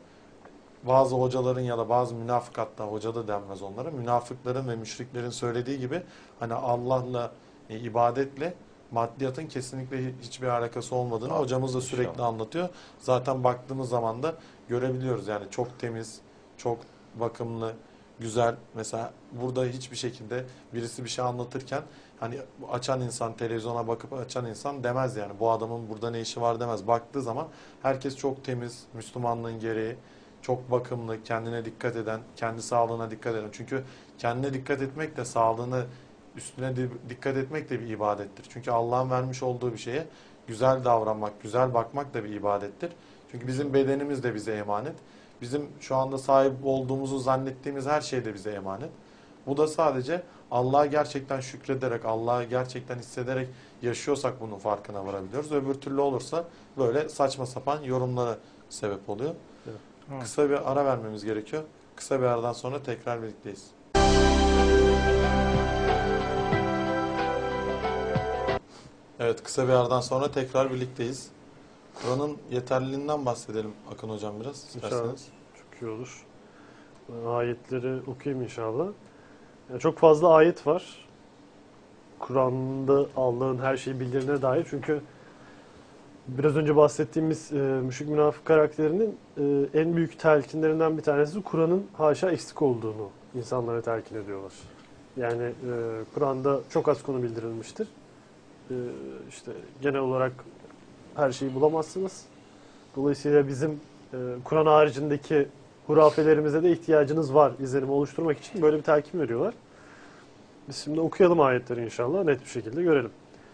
A: bazı hocaların ya da bazı münafık, hatta hoca da denmez onlara, münafıkların ve müşriklerin söylediği gibi hani Allah'la, e, ibadetle maddiyatın kesinlikle hiçbir alakası olmadığını
D: Aa,
A: hocamız da sürekli
D: inşallah.
A: anlatıyor. Zaten baktığımız zaman da görebiliyoruz yani, çok temiz, çok bakımlı, güzel. Mesela burada hiçbir şekilde birisi bir şey anlatırken hani açan insan, televizyona bakıp açan insan demez yani bu adamın burada ne işi var demez. Baktığı zaman herkes çok temiz, Müslümanlığın gereği, çok bakımlı, kendine dikkat eden, kendi sağlığına dikkat eden. Çünkü kendine dikkat etmek de, sağlığını üstüne di- dikkat etmek de bir ibadettir. Çünkü Allah'ın vermiş olduğu bir şeye güzel davranmak, güzel bakmak da bir ibadettir. Çünkü bizim bedenimiz de bize emanet. Bizim şu anda sahip olduğumuzu zannettiğimiz her şey de bize emanet. Bu da sadece Allah'a gerçekten şükrederek, Allah'ı gerçekten hissederek yaşıyorsak bunun farkına varabiliyoruz. Öbür türlü olursa böyle saçma sapan yorumlara sebep oluyor.
C: Evet.
A: Kısa bir ara vermemiz gerekiyor. Kısa bir aradan sonra tekrar birlikteyiz. Evet, kısa bir aradan sonra tekrar birlikteyiz. Kur'an'ın yeterliliğinden bahsedelim Akın Hocam biraz isterseniz.
B: İnşallah. Çok iyi olur. Ayetleri okuyayım inşallah. Yani çok fazla ayet var. Kur'an'da Allah'ın her şeyi bildirine dair. Çünkü biraz önce bahsettiğimiz e, müşrik münafık karakterinin e, en büyük telkinlerinden bir tanesi Kur'an'ın haşa eksik olduğunu insanlara telkin ediyorlar. Yani e, Kur'an'da çok az konu bildirilmiştir. E, işte genel olarak her şeyi bulamazsınız. Dolayısıyla bizim e, Kur'an haricindeki hurafelerimize de ihtiyacınız var izlenimi oluşturmak için böyle bir telkin veriyorlar. Biz şimdi okuyalım ayetleri inşallah, net bir şekilde görelim.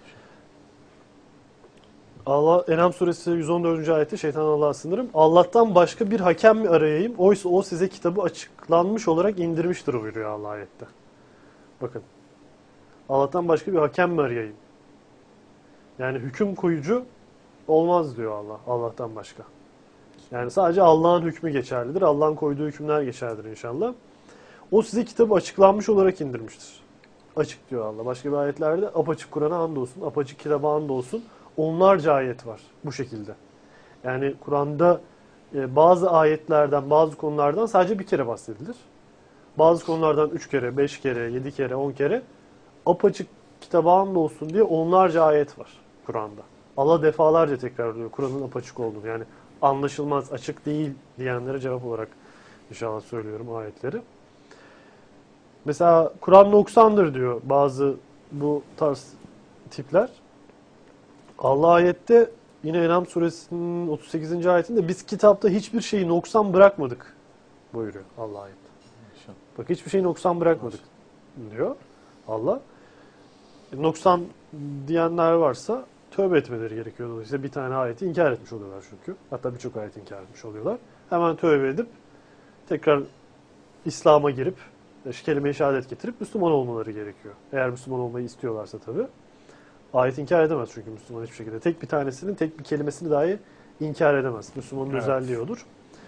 B: Allah, En'am suresi yüz on dördüncü ayette şeytan Allah'a sınırım. Allah'tan başka bir hakem mi arayayım? Oysa o size kitabı açıklanmış olarak indirmiştir buyuruyor Allah ayette. Bakın. Allah'tan başka bir hakem mi arayayım? Yani hüküm koyucu olmaz diyor Allah. Allah'tan başka. Yani sadece Allah'ın hükmü geçerlidir. Allah'ın koyduğu hükümler geçerlidir inşallah. O size kitabı açıklanmış olarak indirmiştir. Açık diyor Allah. Başka bir ayetlerde apaçık Kur'an'a andolsun, apaçık kitaba andolsun. Onlarca ayet var bu şekilde. Yani Kur'an'da e, bazı ayetlerden, bazı konulardan sadece bir kere bahsedilir. Bazı konulardan üç kere, beş kere, yedi kere, on kere apaçık kitaba andolsun diye onlarca ayet var Kur'an'da. Allah defalarca tekrarlıyor Kur'an'ın apaçık olduğunu. Yani anlaşılmaz, açık değil diyenlere cevap olarak inşallah söylüyorum ayetleri. Mesela Kur'an noksandır diyor bazı bu tarz tipler. Allah ayette yine En'am suresinin otuz sekizinci ayetinde biz kitapta hiçbir şeyi noksan bırakmadık buyuruyor Allah ayette. Bak hiçbir şeyi noksan bırakmadık diyor Allah. Noksan diyenler varsa tövbe etmeleri gerekiyor. Dolayısıyla bir tane ayeti inkar etmiş oluyorlar çünkü. Hatta birçok ayeti inkar etmiş oluyorlar. Hemen tövbe edip tekrar İslam'a girip işte kelime-i şehadet getirip Müslüman olmaları gerekiyor. Eğer Müslüman olmayı istiyorlarsa tabii. Ayet inkar edemez çünkü Müslüman hiçbir şekilde. Tek bir tanesinin tek bir kelimesini dahi inkar edemez. Müslümanın
C: Evet.
B: özelliği odur.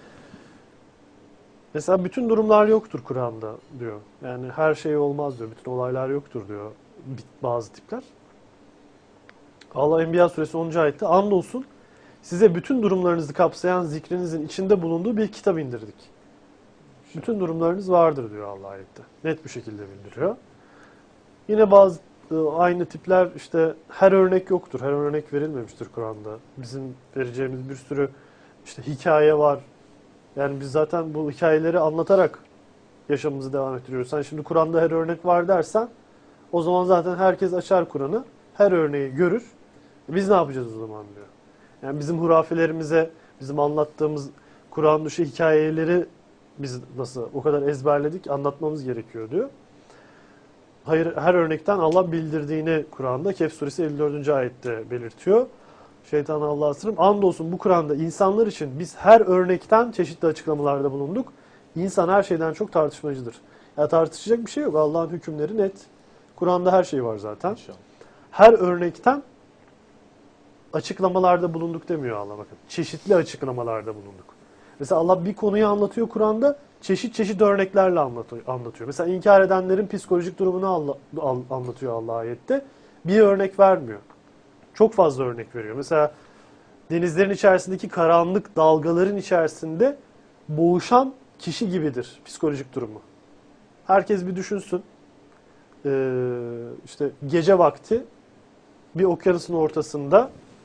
B: Mesela bütün durumlar yoktur Kur'an'da diyor. Yani her şey olmaz diyor. Bütün olaylar yoktur diyor bazı tipler. Allah Enbiya suresi onuncu ayette andolsun size bütün durumlarınızı kapsayan zikrinizin içinde bulunduğu bir kitap indirdik. Bütün durumlarınız vardır diyor Allah ayette. Net bir şekilde bildiriyor. Yine bazı aynı tipler işte her örnek yoktur. Her örnek verilmemiştir Kur'an'da. Bizim vereceğimiz bir sürü işte hikaye var. Yani biz zaten bu hikayeleri anlatarak yaşamımızı devam ettiriyoruz. Sen şimdi Kur'an'da her örnek var dersen o zaman zaten herkes açar Kur'an'ı. Her örneği görür. Biz ne yapacağız o zaman diyor. Yani bizim hurafelerimize, bizim anlattığımız Kur'an dışı hikayeleri biz nasıl o kadar ezberledik, anlatmamız gerekiyor diyor. Hayır, her örnekten Allah bildirdiğini Kur'an'da Kehf suresi elli dördüncü ayette belirtiyor. Şeytan Allah'a sırrım. Andolsun bu Kur'an'da insanlar için biz her örnekten çeşitli açıklamalarda bulunduk. İnsan her şeyden çok tartışmacıdır. Ya tartışacak bir şey yok. Allah'ın hükümleri net. Kur'an'da her şey var zaten.
D: İnşallah.
B: Her örnekten açıklamalarda bulunduk demiyor Allah bakın. Çeşitli açıklamalarda bulunduk. Mesela Allah bir konuyu anlatıyor Kur'an'da çeşit çeşit örneklerle anlatıyor. anlatıyor. Mesela inkar edenlerin psikolojik durumunu Allah, anlatıyor Allah ayette. Bir örnek vermiyor. Çok fazla örnek veriyor. Mesela denizlerin içerisindeki karanlık dalgaların içerisinde boğuşan kişi gibidir psikolojik durumu. Herkes bir düşünsün. Ee, işte gece vakti bir okyanusun ortasında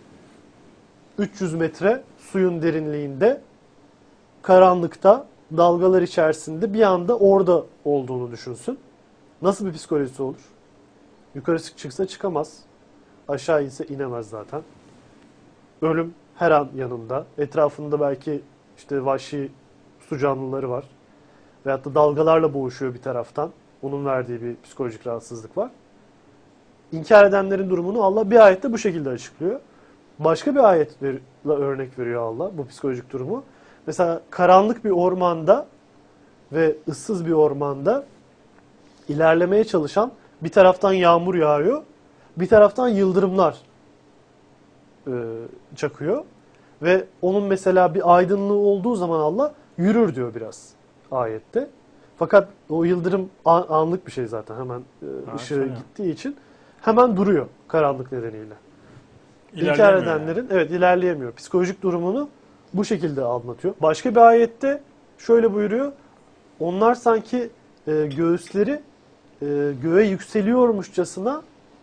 B: üç yüz metre suyun derinliğinde karanlıkta dalgalar içerisinde bir anda orada olduğunu düşünsün. Nasıl bir psikolojisi olur? Yukarı çıksa çıkamaz. Aşağı inse inemez zaten. Ölüm her an yanında. Etrafında belki işte vahşi su canlıları var. Veyahut da dalgalarla boğuşuyor bir taraftan. Onun verdiği bir psikolojik rahatsızlık var. İnkar edenlerin durumunu Allah bir ayette bu şekilde açıklıyor. Başka bir ayetle örnek veriyor Allah bu psikolojik durumu. Mesela karanlık bir ormanda ve ıssız bir ormanda ilerlemeye çalışan bir taraftan yağmur yağıyor, bir taraftan yıldırımlar e, çakıyor. Ve onun mesela bir aydınlığı olduğu zaman Allah yürür diyor biraz ayette. Fakat o yıldırım anlık bir şey zaten hemen e, ışığı
C: ya.
B: gittiği için hemen duruyor karanlık nedeniyle. İnkar
C: İlerleyemiyor
B: edenlerin
C: yani.
B: evet ilerleyemiyor. Psikolojik durumunu bu şekilde anlatıyor. Başka bir ayette şöyle buyuruyor. Onlar sanki e, göğüsleri e, göğe yükseliyormuşçasına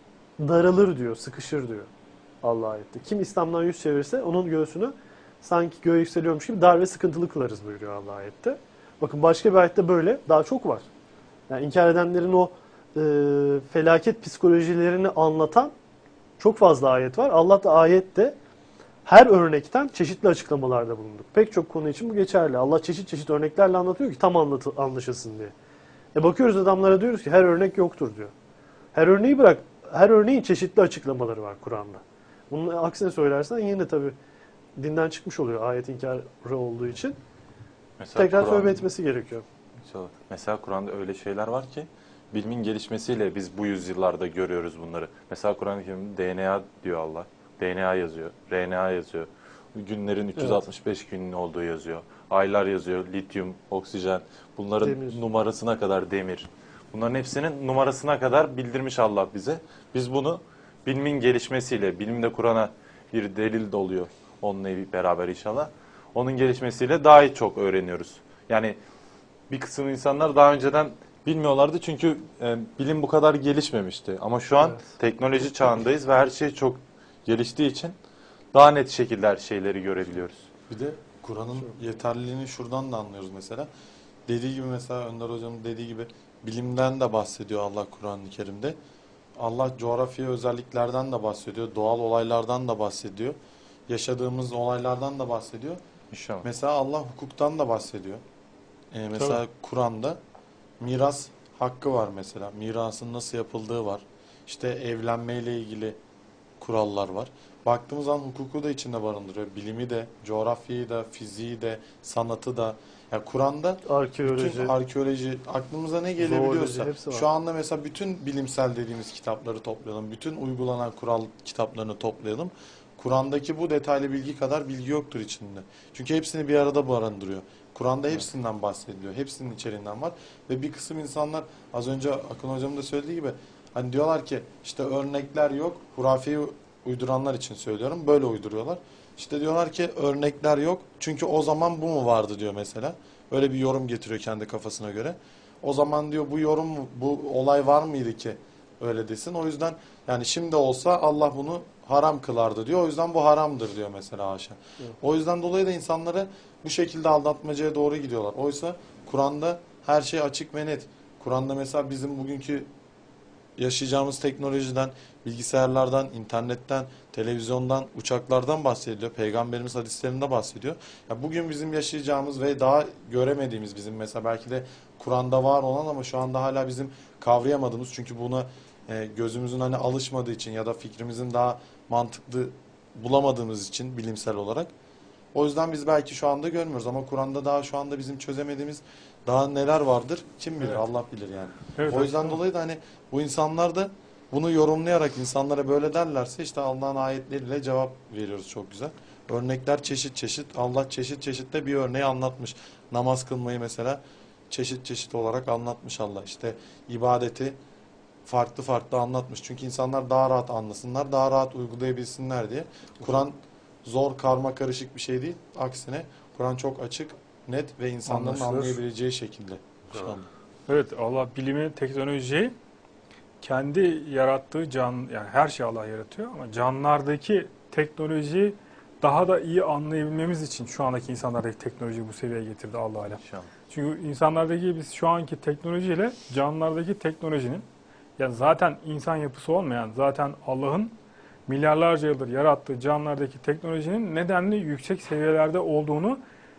B: daralır diyor, sıkışır diyor Allah ayette. Kim İslam'dan yüz çevirirse onun göğsünü sanki göğe yükseliyormuş gibi dar ve sıkıntılı kılarız buyuruyor Allah ayette. Bakın başka bir ayette böyle daha çok var. Yani inkar edenlerin o e, felaket psikolojilerini anlatan çok fazla ayet var. Allah da ayette her örnekten çeşitli açıklamalarda bulunduk. Pek çok konu için bu geçerli. Allah çeşit çeşit örneklerle anlatıyor ki tam anlatı, anlaşılsın diye. E bakıyoruz adamlara diyoruz ki her örnek yoktur diyor. Her örneği bırak, her örneğin çeşitli açıklamaları var Kur'an'da. Bunun aksine söylersen yine tabii dinden çıkmış oluyor ayet inkarı olduğu için.
D: Mesela
B: Tekrar
D: Kur'an-
B: tövbe etmesi gerekiyor.
D: İnşallah. Mesela Kur'an'da öyle şeyler var ki bilimin gelişmesiyle biz bu yüzyıllarda görüyoruz bunları. Mesela Kur'an-ı Kerim'de D N A diyor Allah. D N A yazıyor, R N A yazıyor. Günlerin üç yüz altmış beş günün olduğu yazıyor. Aylar yazıyor, lityum, oksijen. Bunların
B: Demir.
D: numarasına kadar demir. Bunların hepsinin numarasına kadar bildirmiş Allah bize. Biz bunu bilimin gelişmesiyle, bilim de Kur'an'a bir delil de oluyor onunla beraber inşallah. Onun gelişmesiyle daha iyi çok öğreniyoruz. Yani bir kısım insanlar daha önceden bilmiyorlardı çünkü e, bilim bu kadar gelişmemişti. Ama şu an
B: Evet.
D: teknoloji çağındayız ve her şey çok geliştiği için daha net şekilde her şeyleri görebiliyoruz.
A: Bir de Kur'an'ın yeterliliğini şuradan da anlıyoruz mesela. Dediği gibi mesela Önder Hocam'ın dediği gibi bilimden de bahsediyor Allah Kur'an-ı Kerim'de. Allah coğrafya özelliklerden de bahsediyor. Doğal olaylardan da bahsediyor. Yaşadığımız olaylardan da bahsediyor.
D: İnşallah.
A: Mesela Allah hukuktan da bahsediyor. Ee, mesela Kur'an'da miras hakkı var mesela. Mirasın nasıl yapıldığı var. İşte evlenmeyle ilgili kurallar var. Baktığımız zaman hukuku da içinde barındırıyor. Bilimi de, coğrafyayı da, fiziği de, sanatı da. Yani Kur'an'da
B: Arkeoloji,
A: bütün arkeoloji, aklımıza ne gelebiliyorsa,
B: zooloji hepsi var.
A: şu anda mesela bütün bilimsel dediğimiz kitapları toplayalım, bütün uygulanan kural kitaplarını toplayalım. Kur'an'daki bu detaylı bilgi kadar bilgi yoktur içinde. Çünkü hepsini bir arada barındırıyor. Kur'an'da hepsinden bahsediliyor. Hepsinin içeriğinden var. Ve bir kısım insanlar, az önce Akın Hocam'ın da söylediği gibi, hani diyorlar ki işte örnekler yok, hurafeyi uyduranlar için söylüyorum, böyle uyduruyorlar. İşte diyorlar ki örnekler yok çünkü o zaman bu mu vardı diyor mesela. Öyle bir yorum getiriyor kendi kafasına göre. O zaman diyor bu yorum, bu olay var mıydı ki öyle desin. O yüzden yani şimdi olsa Allah bunu haram kılardı diyor. O yüzden bu haramdır diyor mesela haşa.
B: Evet.
A: O yüzden dolayı da insanları bu şekilde aldatmacaya doğru gidiyorlar. Oysa Kur'an'da her şey açık ve net. Kur'an'da mesela bizim bugünkü yaşayacağımız teknolojiden, bilgisayarlardan, internetten, televizyondan, uçaklardan bahsediliyor. Peygamberimiz hadislerinde bahsediyor. Ya bugün bizim yaşayacağımız ve daha göremediğimiz, bizim mesela belki de Kur'an'da var olan ama şu anda hala bizim kavrayamadığımız, çünkü buna e, gözümüzün hani alışmadığı için ya da fikrimizin daha mantıklı bulamadığımız için bilimsel olarak. O yüzden biz belki şu anda görmüyoruz ama Kur'an'da daha şu anda bizim çözemediğimiz daha neler vardır kim bilir,
C: Evet.
A: Allah bilir yani.
C: Evet,
A: O yüzden
C: aslında-
A: dolayı da hani bu insanlar da bunu yorumlayarak insanlara böyle derlerse işte Allah'ın ayetleriyle cevap veriyoruz çok güzel. Örnekler çeşit çeşit. Allah çeşit çeşit de bir örneği anlatmış. Namaz kılmayı mesela çeşit çeşit olarak anlatmış Allah. İşte ibadeti farklı farklı anlatmış. Çünkü insanlar daha rahat anlasınlar, daha rahat uygulayabilsinler diye. Kur'an zor, karma karışık bir şey değil. Aksine Kur'an çok açık, net ve insanların
C: Anlaşılır.
A: anlayabileceği şekilde. Şu
B: Evet.
A: anda.
C: Evet, Allah bilimi, teknolojiyi kendi yarattığı can, yani her şeyi Allah yaratıyor ama canlılardaki teknolojiyi daha da iyi anlayabilmemiz için şu andaki insanlardaki teknolojiyi bu seviyeye getirdi Allah alem.
D: İnşallah.
C: Çünkü insanlardaki biz şu anki teknolojiyle canlılardaki teknolojinin, yani zaten insan yapısı olmayan, zaten Allah'ın milyarlarca yıldır yarattığı canlılardaki teknolojinin nedenli yüksek seviyelerde olduğunu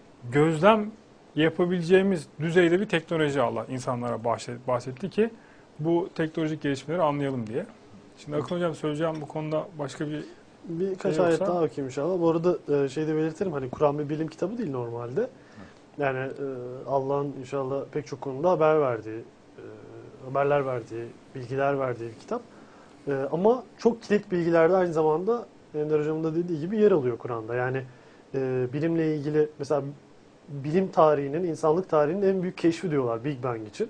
C: gözlem yapabileceğimiz düzeyde bir teknoloji Allah insanlara bahşet- bahsetti ki bu teknolojik gelişmeleri anlayalım diye. Şimdi Akın Hocam söyleyeceğim bu konuda başka bir
B: Birkaç
C: Şey
B: ayet
C: yoksa-
B: daha okuyayım inşallah. Bu arada e, şey de belirtelim, hani Kur'an bir bilim kitabı değil normalde. Yani e, Allah'ın inşallah pek çok konuda haber verdiği, e, haberler verdiği, bilgiler verdiği bir kitap. E, ama çok kilit bilgilerde aynı zamanda Ender Hocam'ın da dediği gibi yer alıyor Kur'an'da. Yani e, bilimle ilgili mesela bilim tarihinin, insanlık tarihinin en büyük keşfi diyorlar Big Bang için.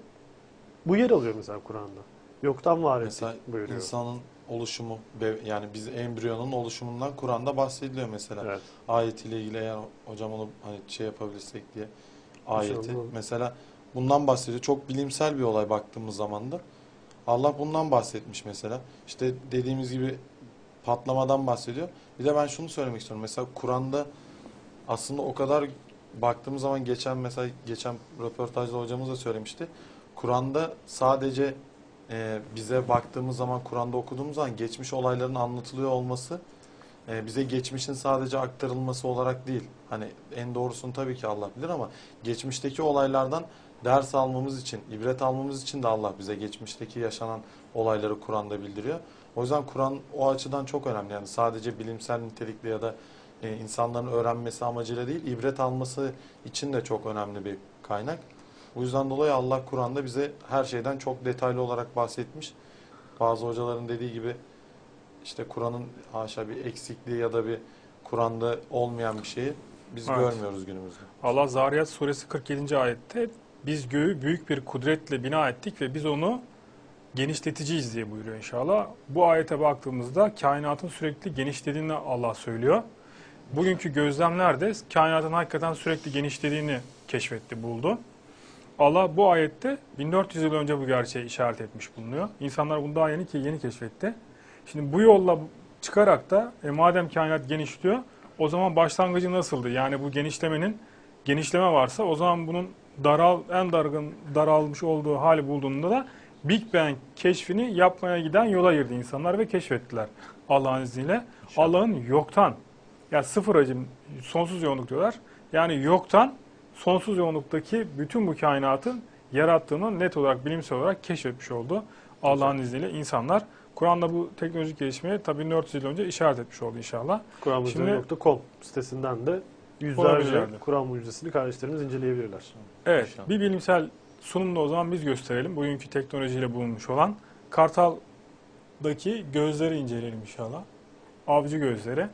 B: Bu yer alıyor mesela Kur'an'da. Yoktan var ettik
A: Mesela
B: buyuruyor.
A: insanın oluşumu, be- yani biz embriyonun oluşumundan Kur'an'da bahsediliyor mesela.
B: Evet.
A: Ayetiyle ilgili eğer hocam onu hani şey yapabilirsek diye ayeti.
B: İnşallah.
A: Mesela bundan bahsediyor. Çok bilimsel bir olay baktığımız zaman da. Allah bundan bahsetmiş mesela. İşte dediğimiz gibi patlamadan bahsediyor. Bir de ben şunu söylemek istiyorum. Mesela Kur'an'da aslında o kadar baktığımız zaman, geçen mesela geçen röportajda hocamız da söylemişti. Kur'an'da sadece e, bize baktığımız zaman, Kur'an'da okuduğumuz zaman geçmiş olayların anlatılıyor olması e, bize geçmişin sadece aktarılması olarak değil. Hani en doğrusunu tabii ki Allah bilir ama geçmişteki olaylardan ders almamız için, ibret almamız için de Allah bize geçmişteki yaşanan olayları Kur'an'da bildiriyor. O yüzden Kur'an o açıdan çok önemli. Yani sadece bilimsel nitelikli ya da e, insanların öğrenmesi amacıyla değil, ibret alması için de çok önemli bir kaynak. O yüzden dolayı Allah Kur'an'da bize her şeyden çok detaylı olarak bahsetmiş. Bazı hocaların dediği gibi işte Kur'an'ın haşa bir eksikliği ya da bir Kur'an'da olmayan bir şeyi biz
C: Evet.
A: görmüyoruz günümüzde.
C: Allah Zariyat suresi kırk yedinci ayette biz göğü büyük bir kudretle bina ettik ve biz onu genişleteceğiz diye buyuruyor inşallah. Bu ayete baktığımızda kainatın sürekli genişlediğini Allah söylüyor. Bugünkü gözlemler de kainatın hakikaten sürekli genişlediğini keşfetti, buldu. Allah bu ayette bin dört yüz yıl önce bu gerçeği işaret etmiş bulunuyor. İnsanlar bunu daha yeni ki yeni keşfetti. Şimdi bu yolla çıkarak da e, madem kainat genişliyor, o zaman başlangıcı nasıldı? Yani bu genişlemenin genişleme varsa o zaman bunun daral en dargın daralmış olduğu hali bulduğunda da Big Bang keşfini yapmaya giden yola girdi insanlar ve keşfettiler Allah'ın izniyle. Allah'ın yoktan, yani sıfır hacim, sonsuz yoğunluk diyorlar. Yani yoktan sonsuz yoğunluktaki bütün bu kainatın yarattığını net olarak, bilimsel olarak keşfetmiş oldu. Allah'ın izniyle insanlar. Kur'an'da bu teknolojik gelişmeye tabii bin dört yüz yıl önce işaret etmiş oldu inşallah.
B: Kur'an
C: Şimdi-
B: nokta com sitesinden de Yüzlerce
C: Olabilirlerdi.
B: Kur'an mucizesini kardeşlerimiz inceleyebilirler.
C: Evet,
D: İnşallah.
C: bir bilimsel sunumda o zaman biz gösterelim. Bugünkü teknolojiyle bulunmuş olan Kartal'daki gözleri inceleyelim inşallah. Avcı gözleri.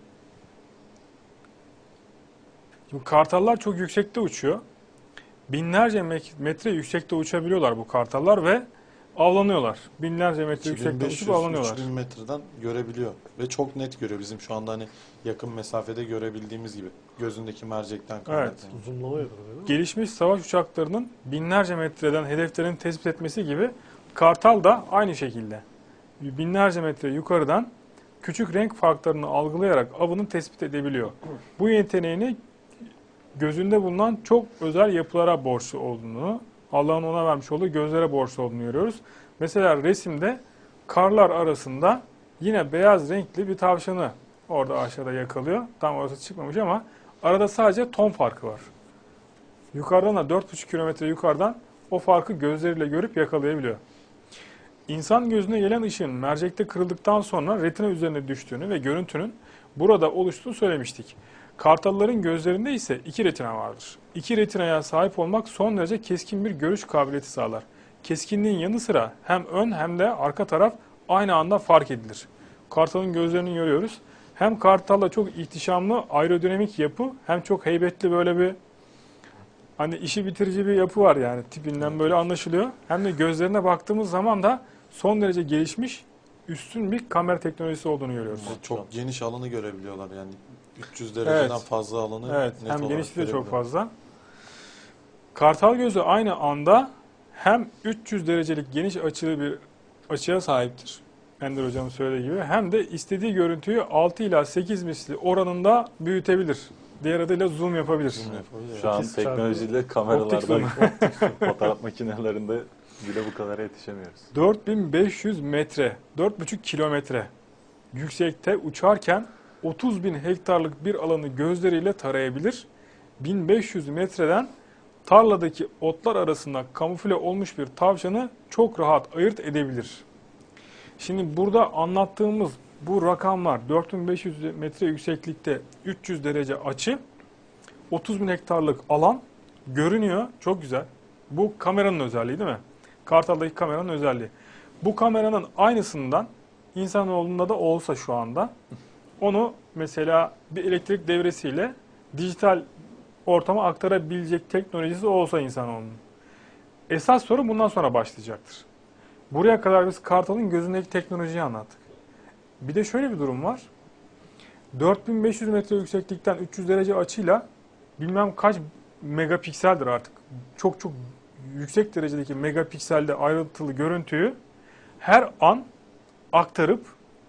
C: Şimdi kartallar çok yüksekte uçuyor. Binlerce metre yüksekte uçabiliyorlar bu kartallar ve avlanıyorlar. Binlerce metre yüksekte uçup avlanıyorlar.
A: iki bin metreden görebiliyor ve çok net görüyor bizim şu anda hani yakın mesafede görebildiğimiz gibi gözündeki mercekten kaynaklı.
B: Zoomlama yapılıyor değil mi?
C: Gelişmiş savaş uçaklarının binlerce metreden hedeflerini tespit etmesi gibi kartal da aynı şekilde. Binlerce metre yukarıdan küçük renk farklarını algılayarak avını tespit edebiliyor. Bu yeteneğini gözünde bulunan çok özel yapılara borçlu olduğunu, Allah'ın ona vermiş olduğu gözlere borçlu olduğunu görüyoruz. Mesela resimde karlar arasında yine beyaz renkli bir tavşanı orada aşağıda yakalıyor. Tam orası çıkmamış ama arada sadece ton farkı var. Yukarıdan da dört buçuk kilometre yukarıdan o farkı gözleriyle görüp yakalayabiliyor. İnsan gözüne gelen ışığın mercekte kırıldıktan sonra retina üzerine düştüğünü ve görüntünün burada oluştuğunu söylemiştik. Kartalların gözlerinde ise iki retina vardır. İki retinaya sahip olmak son derece keskin bir görüş kabiliyeti sağlar. Keskinliğin yanı sıra hem ön hem de arka taraf aynı anda fark edilir. Kartalın gözlerini görüyoruz. Hem kartalla çok ihtişamlı aerodinamik yapı hem çok heybetli böyle bir hani işi bitirici bir yapı var yani tipinden böyle anlaşılıyor. Hem de gözlerine baktığımız zaman da son derece gelişmiş üstün bir kamera teknolojisi olduğunu görüyoruz.
A: Ve çok geniş alanı görebiliyorlar yani üç yüz dereceden
C: Evet.
A: fazla alanı
C: Evet,
A: net
C: hem
A: olarak
C: genişliği de çok
A: görebiliyorlar.
C: fazla. Kartal gözü aynı anda hem üç yüz derecelik geniş açılı bir açıya sahiptir. Ender hocamın söylediği gibi hem de istediği görüntüyü altı ila sekiz misli oranında büyütebilir. Diğer adıyla zoom yapabilir.
A: Zoom yapabiliyor.
D: Şu an
B: İkiz
D: teknolojiyle
C: Optik
D: kameralarda,
C: zoom.
D: fotoğraf makinelerinde bile bu kadar yetişemiyoruz.
C: dört bin beş yüz metre, dört buçuk kilometre yüksekte uçarken otuz bin hektarlık bir alanı gözleriyle tarayabilir. bin beş yüz metreden tarladaki otlar arasında kamufle olmuş bir tavşanı çok rahat ayırt edebilir. Şimdi burada anlattığımız bu rakamlar dört bin beş yüz metre yükseklikte üç yüz derece açı, otuz bin hektarlık alan görünüyor. Çok güzel. Bu kameranın özelliği değil mi? Kartal'daki kameranın özelliği. Bu kameranın aynısından insanoğlunda da olsa şu anda onu mesela bir elektrik devresiyle dijital ortama aktarabilecek teknolojisi olsa insanoğlunun. Esas soru bundan sonra başlayacaktır. Buraya kadar biz Kartal'ın gözündeki teknolojiyi anlattık. Bir de şöyle bir durum var. dört bin beş yüz metre yükseklikten üç yüz derece açıyla bilmem kaç megapikseldir artık. Çok çok yüksek derecedeki megapikselde ayrıntılı görüntüyü her an aktarıp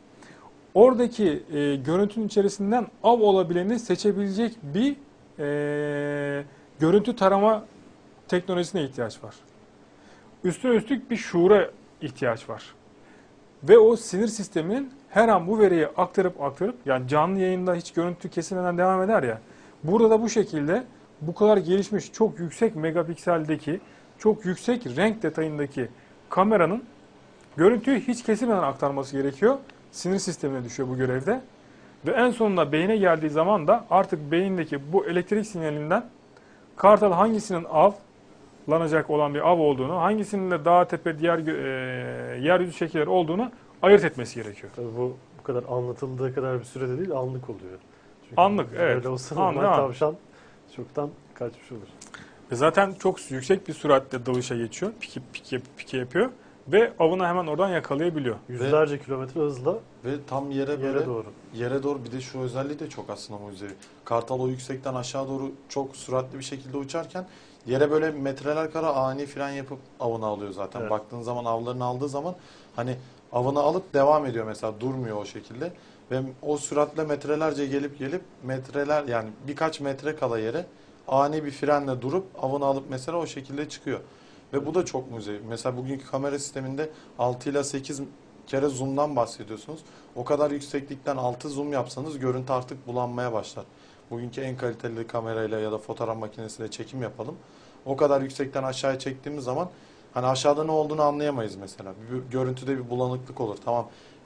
C: oradaki e, görüntünün içerisinden av olabileni seçebilecek bir e, görüntü tarama teknolojisine ihtiyaç var. Üstüne üstlük bir şuura ihtiyaç var. Ve o sinir sisteminin her an bu veriyi aktarıp aktarıp yani canlı yayında hiç görüntü kesilmeden devam eder ya. Burada da bu şekilde bu kadar gelişmiş çok yüksek megapikseldeki çok yüksek renk detayındaki kameranın görüntüyü hiç kesilmeden aktarması gerekiyor. Sinir sistemine düşüyor bu görevde. Ve en sonunda beyne geldiği zaman da artık beyindeki bu elektrik sinyalinden kartal hangisinin avlanacak olan bir av olduğunu, hangisinin de dağ tepe diğer e, yeryüzü şekilleri olduğunu ayırt etmesi gerekiyor.
B: Tabii bu bu kadar anlatıldığı kadar bir sürede değil, anlık oluyor. Çünkü
C: Anlık, evet.
B: Böyle olsa
C: Anlık,
B: normal
C: anlık.
B: tavşan çoktan kaçmış olur.
C: Ve zaten çok yüksek bir süratle dalışa geçiyor, pike, pike, pike yapıyor ve avını hemen oradan yakalayabiliyor.
B: Yüzlerce kilometre hızla
A: Ve tam yere böyle
B: yere doğru.
A: yere doğru bir de şu özelliği de çok aslında mucizevi. Kartal o yüksekten aşağı doğru çok süratli bir şekilde uçarken yere böyle metreler kara ani fren yapıp avını alıyor zaten.
B: Evet.
A: Baktığın zaman avlarını aldığı zaman hani avını alıp devam ediyor mesela durmuyor o şekilde. Ve o süratle metrelerce gelip gelip metreler yani birkaç metre kala yere ani bir frenle durup avını alıp mesela o şekilde çıkıyor. Ve bu da çok mucizevi. Mesela bugünkü kamera sisteminde altı ile sekiz kere zoom'dan bahsediyorsunuz. O kadar yükseklikten altı zoom yapsanız görüntü artık bulanmaya başlar. Bugünkü en kaliteli kamerayla ya da fotoğraf makinesiyle çekim yapalım. O kadar yüksekten aşağıya çektiğimiz zaman hani aşağıda ne olduğunu anlayamayız mesela. Bir, görüntüde bir bulanıklık olur. Tamam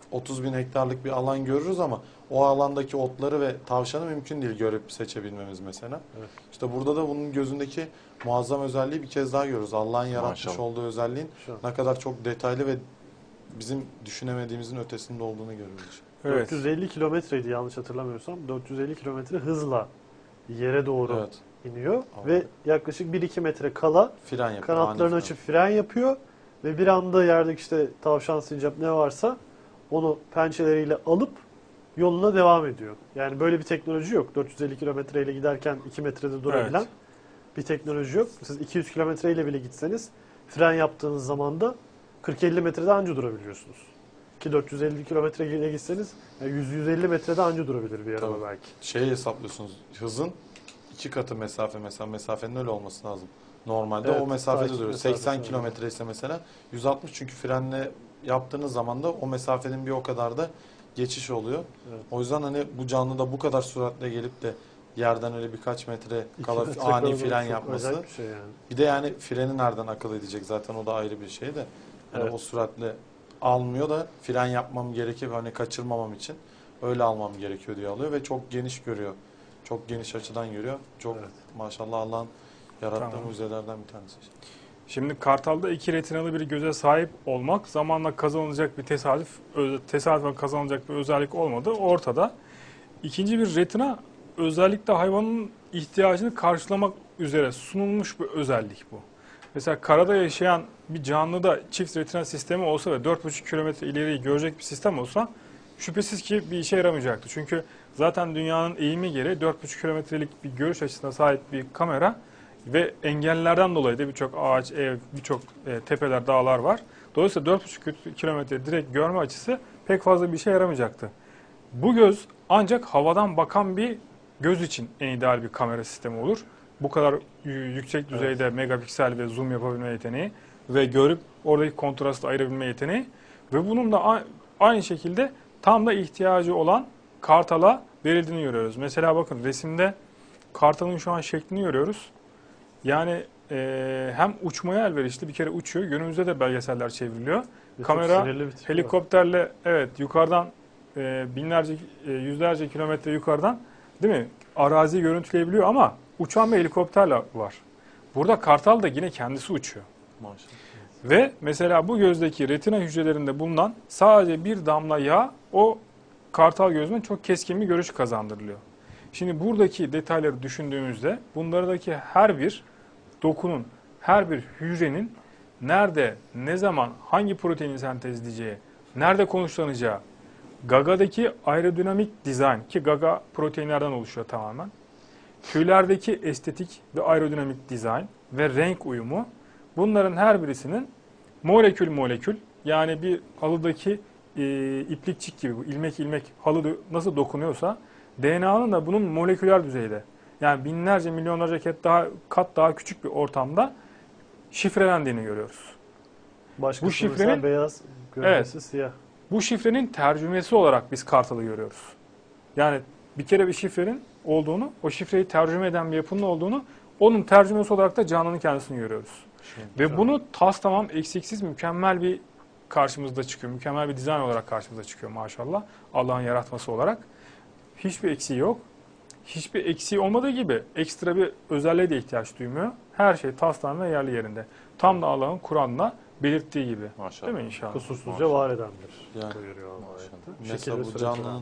A: otuz bin hektarlık bir alan görürüz ama o alandaki otları ve tavşanı mümkün değil görüp seçebilmemiz mesela.
B: Evet.
A: İşte burada da bunun gözündeki muazzam özelliği bir kez daha görürüz. Allah'ın yaratmış
D: Maşallah.
A: olduğu özelliğin
B: Şu an.
A: ne kadar çok detaylı ve bizim düşünemediğimizin ötesinde olduğunu görürüz.
C: Evet.
B: dört yüz elli kilometreydi yanlış hatırlamıyorsam. dört yüz elli kilometre hızla yere doğru
A: Evet.
B: iniyor
A: Abi.
B: ve yaklaşık bir iki metre kala
A: Fren yapıyor.
B: kanatlarını
A: ani
B: açıp fren yapıyor ve bir anda yerdeki işte tavşan, sincap ne varsa onu pençeleriyle alıp yoluna devam ediyor. Yani böyle bir teknoloji yok. dört yüz elli kilometreyle giderken iki metrede durabilen
C: Evet.
B: bir teknoloji yok. Siz iki yüz kilometreyle bile gitseniz fren yaptığınız zaman da kırk elli metrede anca durabiliyorsunuz. Ki dört yüz elli kilometreyle gitseniz yani yüz yüz elli metrede anca durabilir bir araba
A: Tabii.
B: belki.
A: Şey hesaplıyorsunuz. Hızın iki katı mesafe mesela mesafenin öyle olması lazım. Normalde
B: Evet,
A: o mesafede
B: takip
A: duruyor.
B: mesafesi
A: seksen
B: öyle.
A: kilometre ise mesela yüz altmış çünkü frenle yaptığınız zaman da o mesafenin bir o kadar da geçiş oluyor.
B: Evet.
A: O yüzden hani bu canlı da bu kadar süratle gelip de yerden öyle birkaç metre
B: İki
A: kala
B: metre
A: ani
B: kala
A: fren
B: çok
A: yapması.
B: acayip bir şey yani.
A: Bir de yani freni nereden akıl edecek zaten o da ayrı bir şey de. Yani
B: Evet.
A: o süratle almıyor da fren yapmam gerekiyor hani kaçırmamam için öyle almam gerekiyor diye alıyor ve çok geniş görüyor. Çok geniş açıdan görüyor. Çok
B: Evet.
A: maşallah Allah'ın yarattığı
C: Tamam.
A: mucizelerden bir tanesi.
C: Şimdi Kartal'da iki retinalı bir göze sahip olmak zamanla kazanılacak bir tesadüf, ö- tesadüfen kazanılacak bir özellik olmadığı ortada. İkinci bir retina özellikle hayvanın ihtiyacını karşılamak üzere sunulmuş bir özellik bu. Mesela karada yaşayan bir canlıda çift retina sistemi olsa ve dört buçuk kilometre ileriyi görecek bir sistem olsa şüphesiz ki bir işe yaramayacaktı. Çünkü zaten dünyanın eğimi gereği dört buçuk kilometrelik bir görüş açısına sahip bir kamera ve engellerden dolayı da birçok ağaç, ev, birçok e, tepeler, dağlar var. Dolayısıyla dört buçuk kilometre direkt görme açısı pek fazla bir işe yaramayacaktı. Bu göz ancak havadan bakan bir göz için en ideal bir kamera sistemi olur. Bu kadar y- yüksek düzeyde megapiksel ve zoom yapabilme yeteneği ve görüp oradaki kontrastı ayırabilme yeteneği ve bunun da a- aynı şekilde tam da ihtiyacı olan kartala verildiğini görüyoruz. Mesela bakın resimde kartalın şu an şeklini görüyoruz. Yani e, hem uçmaya elverişli bir kere uçuyor. Günümüzde de belgeseller çevriliyor.
B: Ve çok
C: Kamera
B: sinirli bir tipi var.
C: helikopterle evet yukarıdan e, binlerce, e, yüzlerce kilometre yukarıdan değil mi? Araziyi görüntüleyebiliyor ama uçan bir helikopterle var. Burada kartal da yine kendisi uçuyor.
A: Maşallah.
C: Ve mesela bu gözdeki retina hücrelerinde bulunan sadece bir damla yağ o kartal gözüne çok keskin bir görüş kazandırılıyor. Şimdi buradaki detayları düşündüğümüzde bunlardaki her bir dokunun, her bir hücrenin nerede, ne zaman, hangi proteini sentezleyeceği, nerede konuşlanacağı, gagadaki aerodinamik dizayn ki gaga proteinlerden oluşuyor tamamen. Tüylerdeki estetik ve aerodinamik dizayn ve renk uyumu bunların her birisinin molekül molekül yani bir halıdaki e, iplikçik gibi bu ilmek ilmek halı nasıl dokunuyorsa D N A'nın da bunun moleküler düzeyde yani binlerce milyonlarca kat daha, kat daha küçük bir ortamda şifrelendiğini görüyoruz.
B: Başkası
C: bu şifrenin-
B: mesela beyaz, gövdesi siyah.
C: Bu şifrenin tercümesi olarak biz kartalı görüyoruz. Yani bir kere bir şifrenin olduğunu, o şifreyi tercüme eden bir yapının olduğunu, onun tercümesi olarak da canlının kendisini görüyoruz. Ve bunu tas tamam eksiksiz mükemmel bir karşımızda çıkıyor. Mükemmel bir dizayn olarak karşımıza çıkıyor maşallah. Allah'ın yaratması olarak. Hiçbir eksiği yok. Hiçbir eksiği olmadığı gibi ekstra bir özelliğe de ihtiyaç duymuyor. Her şey tas tamam ve yerli yerinde. Tam da Allah'ın Kur'an'la belirttiği gibi.
D: Maşallah.
C: Değil mi inşallah?
B: Kusursuzca var edendir.
A: Yani,
B: buyuruyor Allah
D: maşallah.
B: ayette.
A: mesela
B: Şekil ve
A: bu
B: suretlendir.
A: canlının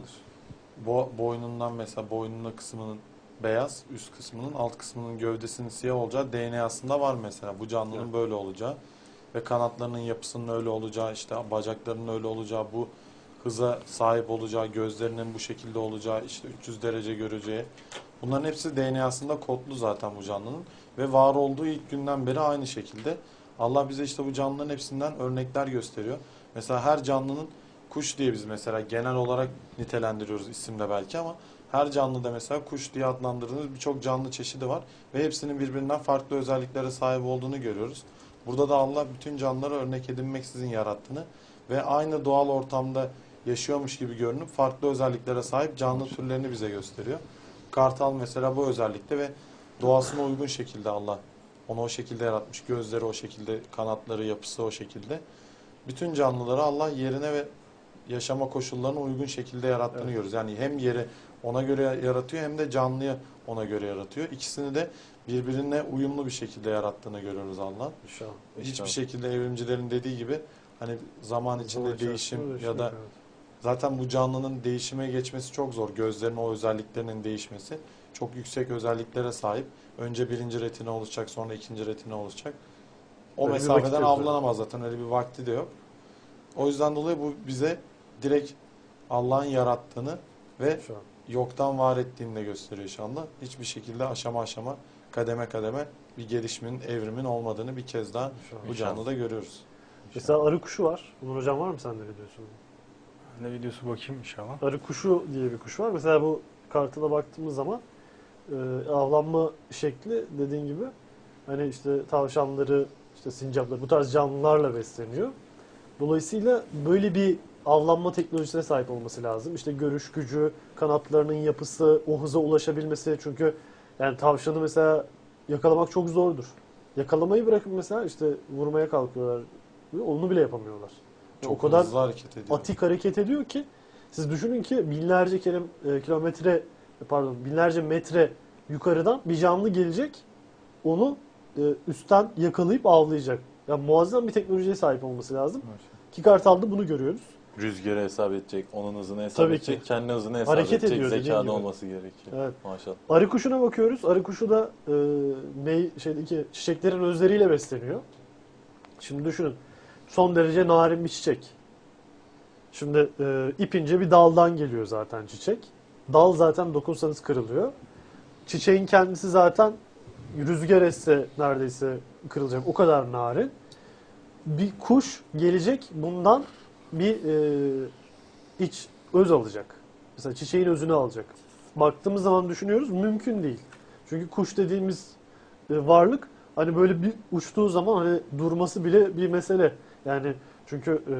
A: bo boynundan mesela boynunun kısmının beyaz, üst kısmının alt kısmının gövdesinin siyah olacağı D N A'sında var mesela. Bu canlının
B: Evet.
A: böyle olacağı ve kanatlarının yapısının öyle olacağı, işte bacaklarının öyle olacağı, bu hıza sahip olacağı, gözlerinin bu şekilde olacağı, işte üç yüz derece göreceği. Bunların hepsi D N A'sında kodlu zaten bu canlının ve var olduğu ilk günden beri aynı şekilde. Allah bize işte bu canlıların hepsinden örnekler gösteriyor. Mesela her canlının kuş diye biz mesela genel olarak nitelendiriyoruz isimle belki ama her canlıda mesela kuş diye adlandırdığımız birçok canlı çeşidi var ve hepsinin birbirinden farklı özelliklere sahip olduğunu görüyoruz. Burada da Allah bütün canlıları örnek edinmeksizin yarattığını ve aynı doğal ortamda yaşıyormuş gibi görünüp farklı özelliklere sahip canlı türlerini bize gösteriyor. Kartal mesela bu özellikte ve doğasına uygun şekilde Allah onu o şekilde yaratmış. Gözleri o şekilde, kanatları, yapısı o şekilde. Bütün canlıları Allah yerine ve yaşama koşullarına uygun şekilde yarattığını
B: Evet.
A: görüyoruz. Yani hem yeri ona göre yaratıyor hem de canlıyı ona göre yaratıyor. İkisini de birbirine uyumlu bir şekilde yarattığını görüyoruz Allah.
B: İnşallah.
A: Hiçbir şekilde evrimcilerin dediği gibi hani zaman içinde
B: Zaman
A: değişim
B: içerisinde
A: ya da
B: değişim, evet.
A: zaten bu canlının değişime geçmesi çok zor. Gözlerin o özelliklerinin değişmesi çok yüksek özelliklere sahip. Önce birinci retina oluşacak, sonra ikinci retina olacak. O
B: Öyle bir vakit
A: mesafeden
B: yok
A: avlanamaz zaten. Öyle bir vakti de yok. O yüzden dolayı bu bize direkt Allah'ın yarattığını ve
B: Şu an.
A: yoktan var ettiğini de gösteriyor inşallah. Hiçbir şekilde aşama aşama, kademe kademe bir gelişimin, evrimin olmadığını bir kez daha
B: Şu an.
A: bu canlıda görüyoruz.
B: Mesela arı kuşu var. Onur hocam var mı sende videosu?
C: Ne videosu bakayım inşallah.
B: Arı kuşu diye bir kuş var. Mesela bu kartına baktığımız zaman e, avlanma şekli dediğin gibi hani işte tavşanları, işte sincapları bu tarz canlılarla besleniyor. Dolayısıyla böyle bir avlanma teknolojisine sahip olması lazım. İşte görüş gücü, kanatlarının yapısı, o hıza ulaşabilmesi. Çünkü yani tavşanı mesela yakalamak çok zordur. Yakalamayı bırakıp mesela işte vurmaya kalkıyorlar. Onu bile yapamıyorlar.
A: Çok
B: o kadar
A: hızlı hareket ediyor.
B: atik hareket ediyor ki siz düşünün ki binlerce kere, e, kilometre pardon binlerce metre yukarıdan bir canlı gelecek, onu e, üstten yakalayıp avlayacak. Yani muazzam bir teknolojiye sahip olması lazım. Ki Kartal'da bunu görüyoruz.
D: Rüzgarı hesap edecek, onun hızını hesap
B: Tabii
D: edecek,
B: ki.
D: kendi hızını hesap
B: Hareket
D: edecek
B: ediyor dediğin
D: zekada
B: gibi.
D: olması gerekiyor.
B: Evet.
D: Maşallah.
B: Arı kuşuna bakıyoruz. Arı kuşu da e, mey, şeydeki çiçeklerin özleriyle besleniyor. Şimdi düşünün. Son derece narin bir çiçek. Şimdi e, ipince bir daldan geliyor zaten çiçek. Dal zaten dokunsanız kırılıyor. Çiçeğin kendisi zaten rüzgar esse neredeyse kırılacak. O kadar narin. Bir kuş gelecek bundan bir e, iç öz alacak. Mesela çiçeğin özünü alacak. Baktığımız zaman düşünüyoruz mümkün değil. Çünkü kuş dediğimiz e, varlık hani böyle bir uçtuğu zaman hani durması bile bir mesele. Yani çünkü e,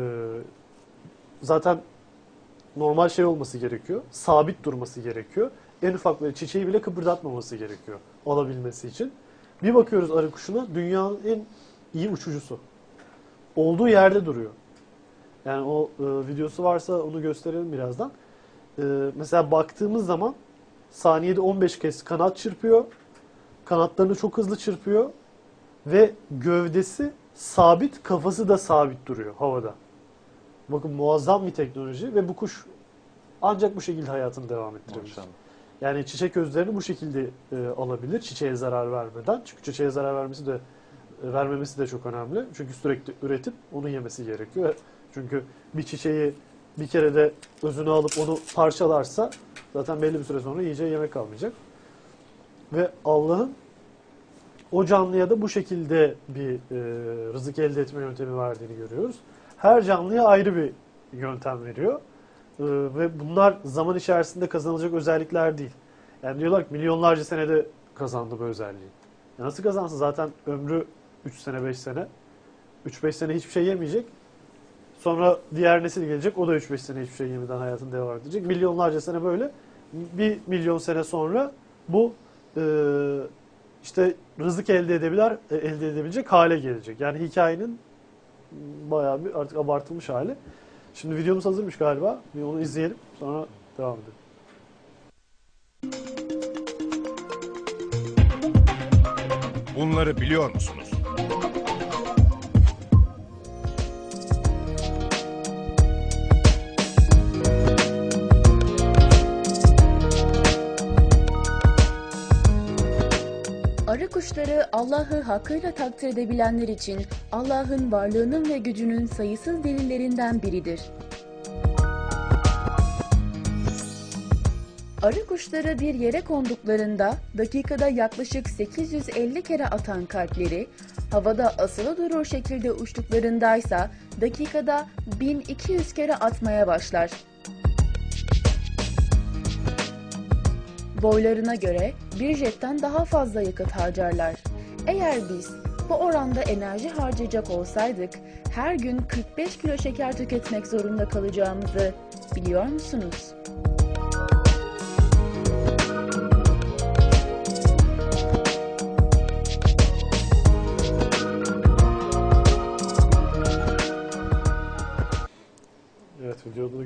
B: zaten normal şey olması gerekiyor. Sabit durması gerekiyor. En ufak böyle çiçeği bile kıpırdatmaması gerekiyor olabilmesi için. Bir bakıyoruz arı kuşuna, dünyanın en iyi uçucusu. Olduğu yerde duruyor. Yani o e, videosu varsa onu gösterelim birazdan. E, mesela baktığımız zaman saniyede on beş kez kanat çırpıyor. Kanatlarını çok hızlı çırpıyor. Ve gövdesi sabit, kafası da sabit duruyor havada. Bakın muazzam bir teknoloji ve bu kuş ancak bu şekilde hayatını devam ettirebilir.
D: Maşallah.
B: Yani çiçek özlerini bu şekilde e, alabilir çiçeğe zarar vermeden. Çünkü çiçeğe zarar vermesi de e, vermemesi de çok önemli. Çünkü sürekli üretip onu yemesi gerekiyor. Çünkü bir çiçeği bir kere de özünü alıp onu parçalarsa zaten belli bir süre sonra yiyeceği yemek kalmayacak. Ve Allah'ın o canlıya da bu şekilde bir e, rızık elde etme yöntemi verdiğini görüyoruz. Her canlıya ayrı bir yöntem veriyor. E, ve bunlar zaman içerisinde kazanılacak özellikler değil. Yani diyorlar ki milyonlarca senede kazandı bu özelliği. Ya nasıl kazansın? Zaten ömrü üç sene beş sene. üç beş sene hiçbir şey yemeyecek. Sonra diğer nesil gelecek. O da üç beş sene hiçbir şey yemeden hayatını devam edecek. Milyonlarca sene böyle. Bir milyon sene sonra bu e, işte rızık elde edebilir, elde edebilecek hale gelecek. Yani hikayenin bayağı bir artık abartılmış hali. Şimdi videomuz hazırmış galiba. Bir onu izleyelim. Sonra devam edelim.
E: Bunları biliyor musunuz?
F: Arı kuşları Allah'ı hakkıyla takdir edebilenler için Allah'ın varlığının ve gücünün sayısız delillerinden biridir. Arı kuşları bir yere konduklarında dakikada yaklaşık sekiz yüz elli kere atan kalpleri, havada asılı durur şekilde uçtuklarındaysa dakikada bin iki yüz kere atmaya başlar. Boylarına göre bir jetten daha fazla yakıt harcarlar. Eğer biz bu oranda enerji harcayacak olsaydık her gün kırk beş kilo şeker tüketmek zorunda kalacağımızı biliyor musunuz?
B: Evet, videoda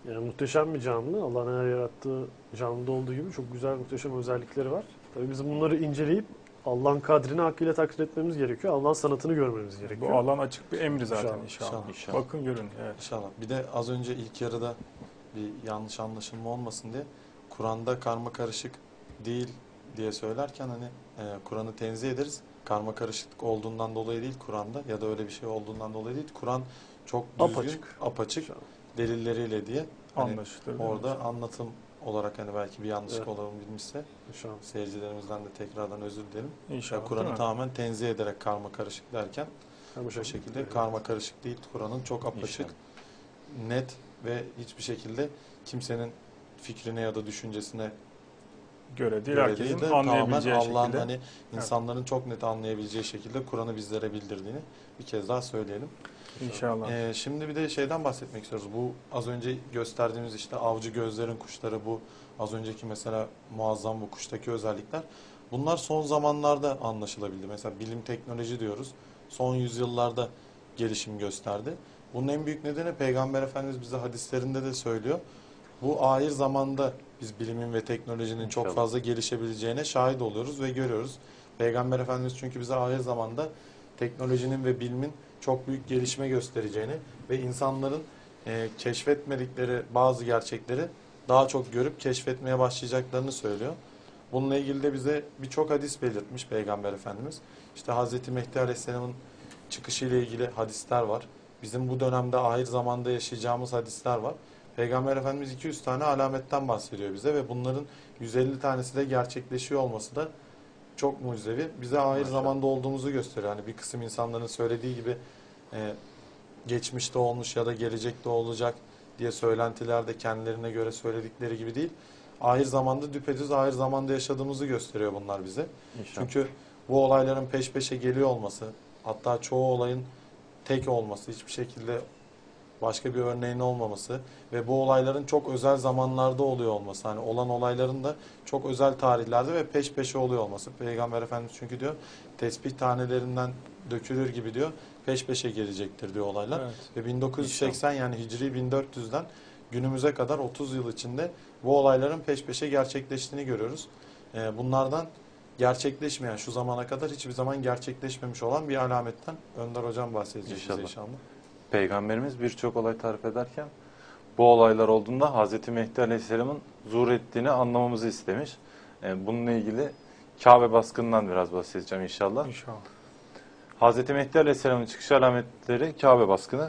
B: Yani muhteşem bir canlı. Allah'ın her yarattığı canlıda olduğu gibi çok güzel, muhteşem özellikleri var. Tabii biz bunları inceleyip Allah'ın kadrini hakkıyla takdir etmemiz gerekiyor. Allah'ın sanatını görmemiz gerekiyor.
C: Bu alan açık bir emri zaten
B: İnşallah,
C: inşallah.
A: inşallah.
C: Bakın görün. Evet.
A: İnşallah. Bir de az önce ilk yarıda bir yanlış anlaşılma olmasın diye Kur'an'da karma karışık değil diye söylerken hani e, Kur'an'ı tenzih ederiz. Karma karışıklık olduğundan dolayı değil Kur'an'da ya da öyle bir şey olduğundan dolayı değil. Kur'an çok düzgün,
B: Apaçık.
A: apaçık
B: İnşallah.
A: delilleriyle diye hani
C: Anlaşılır. değil mi?
A: orada anlatım olarak hani belki bir yanlışlık
B: Evet.
A: olabilmişse
B: İnşallah.
A: seyircilerimizden de tekrardan özür dilerim.
C: İnşallah.
A: Yani
C: değil
A: Kur'an'ı
C: mi?
A: tamamen tenzih ederek karma karışık derken
B: Hem
A: bu şekilde karma karışık değil. Kur'an'ın çok apaçık,
D: İnşallah.
A: net ve hiçbir şekilde kimsenin fikrine ya da düşüncesine
C: Göre değil,
A: göre
C: herkesin
A: değil de tamamen
C: anlayabileceği
A: Allah'ın
C: şekilde.
A: hani insanların çok net anlayabileceği şekilde Kur'an'ı bizlere bildirdiğini bir kez daha söyleyelim.
C: İnşallah.
A: Ee, şimdi bir de şeyden bahsetmek istiyoruz. Bu az önce gösterdiğimiz işte avcı gözlerin kuşları, bu az önceki mesela muazzam bu kuştaki özellikler. Bunlar son zamanlarda anlaşılabildi. Mesela bilim teknoloji diyoruz. Son yüzyıllarda gelişim gösterdi. Bunun en büyük nedeni Peygamber Efendimiz bize hadislerinde de söylüyor. Bu ahir zamanda biz bilimin ve teknolojinin çok
D: İnşallah.
A: fazla gelişebileceğine şahit oluyoruz ve görüyoruz. Peygamber Efendimiz çünkü bize ahir zamanda teknolojinin ve bilimin çok büyük gelişme göstereceğini ve insanların e, keşfetmedikleri bazı gerçekleri daha çok görüp keşfetmeye başlayacaklarını söylüyor. Bununla ilgili de bize birçok hadis belirtmiş Peygamber Efendimiz. İşte Hazreti Mehdi Aleyhisselam'ın çıkışıyla ilgili hadisler var. Bizim bu dönemde ahir zamanda yaşayacağımız hadisler var. Peygamber Efendimiz iki yüz tane alametten bahsediyor bize ve bunların yüz elli tanesi de gerçekleşiyor olması da çok mucizevi. Bize ahir
D: Maşallah.
A: zamanda olduğumuzu gösteriyor. Hani bir kısım insanların söylediği gibi e, geçmişte olmuş ya da gelecekte olacak diye söylentiler de kendilerine göre söyledikleri gibi değil. Ahir zamanda düpedüz ahir zamanda yaşadığımızı gösteriyor bunlar bize.
D: İnşallah.
A: Çünkü bu olayların peş peşe geliyor olması, hatta çoğu olayın tek olması, hiçbir şekilde başka bir örneğin olmaması ve bu olayların çok özel zamanlarda oluyor olması. Hani olan olayların da çok özel tarihlerde ve peş peşe oluyor olması. Peygamber Efendimiz çünkü diyor tesbih tanelerinden dökülür gibi diyor peş peşe gelecektir diyor olaylar.
C: Evet.
A: Ve bin dokuz yüz seksen yani Hicri bin dört yüzden günümüze kadar otuz yıl içinde bu olayların peş peşe gerçekleştiğini görüyoruz. Ee, bunlardan gerçekleşmeyen, şu zamana kadar hiçbir zaman gerçekleşmemiş olan bir alametten Önder Hocam bahsedecek bize
D: İnşallah.
A: inşallah.
D: Peygamberimiz birçok olay tarif ederken bu olaylar olduğunda Hazreti Mehdi Aleyhisselam'ın zuhur ettiğini anlamamızı istemiş. Yani bununla ilgili Kabe baskınından biraz bahsedeceğim inşallah.
C: İnşallah.
D: Hazreti Mehdi Aleyhisselam'ın çıkış alametleri Kabe baskını.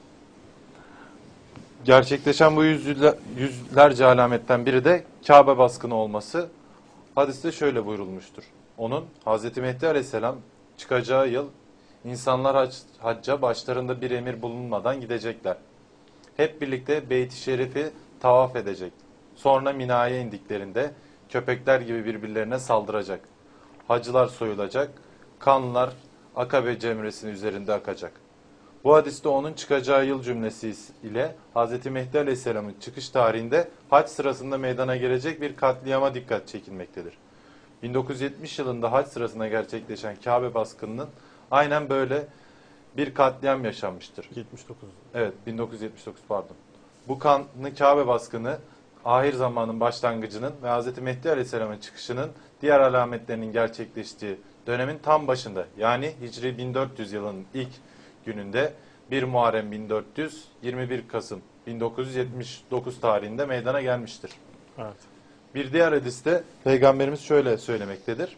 D: Gerçekleşen bu yüzler, yüzlerce alametten biri de Kabe baskını olması. Hadiste şöyle buyurulmuştur. Onun Hazreti Mehdi Aleyhisselam çıkacağı yıl insanlar hac, hacca başlarında bir emir bulunmadan gidecekler. Hep birlikte Beyt-i Şerif'i tavaf edecek. Sonra Mina'ya indiklerinde köpekler gibi birbirlerine saldıracak. Hacılar soyulacak. Kanlar Akabe cemresinin üzerinde akacak. Bu hadiste onun çıkacağı yıl cümlesi ile Hazreti Mehdi Aleyhisselam'ın çıkış tarihinde hac sırasında meydana gelecek bir katliama dikkat çekilmektedir. bin dokuz yüz yetmiş yılında hac sırasında gerçekleşen Kabe baskınının aynen böyle bir katliam yaşanmıştır.
B: yetmiş dokuz.
D: Evet, bin dokuz yüz yetmiş dokuz pardon. Bu kanlı Kabe baskını ahir zamanın başlangıcının ve Hz. Mehdi Aleyhisselam'ın çıkışının diğer alametlerinin gerçekleştiği dönemin tam başında, yani Hicri bin dört yüz yılının ilk gününde bir Muharrem bin dört yüz, yirmi bir Kasım bin dokuz yüz yetmiş dokuz tarihinde meydana gelmiştir.
C: Evet.
D: Bir diğer hadiste Peygamberimiz şöyle söylemektedir.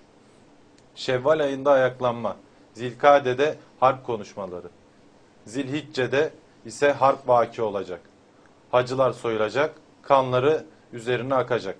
D: Şevval ayında ayaklanma, Zilkade'de harp konuşmaları, Zilhicce'de ise harp vaki olacak. Hacılar soyulacak, kanları üzerine akacak.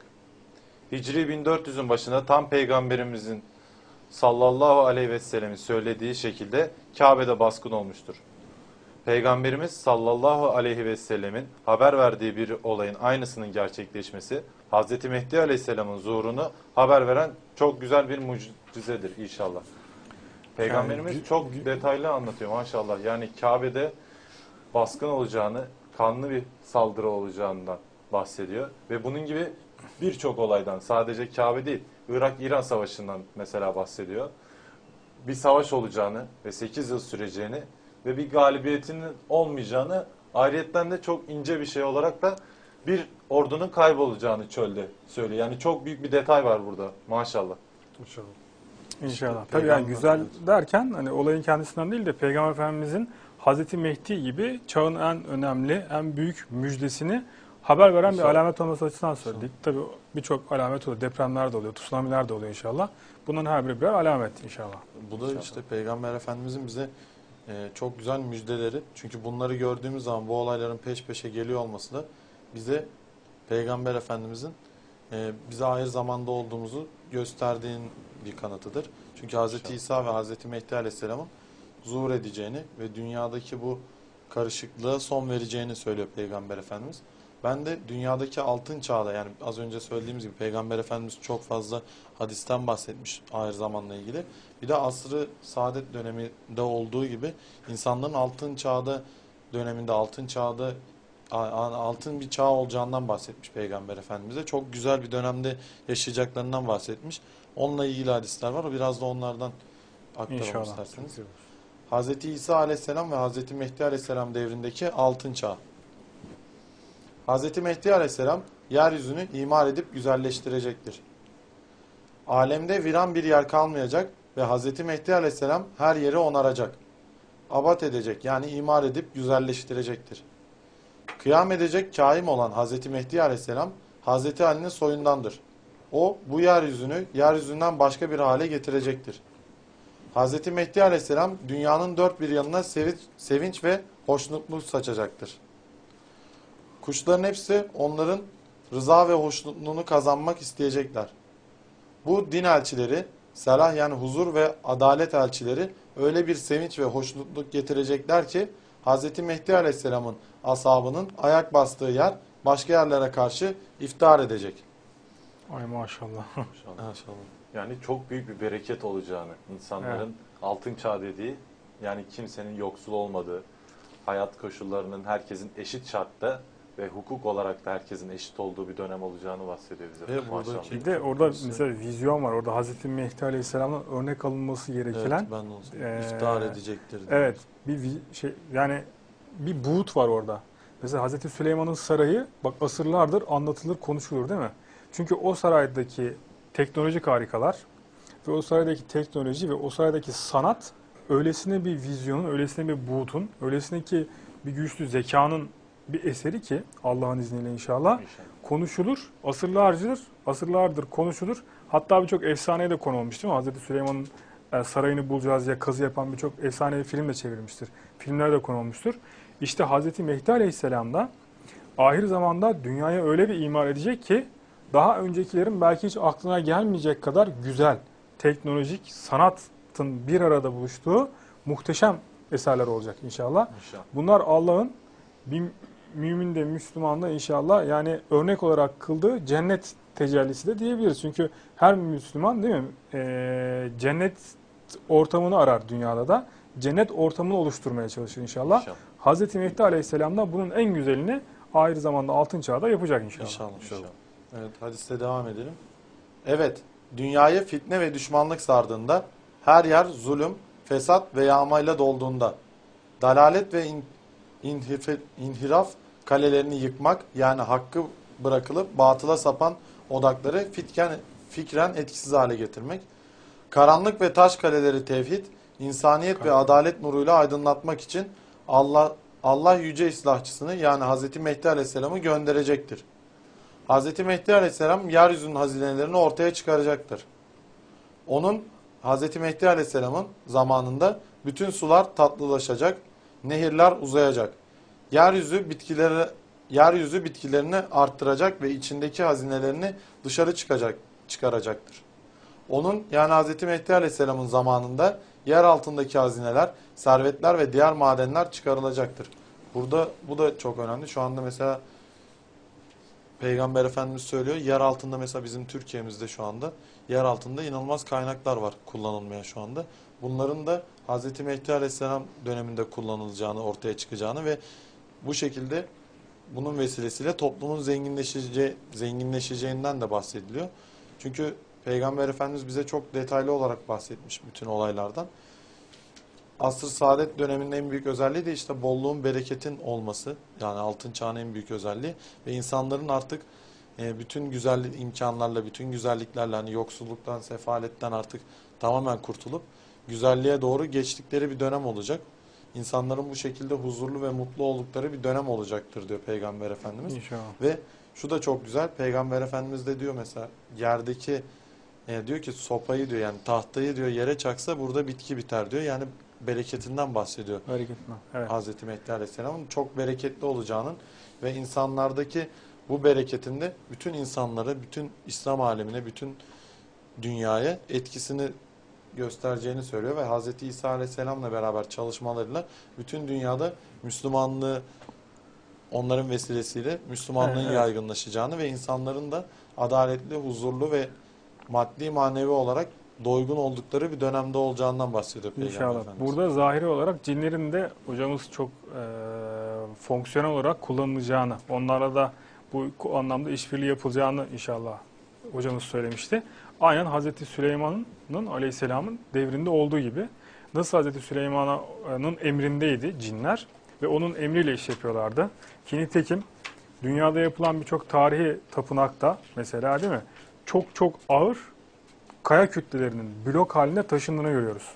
D: Hicri bin dört yüzün başında tam Peygamberimizin sallallahu aleyhi ve sellemin söylediği şekilde Kabe'de baskın olmuştur. Peygamberimiz sallallahu aleyhi ve sellemin haber verdiği bir olayın aynısının gerçekleşmesi, Hazreti Mehdi aleyhisselamın zuhurunu haber veren çok güzel bir mucizedir inşallah. Peygamberimiz
C: Yani,
D: çok detaylı anlatıyor maşallah. Yani Kabe'de baskın olacağını, kanlı bir saldırı olacağından bahsediyor. Ve bunun gibi birçok olaydan, sadece Kabe değil, Irak-İran Savaşı'ndan mesela bahsediyor. Bir savaş olacağını ve sekiz yıl süreceğini ve bir galibiyetinin olmayacağını ayrıyetten de çok ince bir şey olarak da bir ordunun kaybolacağını çölde söylüyor. Yani çok büyük bir detay var burada maşallah.
B: İnşallah.
C: İnşallah.
A: İşte
C: Tabii yani
A: peygamber-
C: güzel
A: evet.
C: derken hani olayın kendisinden değil de Peygamber Efendimizin Hazreti Mehdi gibi çağın en önemli, en büyük müjdesini haber veren bir
D: İnşallah.
C: alamet olması açısından söyledik. Tabii birçok alamet oluyor. Depremler de oluyor, tsunamiler de oluyor inşallah. Bunların her biri birer alamet inşallah.
A: Bu da işte Peygamber Efendimizin bize e, çok güzel müjdeleri. Çünkü bunları gördüğümüz zaman bu olayların peş peşe geliyor olması da bize Peygamber Efendimizin e, bize ahir zamanda olduğumuzu gösterdiğin bir kanıtıdır. Çünkü Hz.
D: İnşallah.
A: İsa ve Hz. Mehdi Aleyhisselam'ın zuhur edeceğini ve dünyadaki bu karışıklığa son vereceğini söylüyor Peygamber Efendimiz. Ben de dünyadaki altın çağda, yani az önce söylediğimiz gibi Peygamber Efendimiz çok fazla hadisten bahsetmiş ahir zamanla ilgili. Bir de asrı saadet döneminde olduğu gibi insanların altın çağda döneminde, altın çağda a- a- altın bir çağ olacağından bahsetmiş Peygamber Efendimiz'e. Çok güzel bir dönemde yaşayacaklarından bahsetmiş. Onunla ilgili hadisler var. Biraz da onlardan aktaralım
C: İnşallah.
A: isterseniz. Hz. İsa Aleyhisselam ve Hz. Mehdi Aleyhisselam devrindeki altın çağ. Hz. Mehdi Aleyhisselam yeryüzünü imar edip güzelleştirecektir. Alemde viran bir yer kalmayacak ve Hz. Mehdi Aleyhisselam her yeri onaracak. Abat edecek, yani imar edip güzelleştirecektir. Kıyam edecek kaim olan Hz. Mehdi Aleyhisselam Hz. Ali'nin soyundandır. O bu yeryüzünü yeryüzünden başka bir hale getirecektir. Hz. Mehdi Aleyhisselam dünyanın dört bir yanına sevinç, sevinç ve hoşnutluk saçacaktır. Kuşların hepsi onların rıza ve hoşnutluğunu kazanmak isteyecekler. Bu din elçileri, selah yani huzur ve adalet elçileri öyle bir sevinç ve hoşnutluk getirecekler ki Hz. Mehdi Aleyhisselam'ın ashabının ayak bastığı yer başka yerlere karşı iftihar edecek.
C: Ay maşallah.
A: Maşallah.
D: Yani çok büyük bir bereket olacağını, insanların altın çağ dediği, yani kimsenin yoksul olmadığı, hayat koşullarının herkesin eşit şartta ve hukuk olarak da herkesin eşit olduğu bir dönem olacağını bahsediyor bize.
A: Ve
D: Maşallah.
A: buradaki-
C: Bir de orada mesela vizyon var. Orada Hazreti Mehdi Aleyhisselam'dan örnek alınması gereken
A: Evet, ben de onu söyleyeyim.
C: Ee,
A: İftihar edecektir. diyor.
C: evet, bir vi- şey yani bir buğut var orada. Mesela Hazreti Süleyman'ın sarayı bak asırlardır anlatılır, konuşulur değil mi? Çünkü o saraydaki teknolojik harikalar ve o saraydaki teknoloji ve o saraydaki sanat öylesine bir vizyonun, öylesine bir buğutun, öylesine ki bir güçlü zekanın bir eseri ki Allah'ın izniyle inşallah
D: İnşallah.
C: konuşulur, asırlardır, asırlardır konuşulur. Hatta birçok efsaneye de konu olmuş değil mi? Hazreti Süleyman'ın e, sarayını bulacağız diye kazı yapan birçok efsanevi film de çevrilmiştir. Filmler de konu olmuştur. İşte Hazreti Mehdi Aleyhisselam da ahir zamanda dünyaya öyle bir imar edecek ki daha öncekilerin belki hiç aklına gelmeyecek kadar güzel, teknolojik, sanatın bir arada buluştuğu muhteşem eserler olacak inşallah.
D: İnşallah.
C: Bunlar Allah'ın bir mümin de Müslüman da inşallah yani örnek olarak kıldığı cennet tecellisi de diyebiliriz. Çünkü her Müslüman değil mi Ee, cennet ortamını arar dünyada da. Cennet ortamını oluşturmaya çalışır inşallah.
D: İnşallah.
C: Hazreti Mehdi Aleyhisselam da bunun en güzelini ahir zamanda altın çağda yapacak inşallah.
A: İnşallah.
D: İnşallah.
A: Evet, hadiste devam edelim. Evet, dünyayı fitne ve düşmanlık sardığında, her yer zulüm, fesat ve yağmayla dolduğunda, dalalet ve in, inhif- inhiraf kalelerini yıkmak, yani hakkı bırakılıp batıla sapan odakları fitken, fikren etkisiz hale getirmek, karanlık ve taş kaleleri tevhid, insaniyet ve adalet nuruyla aydınlatmak için Allah Allah yüce islahçısını, yani Hz. Mehdi Aleyhisselam'ı gönderecektir. Hz. Mehdi Aleyhisselam yeryüzünün hazinelerini ortaya çıkaracaktır. Onun, Hz. Mehdi Aleyhisselam'ın zamanında bütün sular tatlılaşacak, nehirler uzayacak. Yeryüzü bitkileri yeryüzü bitkilerini arttıracak ve içindeki hazinelerini dışarı çıkacak çıkaracaktır. Onun, yani Hz. Mehdi Aleyhisselam'ın zamanında yer altındaki hazineler, servetler ve diğer madenler çıkarılacaktır. Burada bu da çok önemli. Şu anda mesela Peygamber Efendimiz söylüyor. Yer altında, mesela bizim Türkiye'mizde şu anda yer altında inanılmaz kaynaklar var kullanılmaya şu anda. Bunların da Hz. Mehdi Aleyhisselam döneminde kullanılacağını, ortaya çıkacağını ve bu şekilde bunun vesilesiyle toplumun zenginleşeceği, zenginleşeceğinden de bahsediliyor. Çünkü Peygamber Efendimiz bize çok detaylı olarak bahsetmiş bütün olaylardan. Asr-ı Saadet döneminin en büyük özelliği de işte bolluğun, bereketin olması. Yani altın çağın en büyük özelliği ve insanların artık e, bütün güzellik imkanlarla, bütün güzelliklerle, hani yoksulluktan, sefaletten artık tamamen kurtulup güzelliğe doğru geçtikleri bir dönem olacak. İnsanların bu şekilde huzurlu ve mutlu oldukları bir dönem olacaktır diyor Peygamber Efendimiz.
C: İnşallah.
A: Ve şu da çok güzel. Peygamber Efendimiz de diyor mesela yerdeki e, diyor ki sopayı diyor, yani tahtayı diyor yere çaksa burada bitki biter diyor. Yani bereketinden bahsediyor.
C: Hareketli. Evet.
A: Hazreti Mehdi Aleyhisselam'ın çok bereketli olacağının ve insanlardaki bu bereketin de bütün insanlara, bütün İslam alemine, bütün dünyaya etkisini göstereceğini söylüyor ve Hazreti İsa Aleyhisselam'la beraber çalışmalarıyla bütün dünyada Müslümanlığı, onların vesilesiyle Müslümanlığın
C: Evet, evet.
A: yaygınlaşacağını ve insanların da adaletli, huzurlu ve maddi manevi olarak doygun oldukları bir dönemde olacağından bahsediyor Peygamber
C: İnşallah.
A: Efendimiz.
C: Burada zahiri olarak cinlerin de hocamız çok e, fonksiyonel olarak kullanılacağını, onlarla da bu anlamda işbirliği yapılacağını inşallah hocamız söylemişti. Aynen Hazreti Süleyman'ın Aleyhisselam'ın devrinde olduğu gibi. Nasıl Hazreti Süleyman'ın emrindeydi cinler ve onun emriyle iş yapıyorlardı. Ki nitekim dünyada yapılan birçok tarihi tapınakta mesela, değil mi? Çok çok ağır kaya kütlelerinin blok halinde taşındığını görüyoruz.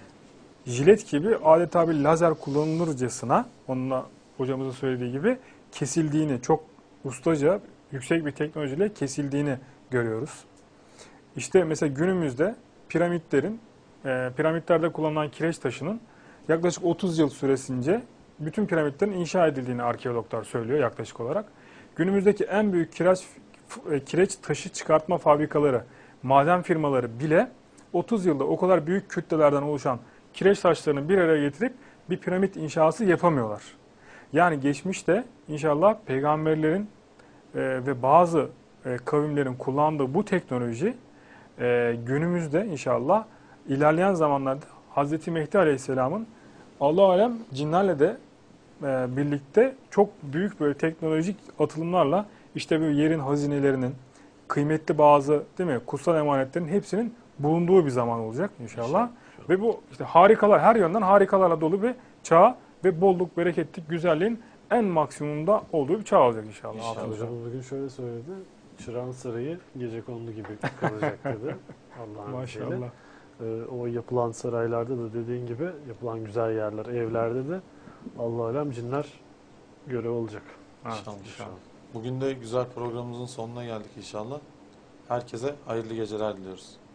C: Jilet gibi adeta bir lazer kullanılırcasına, onunla hocamızın söylediği gibi kesildiğini, çok ustaca, yüksek bir teknolojiyle kesildiğini görüyoruz. İşte mesela günümüzde piramitlerin, e, piramitlerde kullanılan kireç taşının yaklaşık otuz yıl süresince bütün piramitlerin inşa edildiğini arkeologlar söylüyor yaklaşık olarak. Günümüzdeki en büyük kireç, kireç taşı çıkartma fabrikaları, maden firmaları bile otuz yılda o kadar büyük kütlelerden oluşan kireç taşlarını bir araya getirip bir piramit inşası yapamıyorlar. Yani geçmişte inşallah peygamberlerin e, ve bazı e, kavimlerin kullandığı bu teknoloji e, günümüzde inşallah ilerleyen zamanlarda Hazreti Mehdi Aleyhisselam'ın Allah alem cinlerle de e, birlikte çok büyük böyle teknolojik atılımlarla işte bu yerin hazinelerinin, kıymetli bazı, değil mi, kutsal emanetlerin hepsinin bulunduğu bir zaman olacak inşallah.
A: İnşallah.
C: Ve bu işte harikalar, her yönden harikalarla dolu bir çağ ve bolluk, bereketlik, güzelliğin en maksimumda olduğu bir çağ olacak inşallah.
A: İnşallah.
C: Altı hocam.
B: Hocamız bugün şöyle söyledi. Çırağan sarayı gecekondu gibi kalacak dedi. Allah'ın izniyle.
C: Maşallah.
B: Ee, o yapılan saraylarda da dediğin gibi yapılan güzel yerler, evlerde de Allah alem cinler görev olacak.
C: Evet,
A: İnşallah.
C: inşallah.
A: Bugün de güzel programımızın sonuna geldik inşallah. Herkese hayırlı geceler diliyoruz.